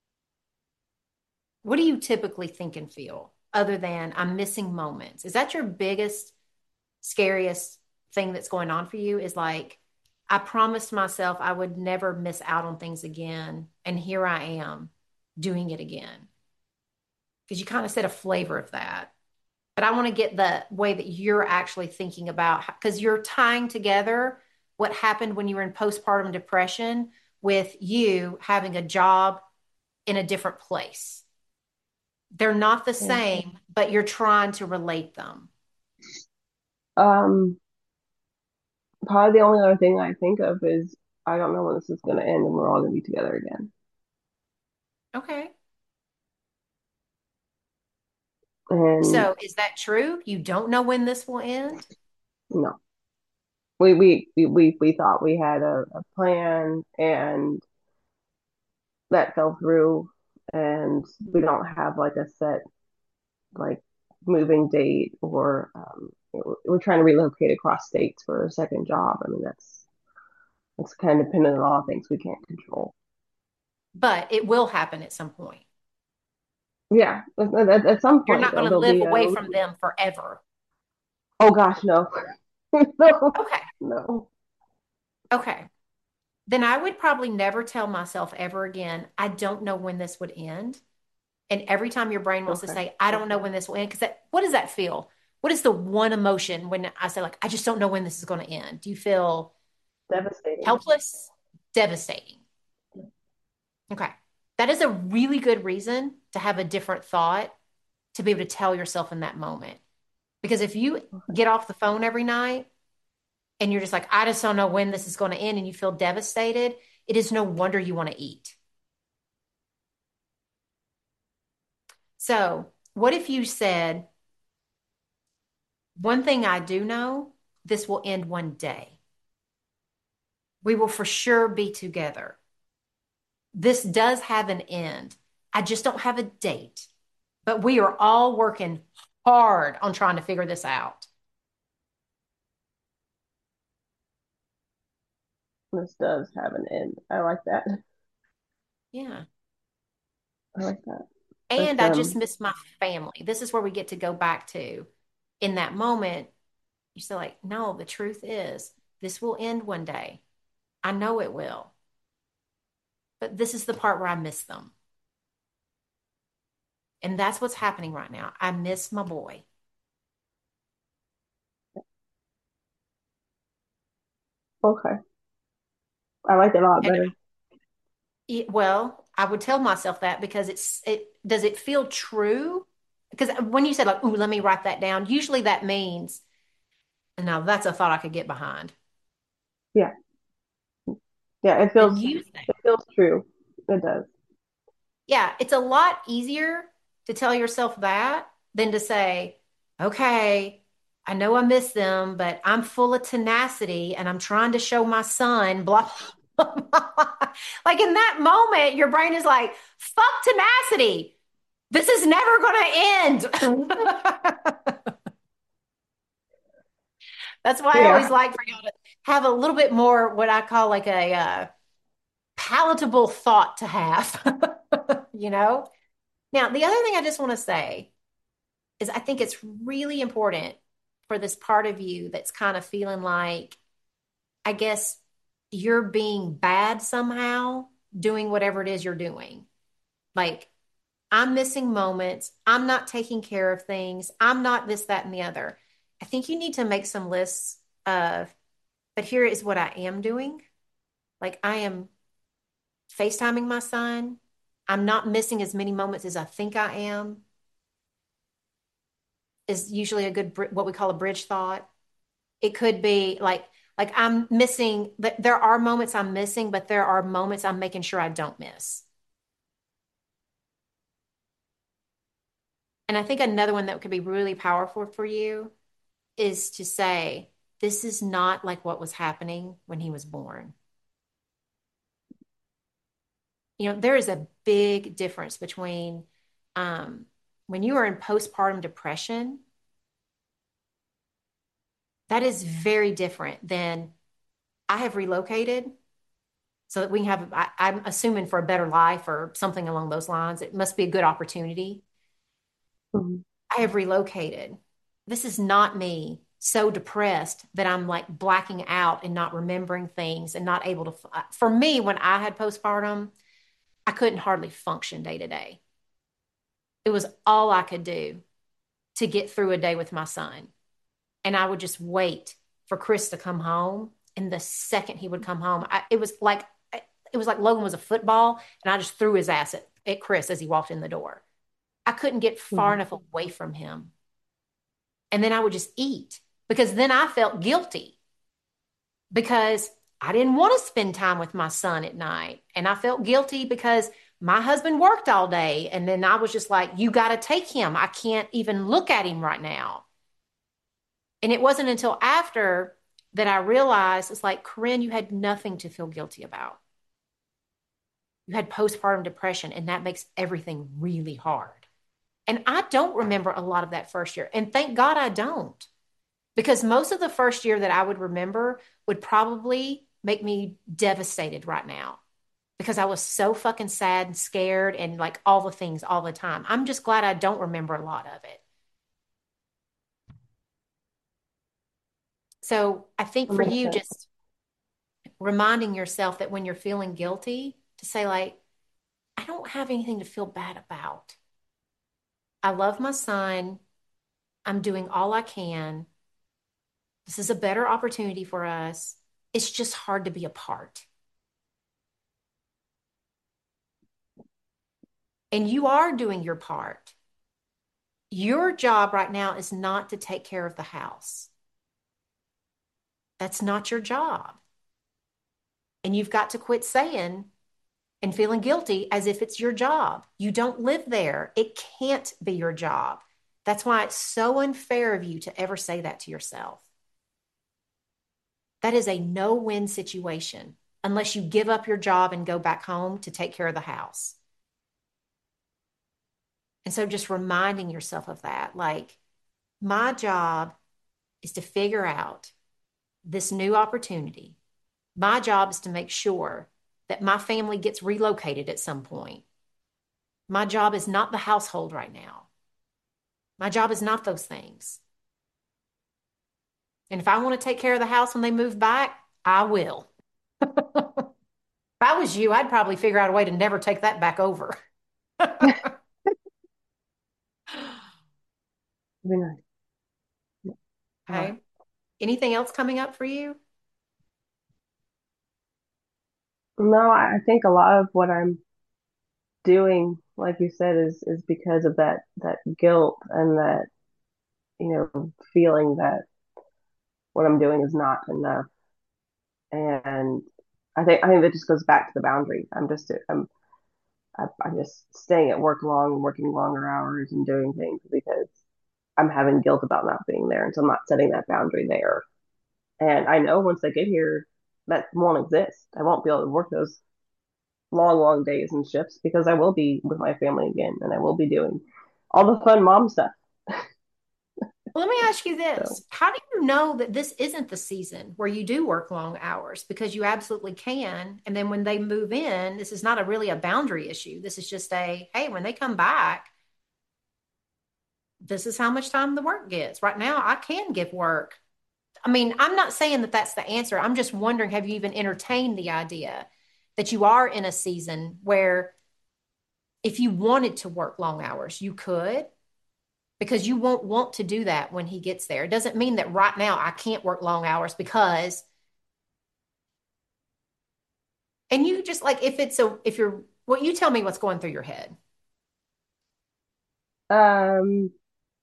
What do you typically think and feel other than I'm missing moments? Is that your biggest, scariest thing that's going on for you? Is like, I promised myself I would never miss out on things again. And here I am doing it again. Because you kind of said a flavor of that. But I want to get the way that you're actually thinking about, because you're tying together what happened when you were in postpartum depression with you having a job in a different place. They're not the Yeah. same, but you're trying to relate them. Um, Probably the only other thing I think of is I don't know when this is going to end and we're all going to be together again. Okay. And So is that true? You don't know when this will end? no, we thought we had a plan and that fell through, and we don't have like a set like moving date or we're trying to relocate across states for a second job. I mean, that's kind of dependent on all things we can't control. But it will happen at some point. Yeah, at some You're point not going to there'll live be a. away from them forever. Oh gosh, no. No, Okay. no. Okay. Then I would probably never tell myself ever again, I don't know when this would end. And every time your brain wants to Okay. say, I don't know when this will end, because what does that feel? What is the one emotion when I say, like, I just don't know when this is going to end? Do you feel Devastating. helpless? Devastating. Okay. That is a really good reason to have a different thought to be able to tell yourself in that moment. Because if you Okay. get off the phone every night and you're just like, I just don't know when this is going to end, and you feel devastated, it is no wonder you want to eat. So, what if you said, one thing I do know, this will end one day. We will for sure be together. This does have an end. I just don't have a date, but we are all working hard on trying to figure this out. This does have an end. I like that. Yeah. I like that. And That's I just miss my family. This is where we get to go back to. In that moment, you say, like, no, the truth is, this will end one day. I know it will. But this is the part where I miss them. And that's what's happening right now. I miss my boy. okay. I like it a lot And better. well, I would tell myself that because it does it feel true? Because when you said like, "Ooh, let me write that down," usually that means, now that's a thought I could get behind. Yeah. Yeah, Then use that. it feels true. It does. Yeah, it's a lot easier to tell yourself that than to say, "Okay, I know I miss them, but I'm full of tenacity and I'm trying to show my son blah." Like in that moment, your brain is like, "Fuck tenacity. This is never going to end." That's why I always Yeah. like for y'all to have a little bit more what I call like a palatable thought to have, you know? Now, the other thing I just want to say is I think it's really important for this part of you that's kind of feeling like, I guess you're being bad somehow doing whatever it is you're doing. Like, I'm missing moments. I'm not taking care of things. I'm not this, that, and the other. I think you need to make some lists of, but here is what I am doing. Like, I am FaceTiming my son. I'm not missing as many moments as I think I am, is usually a good, what we call a bridge thought. It could be like I'm missing, there are moments I'm missing, but there are moments I'm making sure I don't miss. And I think another one that could be really powerful for you is to say, this is not like what was happening when he was born. There is a big difference between um, when you are in postpartum depression, that is very different than I have relocated so that we can have, I'm assuming for a better life or something along those lines. It must be a good opportunity. Mhm. I have relocated. This is not me so depressed that I'm like blacking out and not remembering things and not able to. For me, when I had postpartum, I couldn't hardly function day to day. It was all I could do to get through a day with my son. And I would just wait for Chris to come home. And the second he would come home, it was like Logan was a football, and I just threw his ass at Chris as he walked in the door. I couldn't get far Mhm. enough away from him. And then I would just eat because then I felt guilty because I didn't want to spend time with my son at night. And I felt guilty because my husband worked all day. And then I was just like, you got to take him. I can't even look at him right now. And it wasn't until after that I realized it's like, Corinne, you had nothing to feel guilty about. You had postpartum depression, and that makes everything really hard. And I don't remember a lot of that first year. And thank God I don't. Because most of the first year that I would remember would probably make me devastated right now because I was so fucking sad and scared and like all the things all the time. I'm just glad I don't remember a lot of it. So I think That for makes you, sense. just reminding yourself that when you're feeling guilty, to say, like, I don't have anything to feel bad about. I love my son. I'm doing all I can. This is a better opportunity for us. It's just hard to be apart. And you are doing your part. Your job right now is not to take care of the house. That's not your job. And you've got to quit saying and feeling guilty as if it's your job. You don't live there. It can't be your job. That's why it's so unfair of you to ever say that to yourself. That is a no-win situation unless you give up your job and go back home to take care of the house. And so just reminding yourself of that, like, my job is to figure out this new opportunity. My job is to make sure that my family gets relocated at some point. My job is not the household right now. My job is not those things. And if I want to take care of the house when they move back, I will. If I was you, I'd probably figure out a way to never take that back over. Very nice. Uh, Okay. Anything else coming up for you? no, I think a lot of what I'm doing, like you said, is because of that guilt and that, feeling that what I'm doing is not enough. And I think that just goes back to the boundary. I'm just staying at work long and working longer hours and doing things because I'm having guilt about not being there, and so I'm not setting that boundary there. And I know once I get here, that won't exist. I won't be able to work those long, long days and shifts because I will be with my family again, and I will be doing all the fun mom stuff. Well, let me ask you So, this. How do you know that this isn't the season where you do work long hours? Because you absolutely can. And then when they move in, this is not really a boundary issue. This is just hey, when they come back, this is how much time the work gets. Right now, I can give work. I mean, I'm not saying that that's the answer. I'm just wondering, have you even entertained the idea that you are in a season where if you wanted to work long hours, you could? Because you won't want to do that when he gets there. It doesn't mean that right now I can't work long hours because, and you just like, if you're, well, you tell me what's going through your head. um,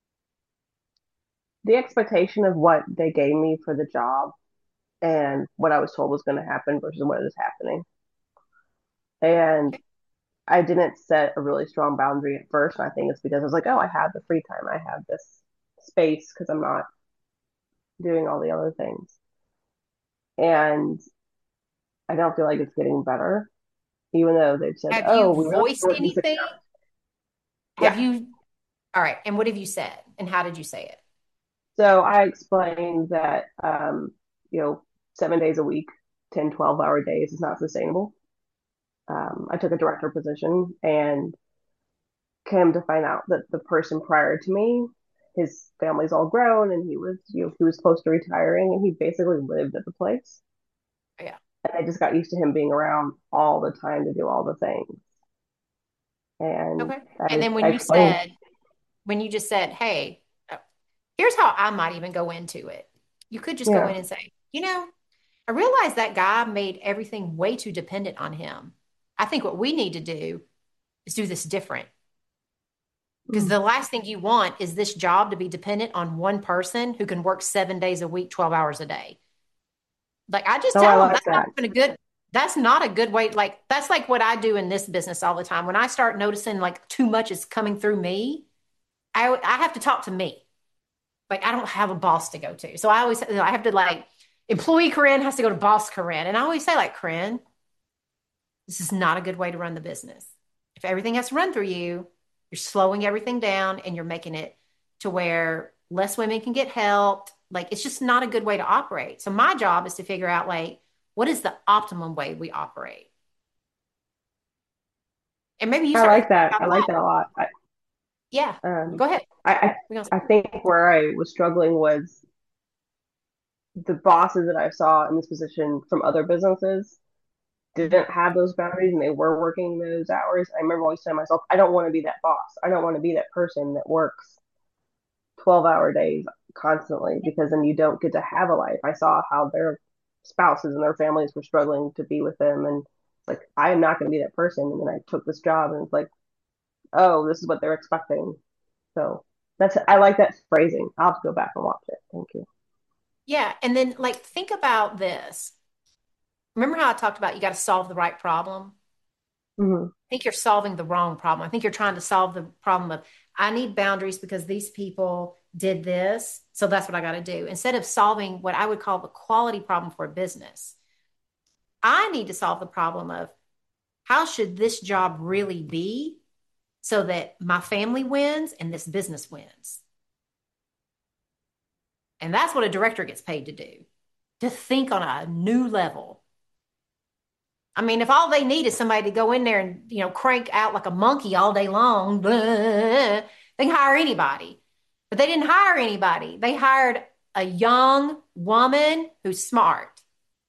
the expectation of what they gave me for the job and what I was told was going to happen versus what is happening. And I didn't set a really strong boundary at first. And I think it's because I was like, oh, I have the free time. I have this space because I'm not doing all the other things. And I don't feel like it's getting better, even though they've said, Have oh, you we realize voiced you're working 6 hours. anything? Yeah. Have you? All right. And what have you said? And how did you say it? So I explained that, you know, 7 days a week, 10, 12-hour days is not sustainable. I took a director position and came to find out that the person prior to me, his family's all grown and he was close to retiring and he basically lived at the place. Yeah. And I just got used to him being around all the time to do all the things. And Okay. And then I when you explained, said, when you just said, hey, here's how I might even go into it. You could just go yeah, in and say, I realize that guy made everything way too dependent on him. I think what we need to do is do this different. Because mm, the last thing you want is this job to be dependent on one person who can work 7 days a week, 12 hours a day. Like I just oh, I tell them like that. that's not a good way. Like that's like what I do in this business all the time. When I start noticing like too much is coming through me, I have to talk to me. Like I don't have a boss to go to. So I always, I have to like, employee Corinne has to go to boss Corinne. And I always say like, Corinne, this is not a good way to run the business. If everything has to run through you, you're slowing everything down and you're making it to where less women can get help. Like it's just not a good way to operate. So my job is to figure out like, what is the optimum way we operate? And maybe you I start to like think that. about I like that. that a lot. Yeah. Um, Go ahead. I, We're gonna I think where I was struggling was the bosses that I saw in this position from other businesses Mhm. didn't have those boundaries and they were working those hours. I remember always telling myself, I don't want to be that boss. I don't want to be that person that works 12-hour days constantly because then you don't get to have a life. I saw how their spouses and their families were struggling to be with them. And it's like, I am not going to be that person. And then I took this job and it's like, oh, this is what they're expecting. So I like that phrasing. I'll have to go back and watch it. Thank you. Yeah. And then like think about this. Remember how I talked about you got to solve the right problem? Mm-hmm. I think you're solving the wrong problem. I think you're trying to solve the problem of I need boundaries because these people did this. So that's what I got to do. Instead of solving what I would call the quality problem for a business, I need to solve the problem of how should this job really be so that my family wins and this business wins. And that's what a director gets paid to do, to think on a new level. I mean, if all they need is somebody to go in there and, crank out like a monkey all day long, blah, they can hire anybody. But they didn't hire anybody. They hired a young woman who's smart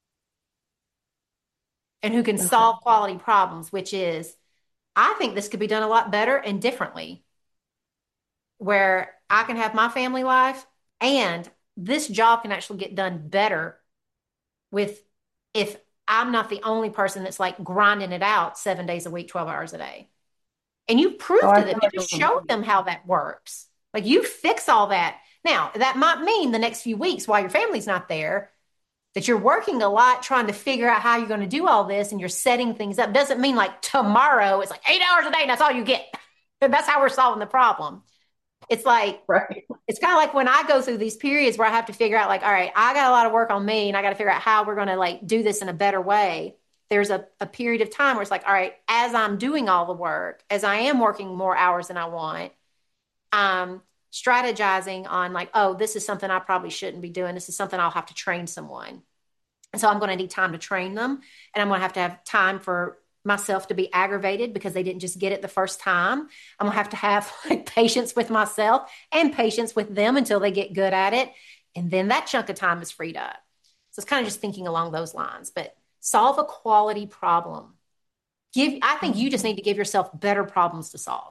and who can Okay. solve quality problems, which is, I think this could be done a lot better and differently, where I can have my family life and this job can actually get done better with if I'm not the only person that's like grinding it out 7 days a week, 12 hours a day. And you Oh, prove I to them, feel you like just showed them how that works. Like you fix all that. Now, that might mean the next few weeks while your family's not there, that you're working a lot trying to figure out how you're going to do all this and you're setting things up. Doesn't mean like tomorrow it's like 8 hours a day and that's all you get. And that's how we're solving the problem. It's like, right. it's kind of like when I go through these periods where I have to figure out, like, all right, I got a lot of work on me and I got to figure out how we're going to like do this in a better way. There's a period of time where it's like, all right, as I'm doing all the work, as I am working more hours than I want, I'm strategizing on like, oh, this is something I probably shouldn't be doing. This is something I'll have to train someone. And so I'm going to need time to train them. And I'm going to have time for myself to be aggravated because they didn't just get it the first time. I'm going to have like patience with myself and patience with them until they get good at it. And then that chunk of time is freed up. So it's kind of just thinking along those lines, but solve a quality problem. I think you just need to give yourself better problems to solve.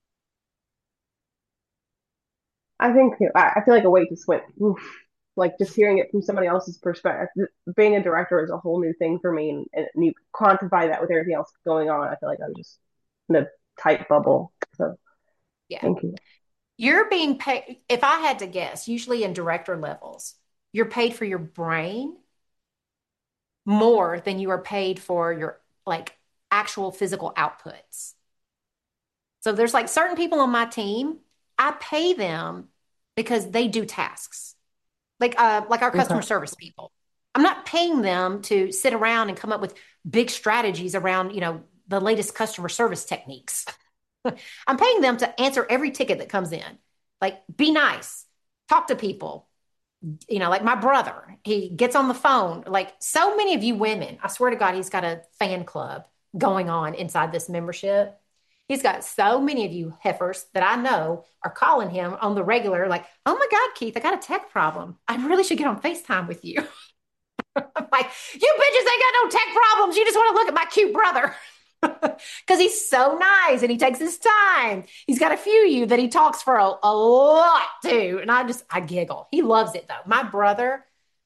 I think I feel like a weight to swim. Oof. Like just hearing it from somebody else's perspective. Being a director is a whole new thing for me, and you quantify that with everything else going on. I feel like I'm just in a tight bubble. So Yeah. thank you. You're being paid, if I had to guess, usually in director levels, you're paid for your brain more than you are paid for your like actual physical outputs. So there's like certain people on my team, I pay them because they do tasks. like our customer Okay. service people. I'm not paying them to sit around and come up with big strategies around, the latest customer service techniques. I'm paying them to answer every ticket that comes in. Like, be nice, talk to people. Like my brother, he gets on the phone. Like so many of you women, I swear to God, he's got a fan club going on inside this membership. He's got so many of you heifers that I know are calling him on the regular, like, oh my God, Keith, I got a tech problem. I really should get on FaceTime with you. I'm like, you bitches ain't got no tech problems. You just want to look at my cute brother. Because he's so nice and he takes his time. He's got a few of you that he talks for a lot to. And I giggle. He loves it though. My brother,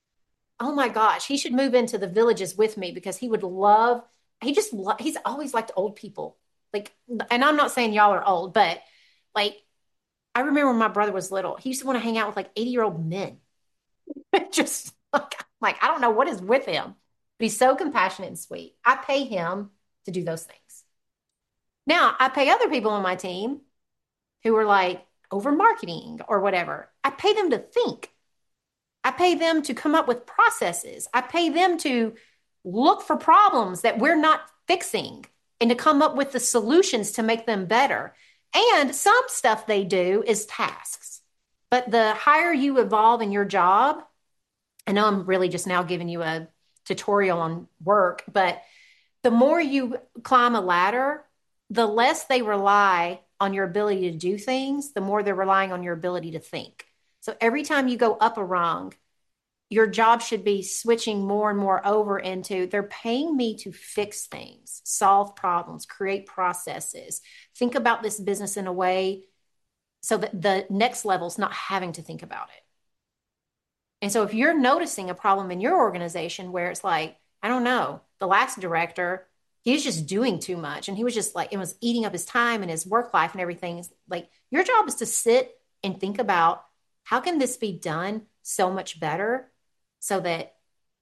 oh my gosh, he should move into the villages with me because he would love, he's always liked old people. Like, and I'm not saying y'all are old, but like, I remember when my brother was little, he used to want to hang out with like 80-year-old men. Just like, I don't know what is with him, but he's so compassionate and sweet. I pay him to do those things. Now, I pay other people on my team who are like over marketing or whatever. I pay them to think. I pay them to come up with processes. I pay them to look for problems that we're not fixing and to come up with the solutions to make them better. And some stuff they do is tasks. But the higher you evolve in your job, I know I'm really just now giving you a tutorial on work, but the more you climb a ladder, the less they rely on your ability to do things, the more they're relying on your ability to think. So every time you go up a rung, your job should be switching more and more over into they're paying me to fix things, solve problems, create processes, think about this business in a way so that the next level is not having to think about it. And so if you're noticing a problem in your organization where it's like, I don't know, the last director, he was just doing too much and he was just like, it was eating up his time and his work life and everything. It's like your job is to sit and think about how can this be done so much better so that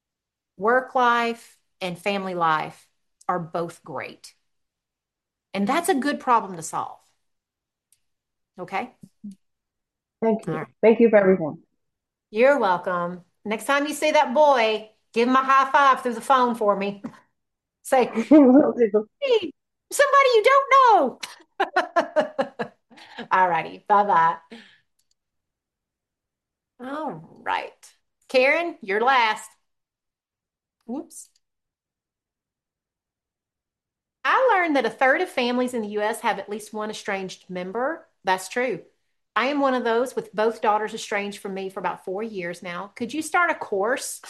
work life and family life are both great. And that's a good problem to solve. Okay. Thank All you. right. Thank you for everything. You're welcome. Next time you see that boy, give him a high five through the phone for me. Say, hey, somebody you don't know. All righty. Bye bye. All right. Karen, you're last. Whoops. I learned that a third of families in the US have at least one estranged member. That's true. I am one of those with both daughters estranged from me for about 4 years now. Could you start a course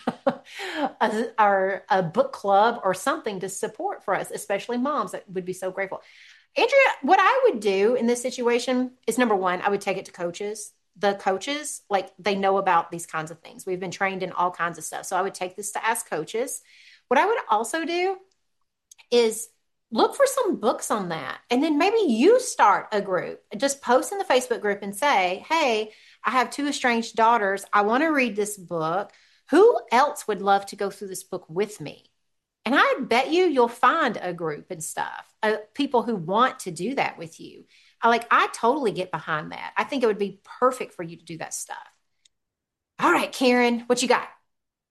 or a book club or something to support for us, especially moms that would be so grateful? Andrea, what I would do in this situation is number one, I would take it to coaches. The coaches, like they know about these kinds of things. We've been trained in all kinds of stuff. So I would take this to ask coaches. What I would also do is look for some books on that. And then maybe you start a group. Just post in the Facebook group and say, hey, I have two estranged daughters. I want to read this book. Who else would love to go through this book with me? And I bet you'll find a group and stuff, people who want to do that with you. I totally get behind that. I think it would be perfect for you to do that stuff. All right, Karen, what you got?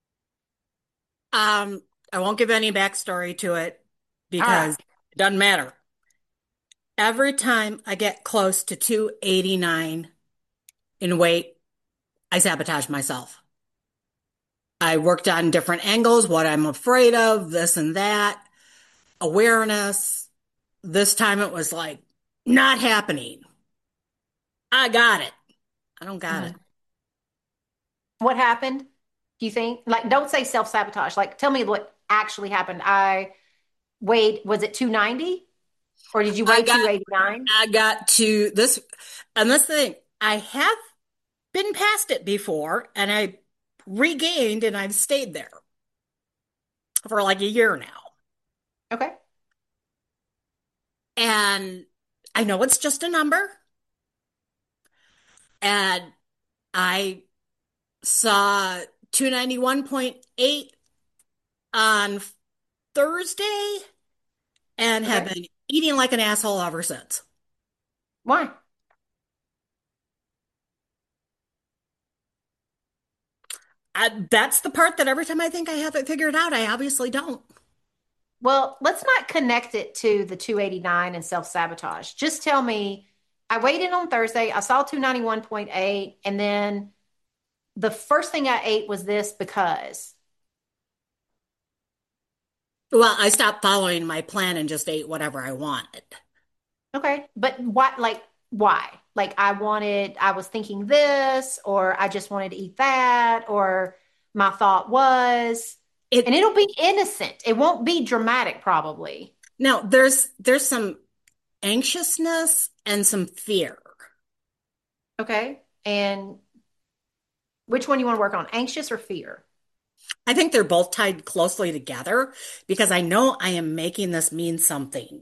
I won't give any backstory to it All right. because it doesn't matter. Every time I get close to 289 in weight, I sabotage myself. I worked on different angles, what I'm afraid of, this and that, awareness. This time it was like, not happening. I got it. I don't got it. Mhm. What happened? Do you think? Like, don't say self-sabotage. Like, tell me what actually happened. I weighed, was it 290 or did you I weigh got 289? I got to this, and this thing, I have been past it before, and I regained, and I've stayed there for like a year now. Okay. And I know it's just a number. And I saw 291.8 on Thursday and have Okay. been eating like an asshole ever since. Why? That's the part that every time I think I have it figured out, I obviously don't. Well, let's not connect it to the 289 and self-sabotage. Just tell me, I weighed in on Thursday, I saw 291.8, and then the first thing I ate was this because. Well, I stopped following my plan and just ate whatever I wanted. Okay, but what, like, why? Like, I was thinking this, or I just wanted to eat that, or my thought was, and It it'll be innocent. It won't be dramatic, probably. Now there's some anxiousness and some fear. Okay, and which one you want to work on, anxious or fear? I think they're both tied closely together because I know I am making this mean something.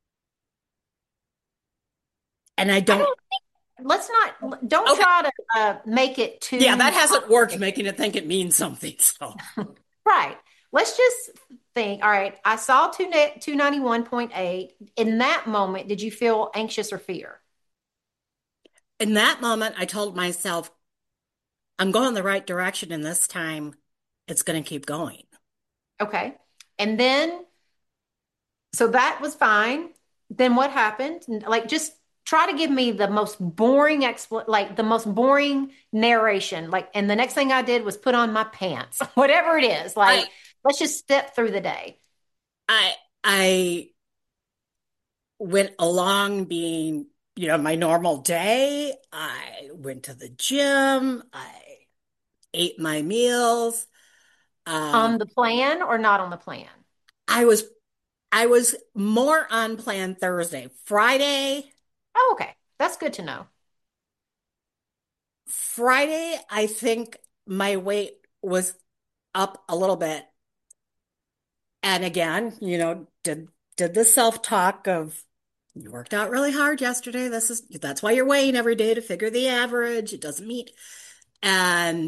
And I I don't, don't let's not don't okay. try to make it Yeah, too that hasn't worked complicated. making it think it means something. So Right. Let's just think, all right, I saw 291.8. In that moment, did you feel anxious or fear? in that moment, I told myself, I'm going the right direction, and this time it's going to keep going. Okay. And then, so that was fine. Then what happened? Like, just try to give me the most boring like the most boring narration. Like, and the next thing I did was put on my pants, whatever it is. I, Like, let's just step through the day. I, I went along being, my normal day. I went to the gym. I ate my meals. Um, On the plan or not on the plan? I was I was more on plan Thursday. Oh, okay. That's good to know. Friday, I think my weight was up a little bit. And again, did the self-talk of you worked out really hard yesterday. That's why you're weighing every day to figure the average. It doesn't meet. And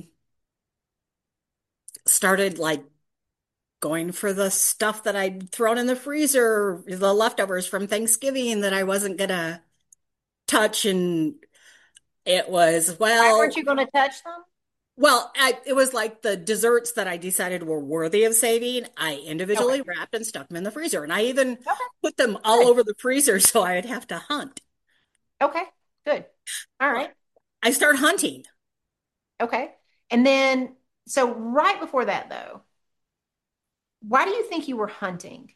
started like going for the stuff that I'd thrown in the freezer, the leftovers from Thanksgiving that I wasn't gonna touch. And it was, Why weren't well, you going to touch them? it was like the desserts that I decided were worthy of saving. I Okay. individually wrapped and stuck them in the freezer, and I even Okay. put them all Good. over the freezer so I'd have to hunt. Okay. Good. All Well, right. I start hunting. Okay. And then, so right before that, though, why do you think you were hunting?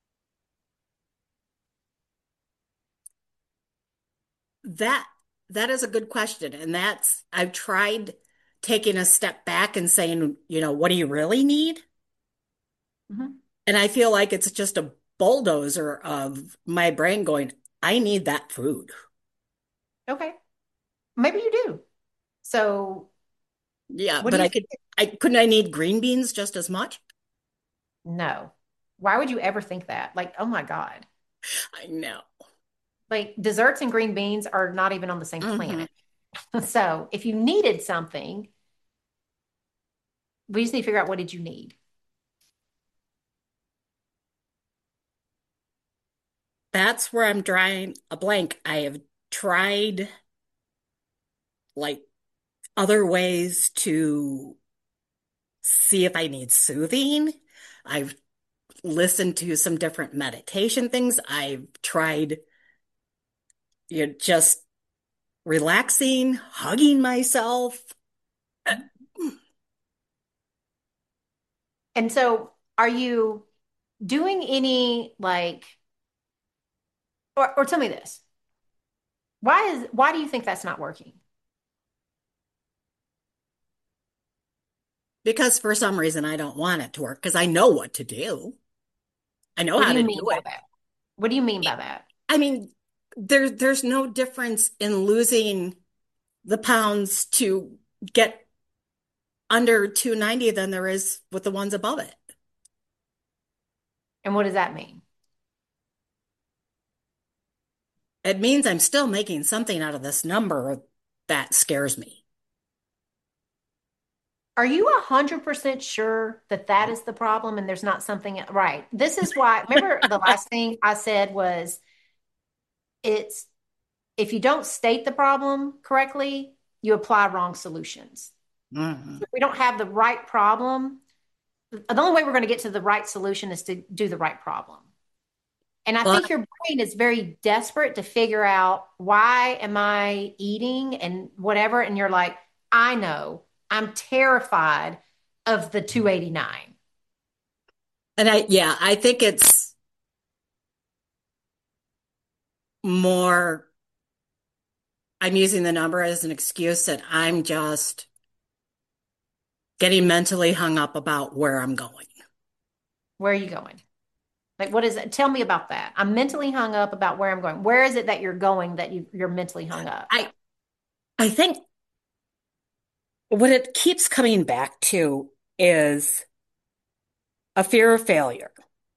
That that is a good question, and I've tried taking a step back and saying, what do you really need? Mhm. And I feel like it's just a bulldozer of my brain going, I need that food. Okay. Maybe you do. So, Yeah, what do but you I couldn't I need green beans just as much? No. Why would you ever think that? Like, oh my God. I know. Like, desserts and green beans are not even on the same Hmm. planet. So, if you needed something, we just need to figure out what did you need. That's where I'm drawing a blank. I have tried like other ways to see if I need soothing. I've listened to some different meditation things. I've tried, just relaxing, hugging myself. And so, are you doing any like, or tell me this. Why do you think that's not working? Because for some reason I don't want it to work because I know what to do. I know What do how you to mean do by it. that? What do you mean by that? I mean, there's no difference in losing the pounds to get under 290 than there is with the ones above it. And what does that mean? It means I'm still making something out of this number that scares me. Are you 100% sure that that is the problem and there's not something right? This is why, remember the last thing I said was it's if you don't state the problem correctly, you apply wrong solutions. Mhm. If we don't have the right problem, the only way we're going to get to the right solution is to do the right problem. And I Well, think your brain is very desperate to figure out why am I eating and whatever. And you're like, I know, I'm terrified of the 289. and I think it's more, I'm using the number as an excuse that I'm just getting mentally hung up about where I'm going. Where are you going? Like, what is it? Tell me about that. I'm mentally hung up about where I'm going. Where is it that you're going that you're mentally hung up? I I think what it keeps coming back to is a fear of failure.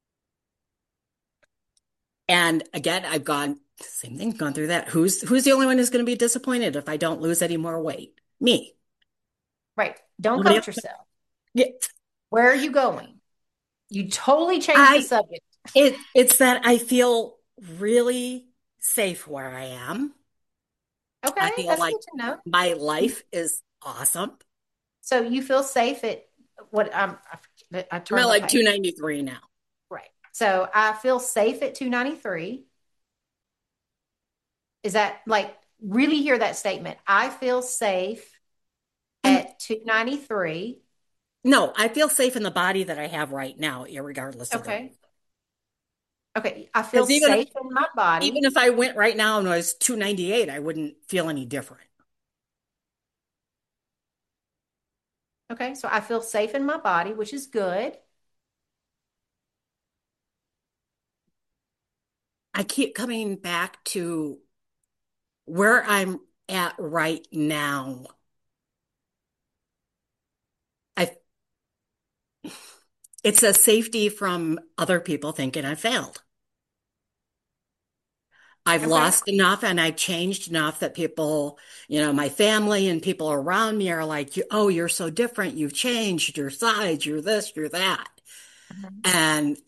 And again, I've gone same thing, gone through that. Who's the only one who's going to be disappointed if I don't lose any more weight? Me. Right. Don't Nobody coach else. yourself. Yeah. Where are you going? You totally changed the I subject. it's that I feel really safe where I am. I Okay, feel that's like good to know. my life is awesome. So you feel safe at what I I'm at turned the like page. 293 now. Right. So I feel safe at 293. Is that like really hear that statement? I feel safe And at 293. no, I feel safe in the body that I have right now, irregardless of the weight. Okay. Okay. I feel Because safe in my even body. if I went right now and was 298, I wouldn't feel any different. Okay. So I feel safe in my body, which is good. I keep coming back to where I'm at right now. I It's a safety from other people thinking I failed. I've Okay. lost enough and I've changed enough that people, my family and people around me are like, oh, you're so different. You've changed your size, you're this, you're that. Mhm. And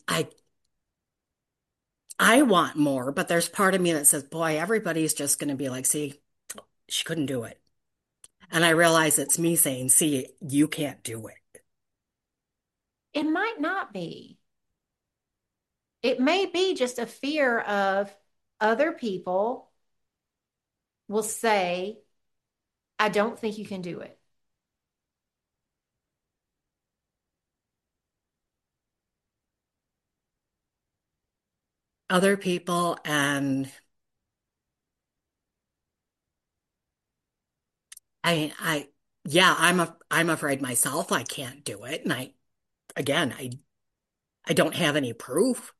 I want more, but there's part of me that says, boy, everybody's just going to be like, see, she couldn't do it. And I realize it's me saying, see, you can't do it. It might not be. It may be just a fear of other people will say, I don't think you can do it. Other people, and I, yeah, I'm afraid myself I can't do it. And again, I don't have any proof.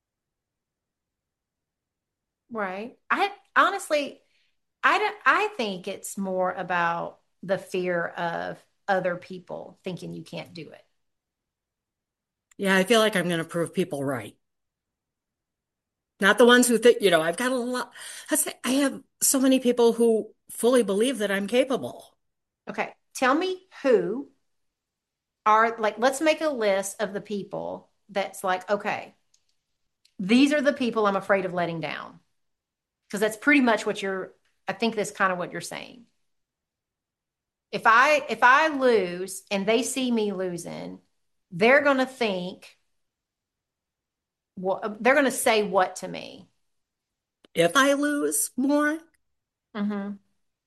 Right. I honestly, I think it's more about the fear of other people thinking you can't do it. Yeah, I feel like I'm going to prove people right. Not the ones who think, I've got a lot. I have so many people who fully believe that I'm capable. Okay. Tell me who are like, let's make a list of the people that's like, okay, these are the people I'm afraid of letting down. Because that's pretty much I think that's kind of what you're saying. If I lose and they see me losing, they're going to think, well, they're going to say what to me? If I lose more, Hmm.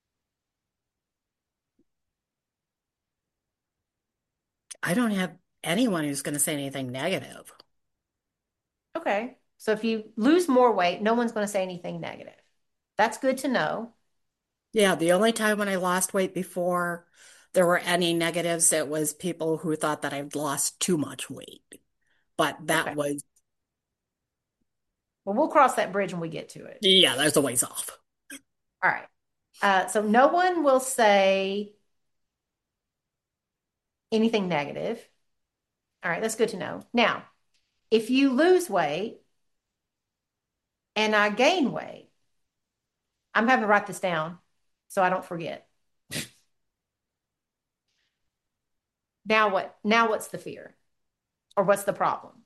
I don't have anyone who's going to say anything negative. Okay. So if you lose more weight, no one's going to say anything negative. That's good to know. Yeah, the only time when I lost weight before there were any negatives, it was people who thought that I'd lost too much weight. But that Okay. was, Well, we'll cross that bridge when we get to it. yeah, that's a ways off. All right. So no one will say anything negative. All right. That's good to know. Now, if you lose weight and I gain weight, I'm having to write this down so I don't forget. Now what? Now what's the fear or what's the problem?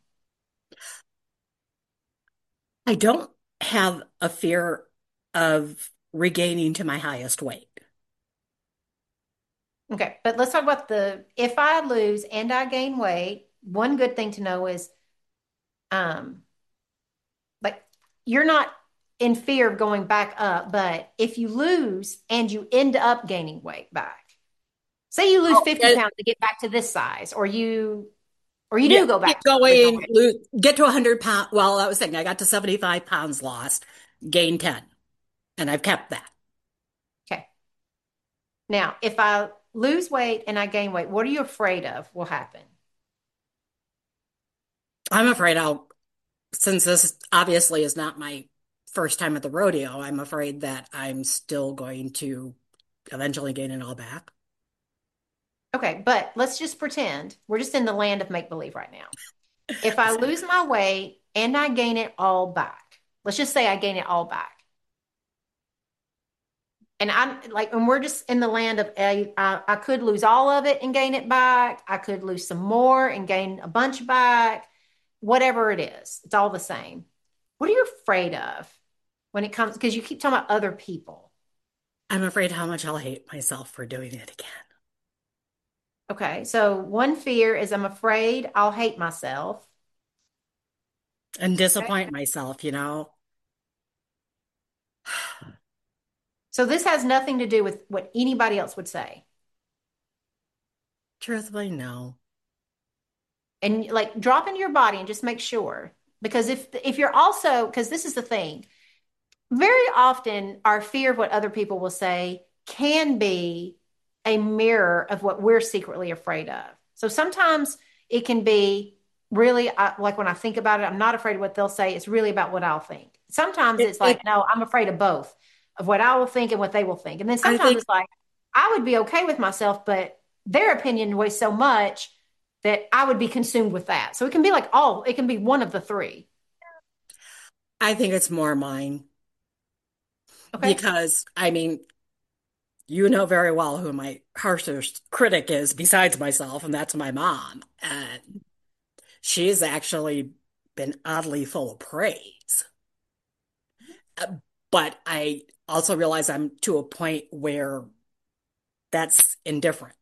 I don't have a fear of regaining to my highest weight. Okay, but let's talk about the if I lose and I gain weight, one good thing to know is um like you're not in fear of going back up, but if you lose and you end up gaining weight back, say you lose Oh, 50 yeah, pounds to get back to this size, or you yeah, do go keep back to the original going, weight. get to 100 pounds. Well, I was thinking I got to 75 pounds lost, gained 10, and I've kept that. Okay. Now, if I lose weight and I gain weight, what are you afraid of will happen? I'm afraid since this obviously is not my first time at the rodeo, I'm afraid that I'm still going to eventually gain it all back. Okay, but let's just pretend we're just in the land of make believe right now. If I lose my weight and I gain it all back, let's just say I gain it all back. And I'm like, and we're just in the land of, I could lose all of it and gain it back. I could lose some more and gain a bunch back. Whatever it is, it's all the same. What are you afraid of when it comes? Because you keep talking about other people. I'm afraid how much I'll hate myself for doing it again Okay, so one fear is I'm afraid I'll hate myself. and Okay. disappoint myself. So this has nothing to do with what anybody else would say. Truthfully, no. And like drop into your body and just make sure. Because if you're also, because this is the thing, very often our fear of what other people will say can be a mirror of what we're secretly afraid of. So sometimes it can be really like when I think about it, I'm not afraid of what they'll say. It's really about what I'll think. Sometimes It, it's it, like, no, I'm afraid of both, of what I will think and what they will think. And then I sometimes think, it's like, I would be okay with myself, but their opinion weighs so much that I would be consumed with that. So it can be like it can be one of the three. I think it's more mine Okay. because, I mean, you know very well who my harshest critic is besides myself, and that's my mom. And she's actually been oddly full of praise. Uh, But I also realize I'm to a point where that's indifferent.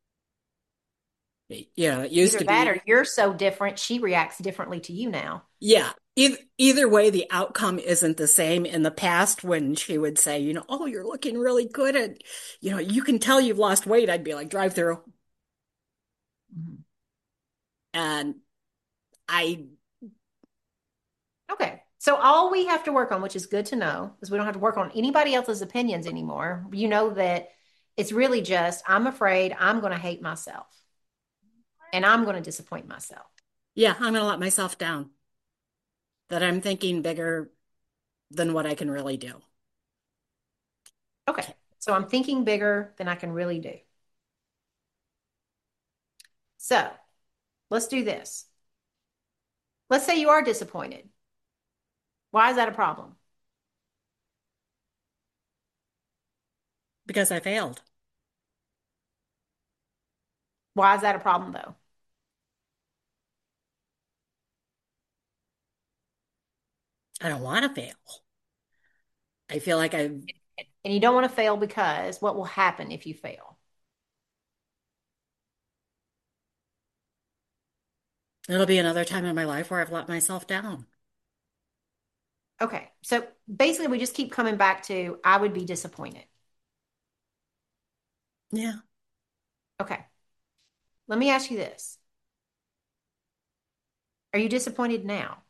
It used Either to that be, or you're so different, she reacts differently to you now. yeah. Either way, the outcome isn't the same. In the past, when she would say, oh, you're looking really good and, you can tell you've lost weight, I'd be like, drive through. Mhm. And I, Okay. So all we have to work on, which is good to know, is we don't have to work on anybody else's opinions anymore. You know that it's really just, I'm afraid I'm going to hate myself and I'm going to disappoint myself. yeah, I'm going to let myself down, that I'm thinking bigger than what I can really do. Okay. So I'm thinking bigger than I can really do. So let's do this. Let's say you are disappointed. Why is that a problem? Because I failed. Why is that a problem though? I don't want to fail. I feel like And you don't want to fail because what will happen if you fail? it'll be another time in my life where I've let myself down. Okay. So basically, we just keep coming back to I would be disappointed. Yeah. Okay. Let me ask you this. Are you disappointed now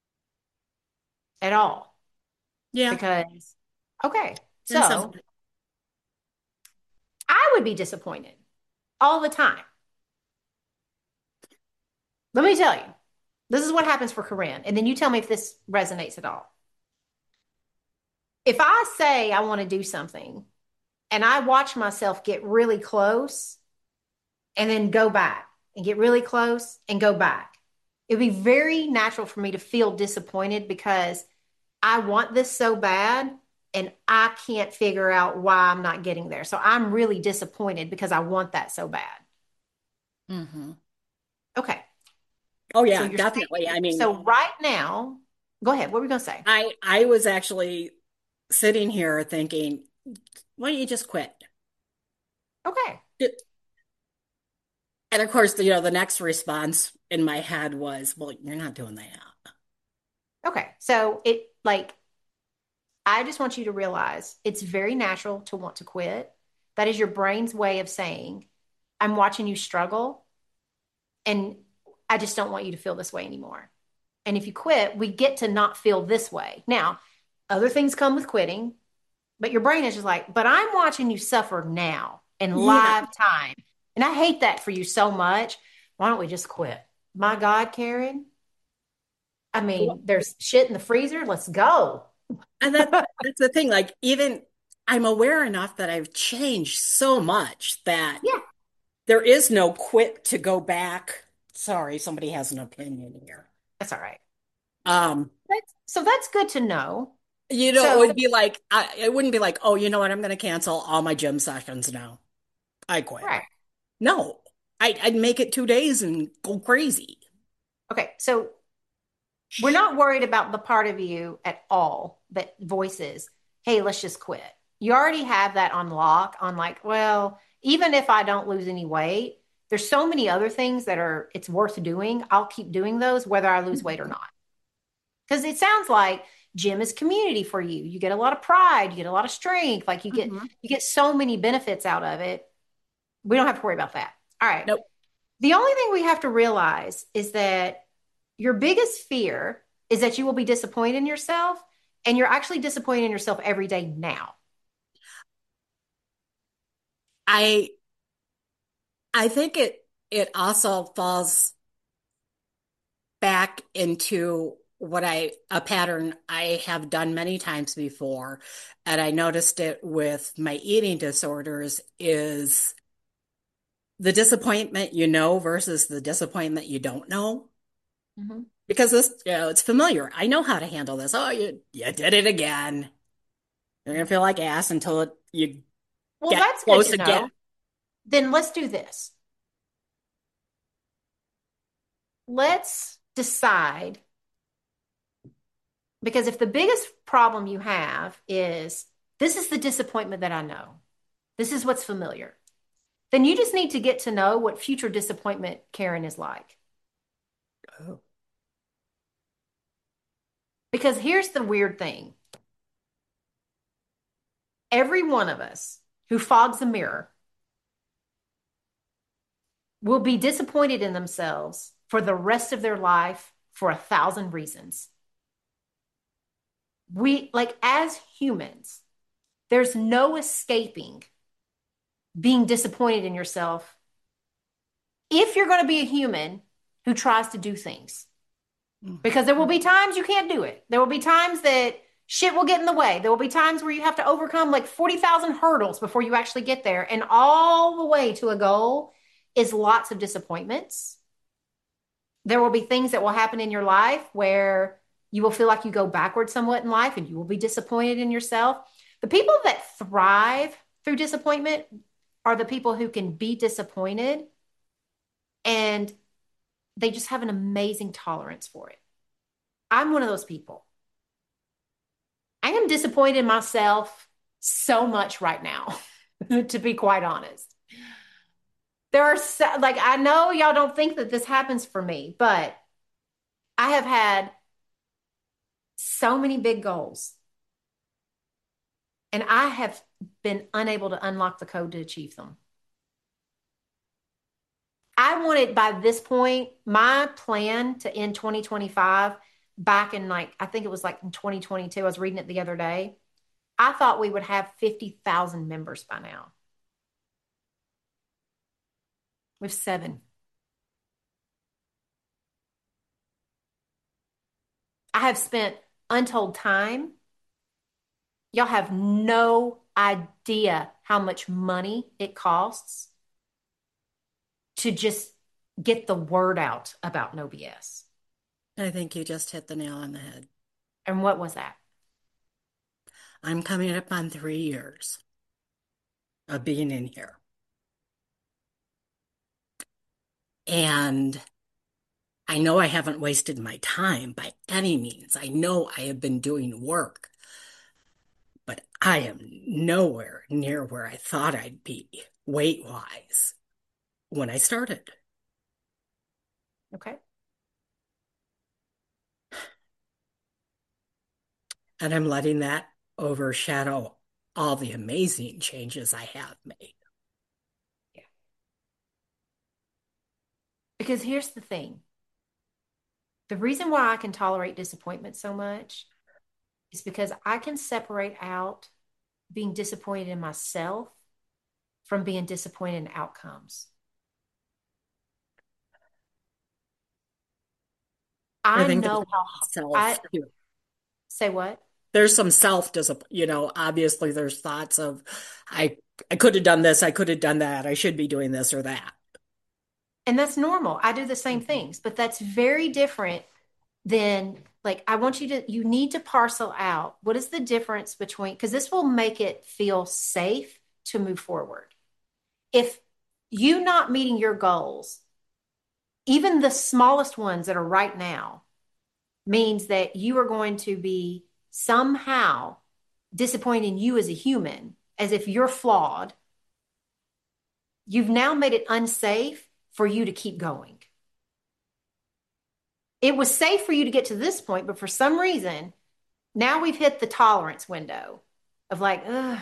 at all? Yeah. Because, okay. And so So I would be disappointed all the time. Let me tell you, this is what happens for Corinne. And then you tell me if this resonates at all. If I say I want to do something and I watch myself get really close and then go back and get really close and go back, it'd be very natural for me to feel disappointed because I want this so bad and I can't figure out why I'm not getting there. So I'm really disappointed because I want that so bad. hmm Okay. Oh So yeah, you're definitely. I mean, so right now, go ahead. What were we going to say? I was actually sitting here thinking, why don't you just quit? Okay. And of course, the next response in my head was, well, you're not doing that. Okay. So it like I just want you to realize it's very natural to want to quit. That is your brain's way of saying, I'm watching you struggle and I just don't want you to feel this way anymore. And if you quit, we get to not feel this way. Now, other things come with quitting, but your brain is just like, but I'm watching you suffer now in Yeah. live time. And I hate that for you so much. Why don't we just quit? My God, Karen. I Well, mean, there's shit in the freezer. Let's go. and that's the thing. Like, even I'm aware enough that I've changed so much that Yeah, there is no quit to go back. Sorry, somebody has an opinion here. that's all right. Um, So that's good to know. it So, would be like it wouldn't be like, oh, you know what? I'm going to cancel all my gym sessions now. I quit. right. No, I'd make it 2 days and go crazy. Okay. So we're not worried about the part of you at all that voices, hey, let's just quit. You already have that on lock on like, well, even if I don't lose any weight, there's so many other things that are, it's worth doing. I'll keep doing those whether I lose weight or not. Because it sounds like gym is community for you. You get a lot of pride, you get a lot of strength, like Mhm. you get so many benefits out of it. We don't have to worry about that. All right. Nope. The only thing we have to realize is that your biggest fear is that you will be disappointed in yourself, and you're actually disappointed in yourself every day now. I I think it also falls back into what I a pattern I have done many times before, and I noticed it with my eating disorders is the disappointment versus the disappointment you don't know. Mhm. Because it's familiar. I know how to handle this. Oh, you did it again. You're gonna feel like ass until you Well, get that's good close to again. know. Then let's do this. Let's decide because if the biggest problem you have is this is the disappointment that I know, this is what's familiar, then you just need to get to know what future disappointment Karen is like. Oh. Because here's the weird thing every one of us who fogs a mirror will be disappointed in themselves for the rest of their life for 1,000 reasons. We, like, as humans, there's no escaping being disappointed in yourself if you're going to be a human who tries to do things. Because there will be times you can't do it. There will be times that shit will get in the way. There will be times where you have to overcome like 40,000 hurdles before you actually get there. And all the way to a goal is lots of disappointments. There will be things that will happen in your life where you will feel like you go backwards somewhat in life and you will be disappointed in yourself. The people that thrive through disappointment are the people who can be disappointed and they just have an amazing tolerance for it. I'm one of those people. I am disappointed in myself so much right now, to be quite honest. There are like, I know y'all don't think that this happens for me, but I have had so many big goals and I have been unable to unlock the code to achieve them. I wanted by this point, my plan to end 2025 back in like, I think it was like in 2022. I was reading it the other day. I thought we would have 50,000 members by now. We have seven. I have spent untold time. Y'all have no idea how much money it costs to just get the word out about No BS. I think you just hit the nail on the head. And what was that? I'm coming up on 3 years of being in here. And I know I haven't wasted my time by any means. I know I have been doing work, but I am nowhere near where I thought I'd be weight-wise. when I started. Okay. And I'm letting that overshadow all the amazing changes I have made. Yeah. Because here's the thing. The reason why I can tolerate disappointment so much is because I can separate out being disappointed in myself from being disappointed in outcomes. I I think there's know how self I too. say what? There's some self disappointment, obviously there's thoughts of I I could have done this, I could have done that, I should be doing this or that. And that's normal. I do the same Mhm. things, but that's very different than like I want you need to parcel out what is the difference between, because this will make it feel safe to move forward. If you not meeting your goals, even the smallest ones that are right now, means that you are going to be somehow disappointing you as a human, as if you're flawed, you've now made it unsafe for you to keep going. It was safe for you to get to this point, but for some reason, now we've hit the tolerance window of like, ugh,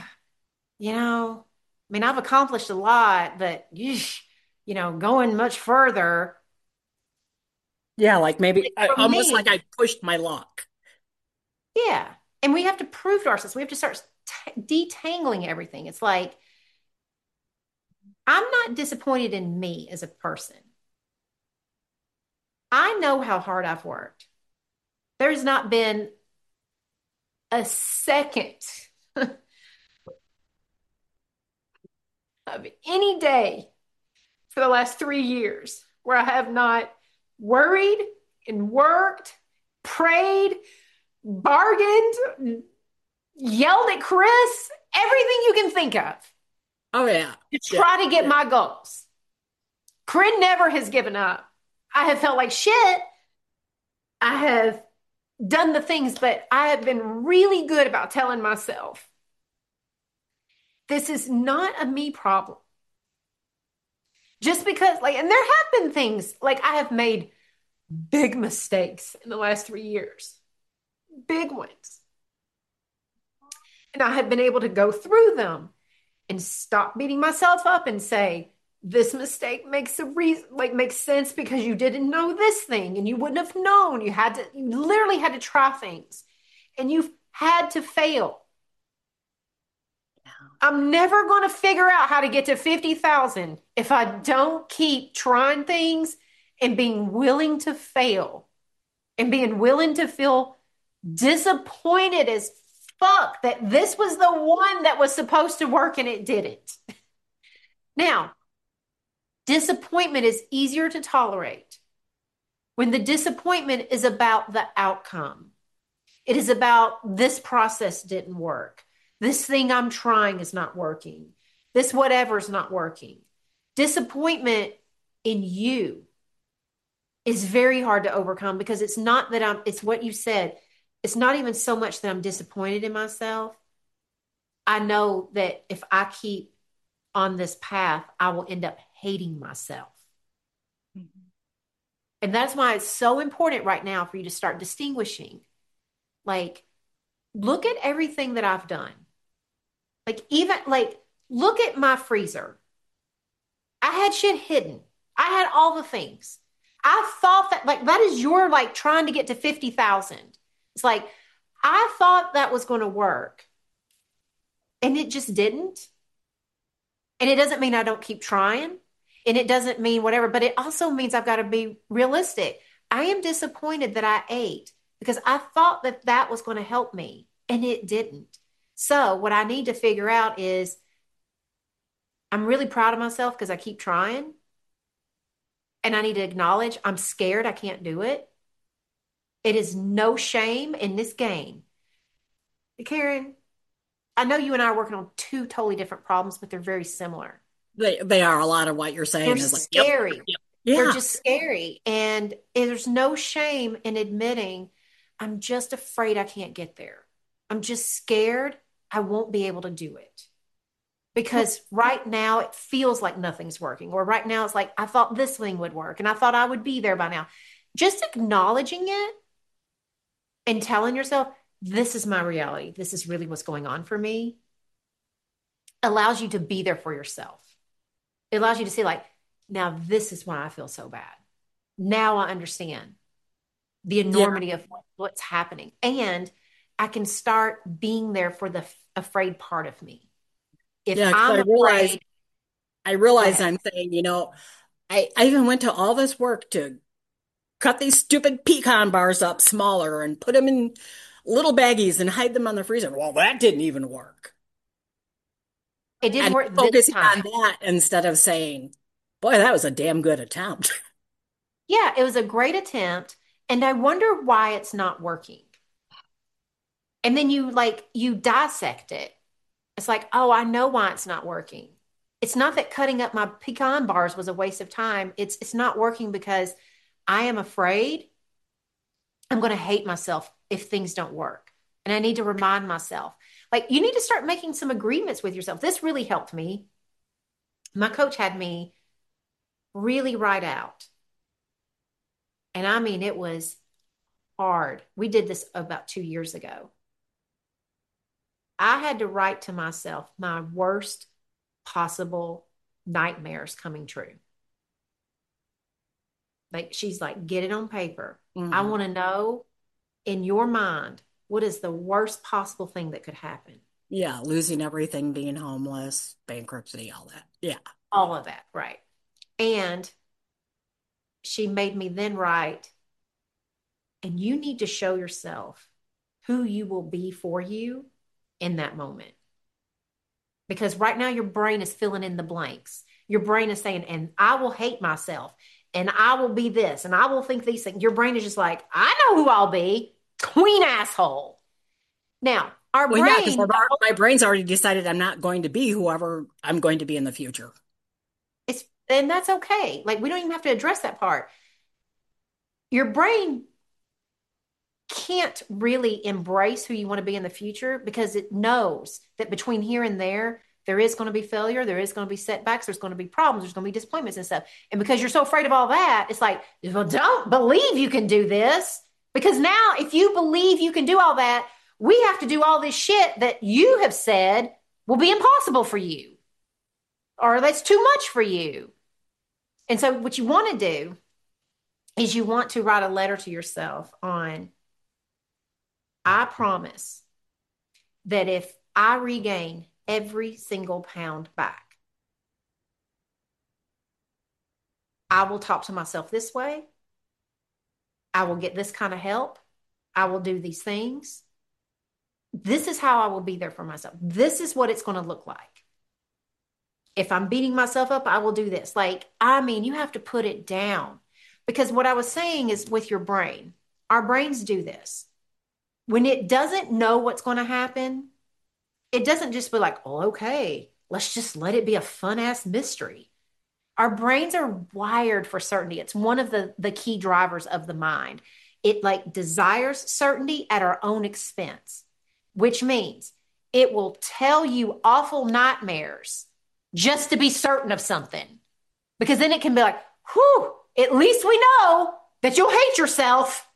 I mean, I've accomplished a lot, but going much further. Yeah, like maybe Like for almost like me, I pushed my luck. yeah. And we have to prove to ourselves, we have to start detangling everything. It's like, I'm not disappointed in me as a person. I know how hard I've worked. There's not been a second of any day for the last 3 years where I have not worried and worked, prayed, bargained, yelled at Chris, everything you can think of Oh yeah. to Yeah. try to get my goals. Corinne never has given up. I have felt like shit. I have done the things, but I have been really good about telling myself this is not a me problem. Just because, like, and there have been things like I have made big mistakes in the last 3 years, big ones. And I have been able to go through them and stop beating myself up and say, this mistake makes a reason, like makes sense because you didn't know this thing and you wouldn't have known. You literally had to try things and you've had to fail. I'm never going to figure out how to get to 50,000 if I don't keep trying things and being willing to fail and being willing to feel disappointed as fuck that this was the one that was supposed to work and it didn't. Now, disappointment is easier to tolerate when the disappointment is about the outcome. It is about this process didn't work. This thing I'm trying is not working. This whatever is not working. Disappointment in you is very hard to overcome because it's not that it's what you said. It's not even so much that I'm disappointed in myself. I know that if I keep on this path, I will end up hating myself. And that's why it's so important right now for you to start distinguishing. Like, look at everything that I've done. Like, even like, look at my freezer. I had shit hidden. I had all the things. I thought that, like, that is your, like, trying to get to 50,000. It's like, I thought that was going to work and it just didn't. And it doesn't mean I don't keep trying. And it doesn't mean whatever, but it also means I've got to be realistic. I am disappointed that I ate because I thought that that was going to help me and it didn't. So, what I need to figure out is I'm really proud of myself because I keep trying. And I need to acknowledge I'm scared I can't do it. It is no shame in this game. Karen, I know you and I are working on two totally different problems, but they're very similar. They are a lot of what you're They're saying is like, yep, scary. yep, They're yeah. just scary. And there's no shame in admitting I'm just afraid I can't get there. I'm just scared I won't be able to do it. because right now it feels like nothing's working, or right now it's like, I thought this thing would work and I thought I would be there by now. Just acknowledging it and telling yourself, this is my reality. This is really what's going on for me allows you to be there for yourself. It allows you to see, like, now this is why I feel so bad. Now I understand the Yeah. enormity of what's happening. And I can start being there for the afraid part of me. If Yeah, because I'm afraid, I go realize ahead. I'm saying, I even went to all this work to cut these stupid pecan bars up smaller and put them in little baggies and hide them on the freezer. Well, that didn't even work. It didn't And work this focusing time. on that instead of saying, boy, that was a damn good attempt. Yeah, it was a great attempt. And I wonder why it's not working. And then you dissect it. It's like, oh, I know why it's not working. It's not that cutting up my pecan bars was a waste of time. It's not working because I am afraid I'm going to hate myself if things don't work. And I need to remind myself. Like, you need to start making some agreements with yourself. This really helped me. My coach had me really write out. And I mean, it was hard. We did this about 2 years ago. I had to write to myself my worst possible nightmares coming true. Like, she's like, get it on paper. I Mhm. want to know in your mind, what is the worst possible thing that could happen? Yeah, losing everything, being homeless, bankruptcy, all that. Yeah. All of that, right? And she made me then write, and you need to show yourself who you will be for you in that moment. Because right now your brain is filling in the blanks. Your brain is saying, and I will hate myself, and I will be this, and I will think these things. Your brain is just like, I know who I'll be. Queen asshole. Now, our Well, yeah, because brain, my brain's already decided I'm not going to be whoever I'm going to be in the future. it's, and that's okay. Like, we don't even have to address that part. Your brain can't really embrace who you want to be in the future because it knows that between here and there is going to be failure, there is going to be setbacks, there's going to be problems, there's going to be disappointments and stuff. And because you're so afraid of all that, it's like, well, don't believe you can do this. Because now, if you believe you can do all that, we have to do all this shit that you have said will be impossible for you, or that's too much for you. And so, what you want to do is you want to write a letter to yourself on, I promise that if I regain every single pound back, I will talk to myself this way. I will get this kind of help. I will do these things. This is how I will be there for myself. This is what it's going to look like. If I'm beating myself up, I will do this. Like, I mean, you have to put it down because what I was saying is with your brain, our brains do this. When it doesn't know what's going to happen, it doesn't just be like, oh, okay, let's just let it be a fun ass mystery. Our brains are wired for certainty. It's one of the key drivers of the mind. It like desires certainty at our own expense, which means it will tell you awful nightmares just to be certain of something. Because then it can be like, whew, at least we know that you'll hate yourself.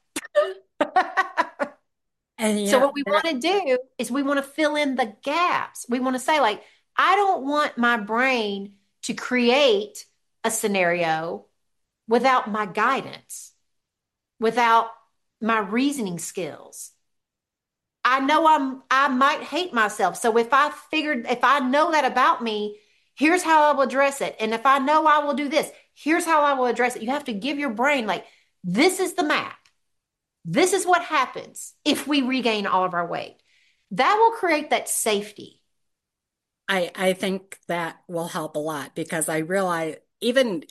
And So yeah, what we want to do is we want to fill in the gaps. We want to say, like, I don't want my brain to create a scenario without my guidance, without my reasoning skills. I know I might hate myself. So if I know that about me, here's how I will address it. And if I know I will do this, here's how I will address it. You have to give your brain, like, this is the map. This is what happens if we regain all of our weight. That will create that safety. I think that will help a lot because I realize even,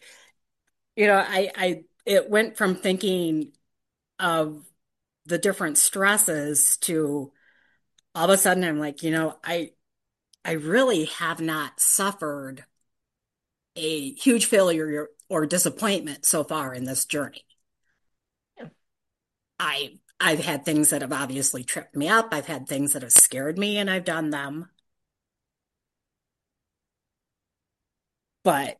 it went from thinking of the different stresses to all of a sudden I'm like, I really have not suffered a huge failure or disappointment so far in this journey. I've had things that have obviously tripped me up. I've had things that have scared me and I've done them. But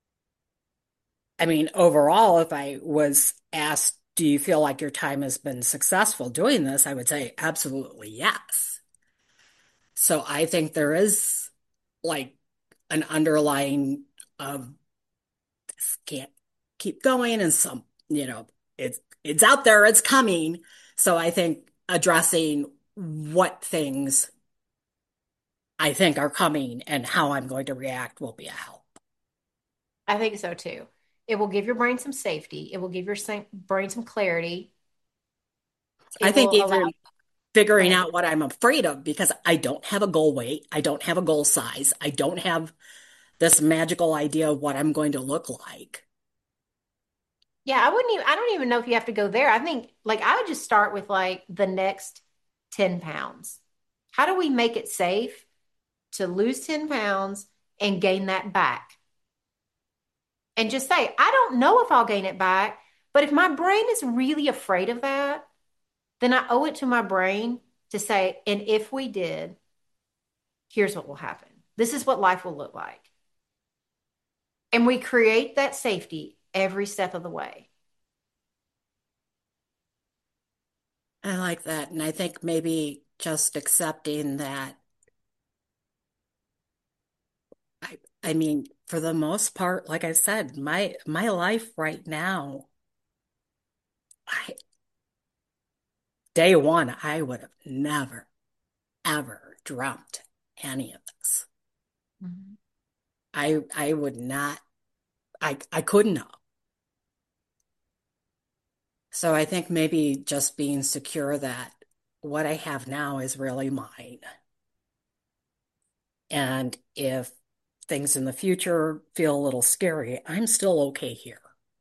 I mean, overall, if I was asked, do you feel like your time has been successful doing this? I would say absolutely yes. So I think there is like an underlying of this can't keep going and some, it's out there, it's coming. So I think addressing what things I think are coming and how I'm going to react will be a help. I think so too. It will give your brain some safety. It will give your brain some clarity. I It think will allow, even go figuring ahead. out what I'm afraid of because I don't have a goal weight, I don't have a goal size, I don't have this magical idea of what I'm going to look like. Yeah, I don't even know if you have to go there. I think like I would just start with like the next 10 pounds. How do we make it safe to lose 10 pounds and gain that back? And just say, I don't know if I'll gain it back, but if my brain is really afraid of that, then I owe it to my brain to say, and if we did, here's what will happen. This is what life will look like. And we create that safety every step of the way. I like that. And I think maybe just accepting that, I mean, for the most part, like I said, my life right now, I day one, I would have never, ever dreamt any of this. Mhm. I would not, I couldn't have. So I think maybe just being secure that what I have now is really mine. And if things in the future feel a little scary, I'm still okay here.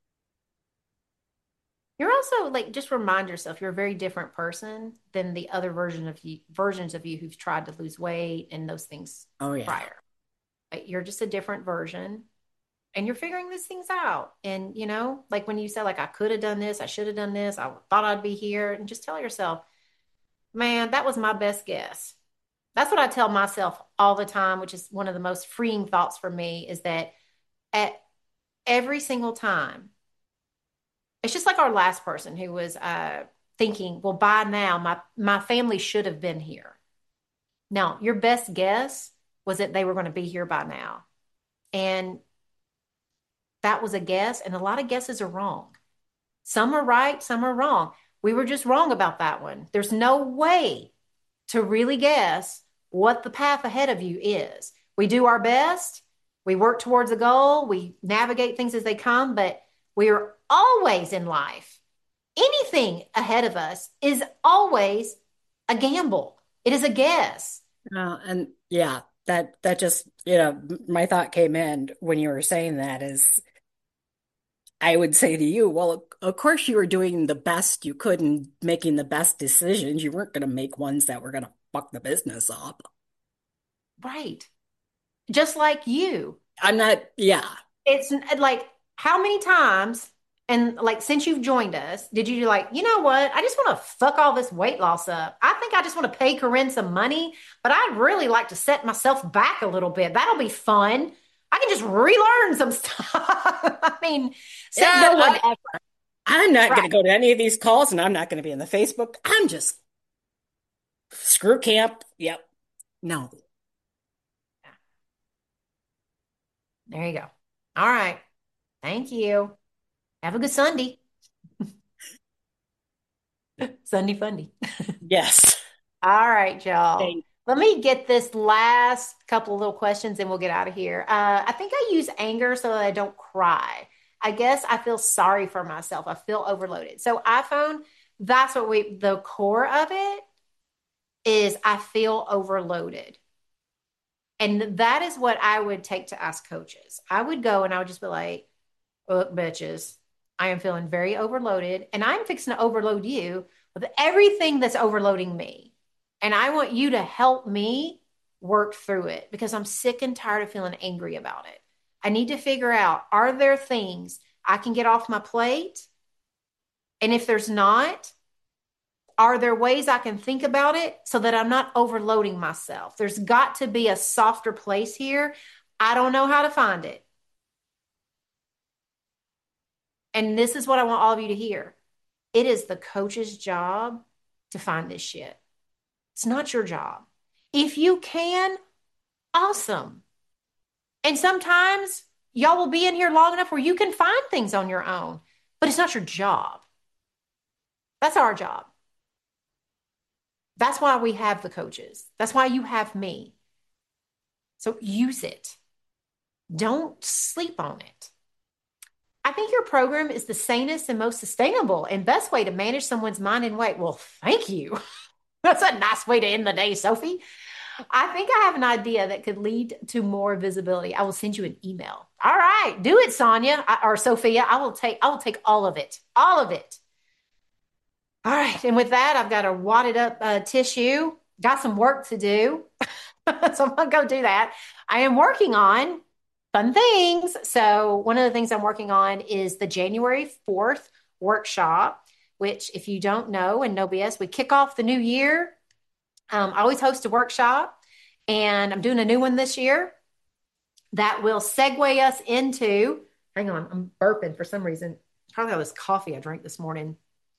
You're also like, just remind yourself you're a very different person than the other versions of you who've tried to lose weight and those things Oh, yeah. prior. Like, you're just a different version and you're figuring these things out. And, like when you say, like, I could have done this, I should have done this, I thought I'd be here, and just tell yourself, man, that was my best guess. That's what I tell myself all the time, which is one of the most freeing thoughts for me is that at every single time, it's just like our last person who was thinking, well, by now, my family should have been here. Now, your best guess was that they were going to be here by now. And that was a guess, and a lot of guesses are wrong. Some are right, some are wrong. We were just wrong about that one. There's no way to really guess what the path ahead of you is. We do our best, we work towards a goal, we navigate things as they come, but we are always in life. Anything ahead of us is always a gamble. It is a guess. And yeah, that just, my thought came in when you were saying that is I would say to you, well, of course you were doing the best you could and making the best decisions. You weren't going to make ones that were going to fuck the business up. Right. Just like you. I'm not, yeah. It's like, how many times, and like since you've joined us, did you like, you know what? I just want to fuck all this weight loss up. I think I just want to pay Corinne some money, but I'd really like to set myself back a little bit. That'll be fun. I can just relearn some stuff. I mean, said Yeah, no one ever. I'm not going Right. to go to any of these calls and I'm not going to be in the Facebook. I'm just screw camp. Yep. No. There you go. All right. Thank you. Have a good Sunday. Sunday fundy. Yes. All right, y'all. Thank Let me get this last couple of little questions and we'll get out of here. I think I use anger so that I don't cry. I guess I feel sorry for myself. I feel overloaded. So, iPhone, that's what the core of it is I feel overloaded. And that is what I would take to ask coaches. I would go and I would just be like, look, bitches, I am feeling very overloaded and I'm fixing to overload you with everything that's overloading me. And I want you to help me work through it because I'm sick and tired of feeling angry about it. I need to figure out, are there things I can get off my plate? And if there's not, are there ways I can think about it so that I'm not overloading myself? There's got to be a softer place here. I don't know how to find it. And this is what I want all of you to hear. It is the coach's job to find this shit. It's not your job. If you can, awesome. And sometimes y'all will be in here long enough where you can find things on your own, but it's not your job. That's our job. That's why we have the coaches. That's why you have me. So use it. Don't sleep on it. I think your program is the sanest and most sustainable and best way to manage someone's mind and weight. Well, thank you. That's a nice way to end the day, Sophie. I think I have an idea that could lead to more visibility. I will send you an email. All right, do it, Sonia or Sophia. I will take all of it. All of it. All right, and with that, I've got a wadded up tissue. Got some work to do. So I'm gonna go do that. I am working on fun things. So one of the things I'm working on is the January 4th workshop, which if you don't know, and no BS, we kick off the new year. I always host a workshop, and I'm doing a new one this year that will segue us into, hang on, I'm burping for some reason. Probably all this coffee I drank this morning.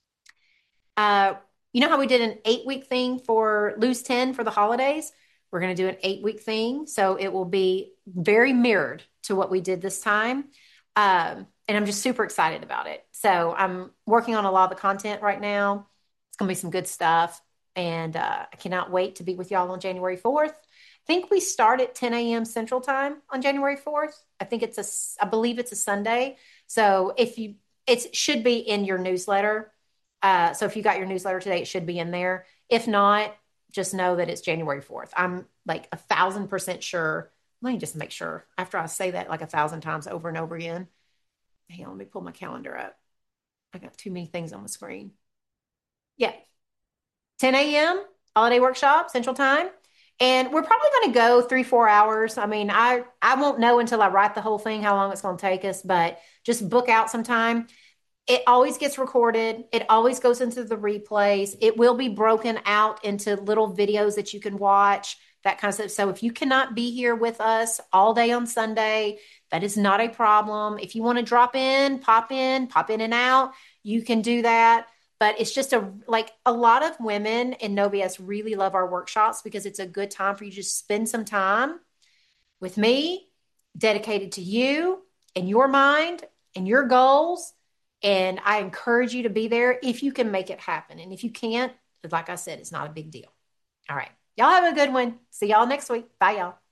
You know how we did an 8-week thing for Lose 10 for the holidays? We're going to do an 8-week thing. So it will be very mirrored to what we did this time. And I'm just super excited about it. So I'm working on a lot of the content right now. It's going to be some good stuff. And I cannot wait to be with y'all on January 4th. I think we start at 10 a.m. Central Time on January 4th. I believe it's a Sunday. So it should be in your newsletter. So if you got your newsletter today, it should be in there. If not, just know that it's January 4th. I'm like 1,000% sure. Let me just make sure after I say that like 1,000 times over and over again. Hang on, let me pull my calendar up. I got too many things on the screen. Yeah. 10 a.m. holiday workshop, Central Time. And we're probably going to go 3-4 hours. I mean, I won't know until I write the whole thing how long it's going to take us, but just book out some time. It always gets recorded. It always goes into the replays. It will be broken out into little videos that you can watch, that kind of stuff. So if you cannot be here with us all day on Sunday, that is not a problem. If you want to drop in and out, you can do that. But it's just a lot of women in No BS really love our workshops because it's a good time for you to just spend some time with me, dedicated to you and your mind and your goals. And I encourage you to be there if you can make it happen. And if you can't, like I said, it's not a big deal. All right. Y'all have a good one. See y'all next week. Bye, y'all.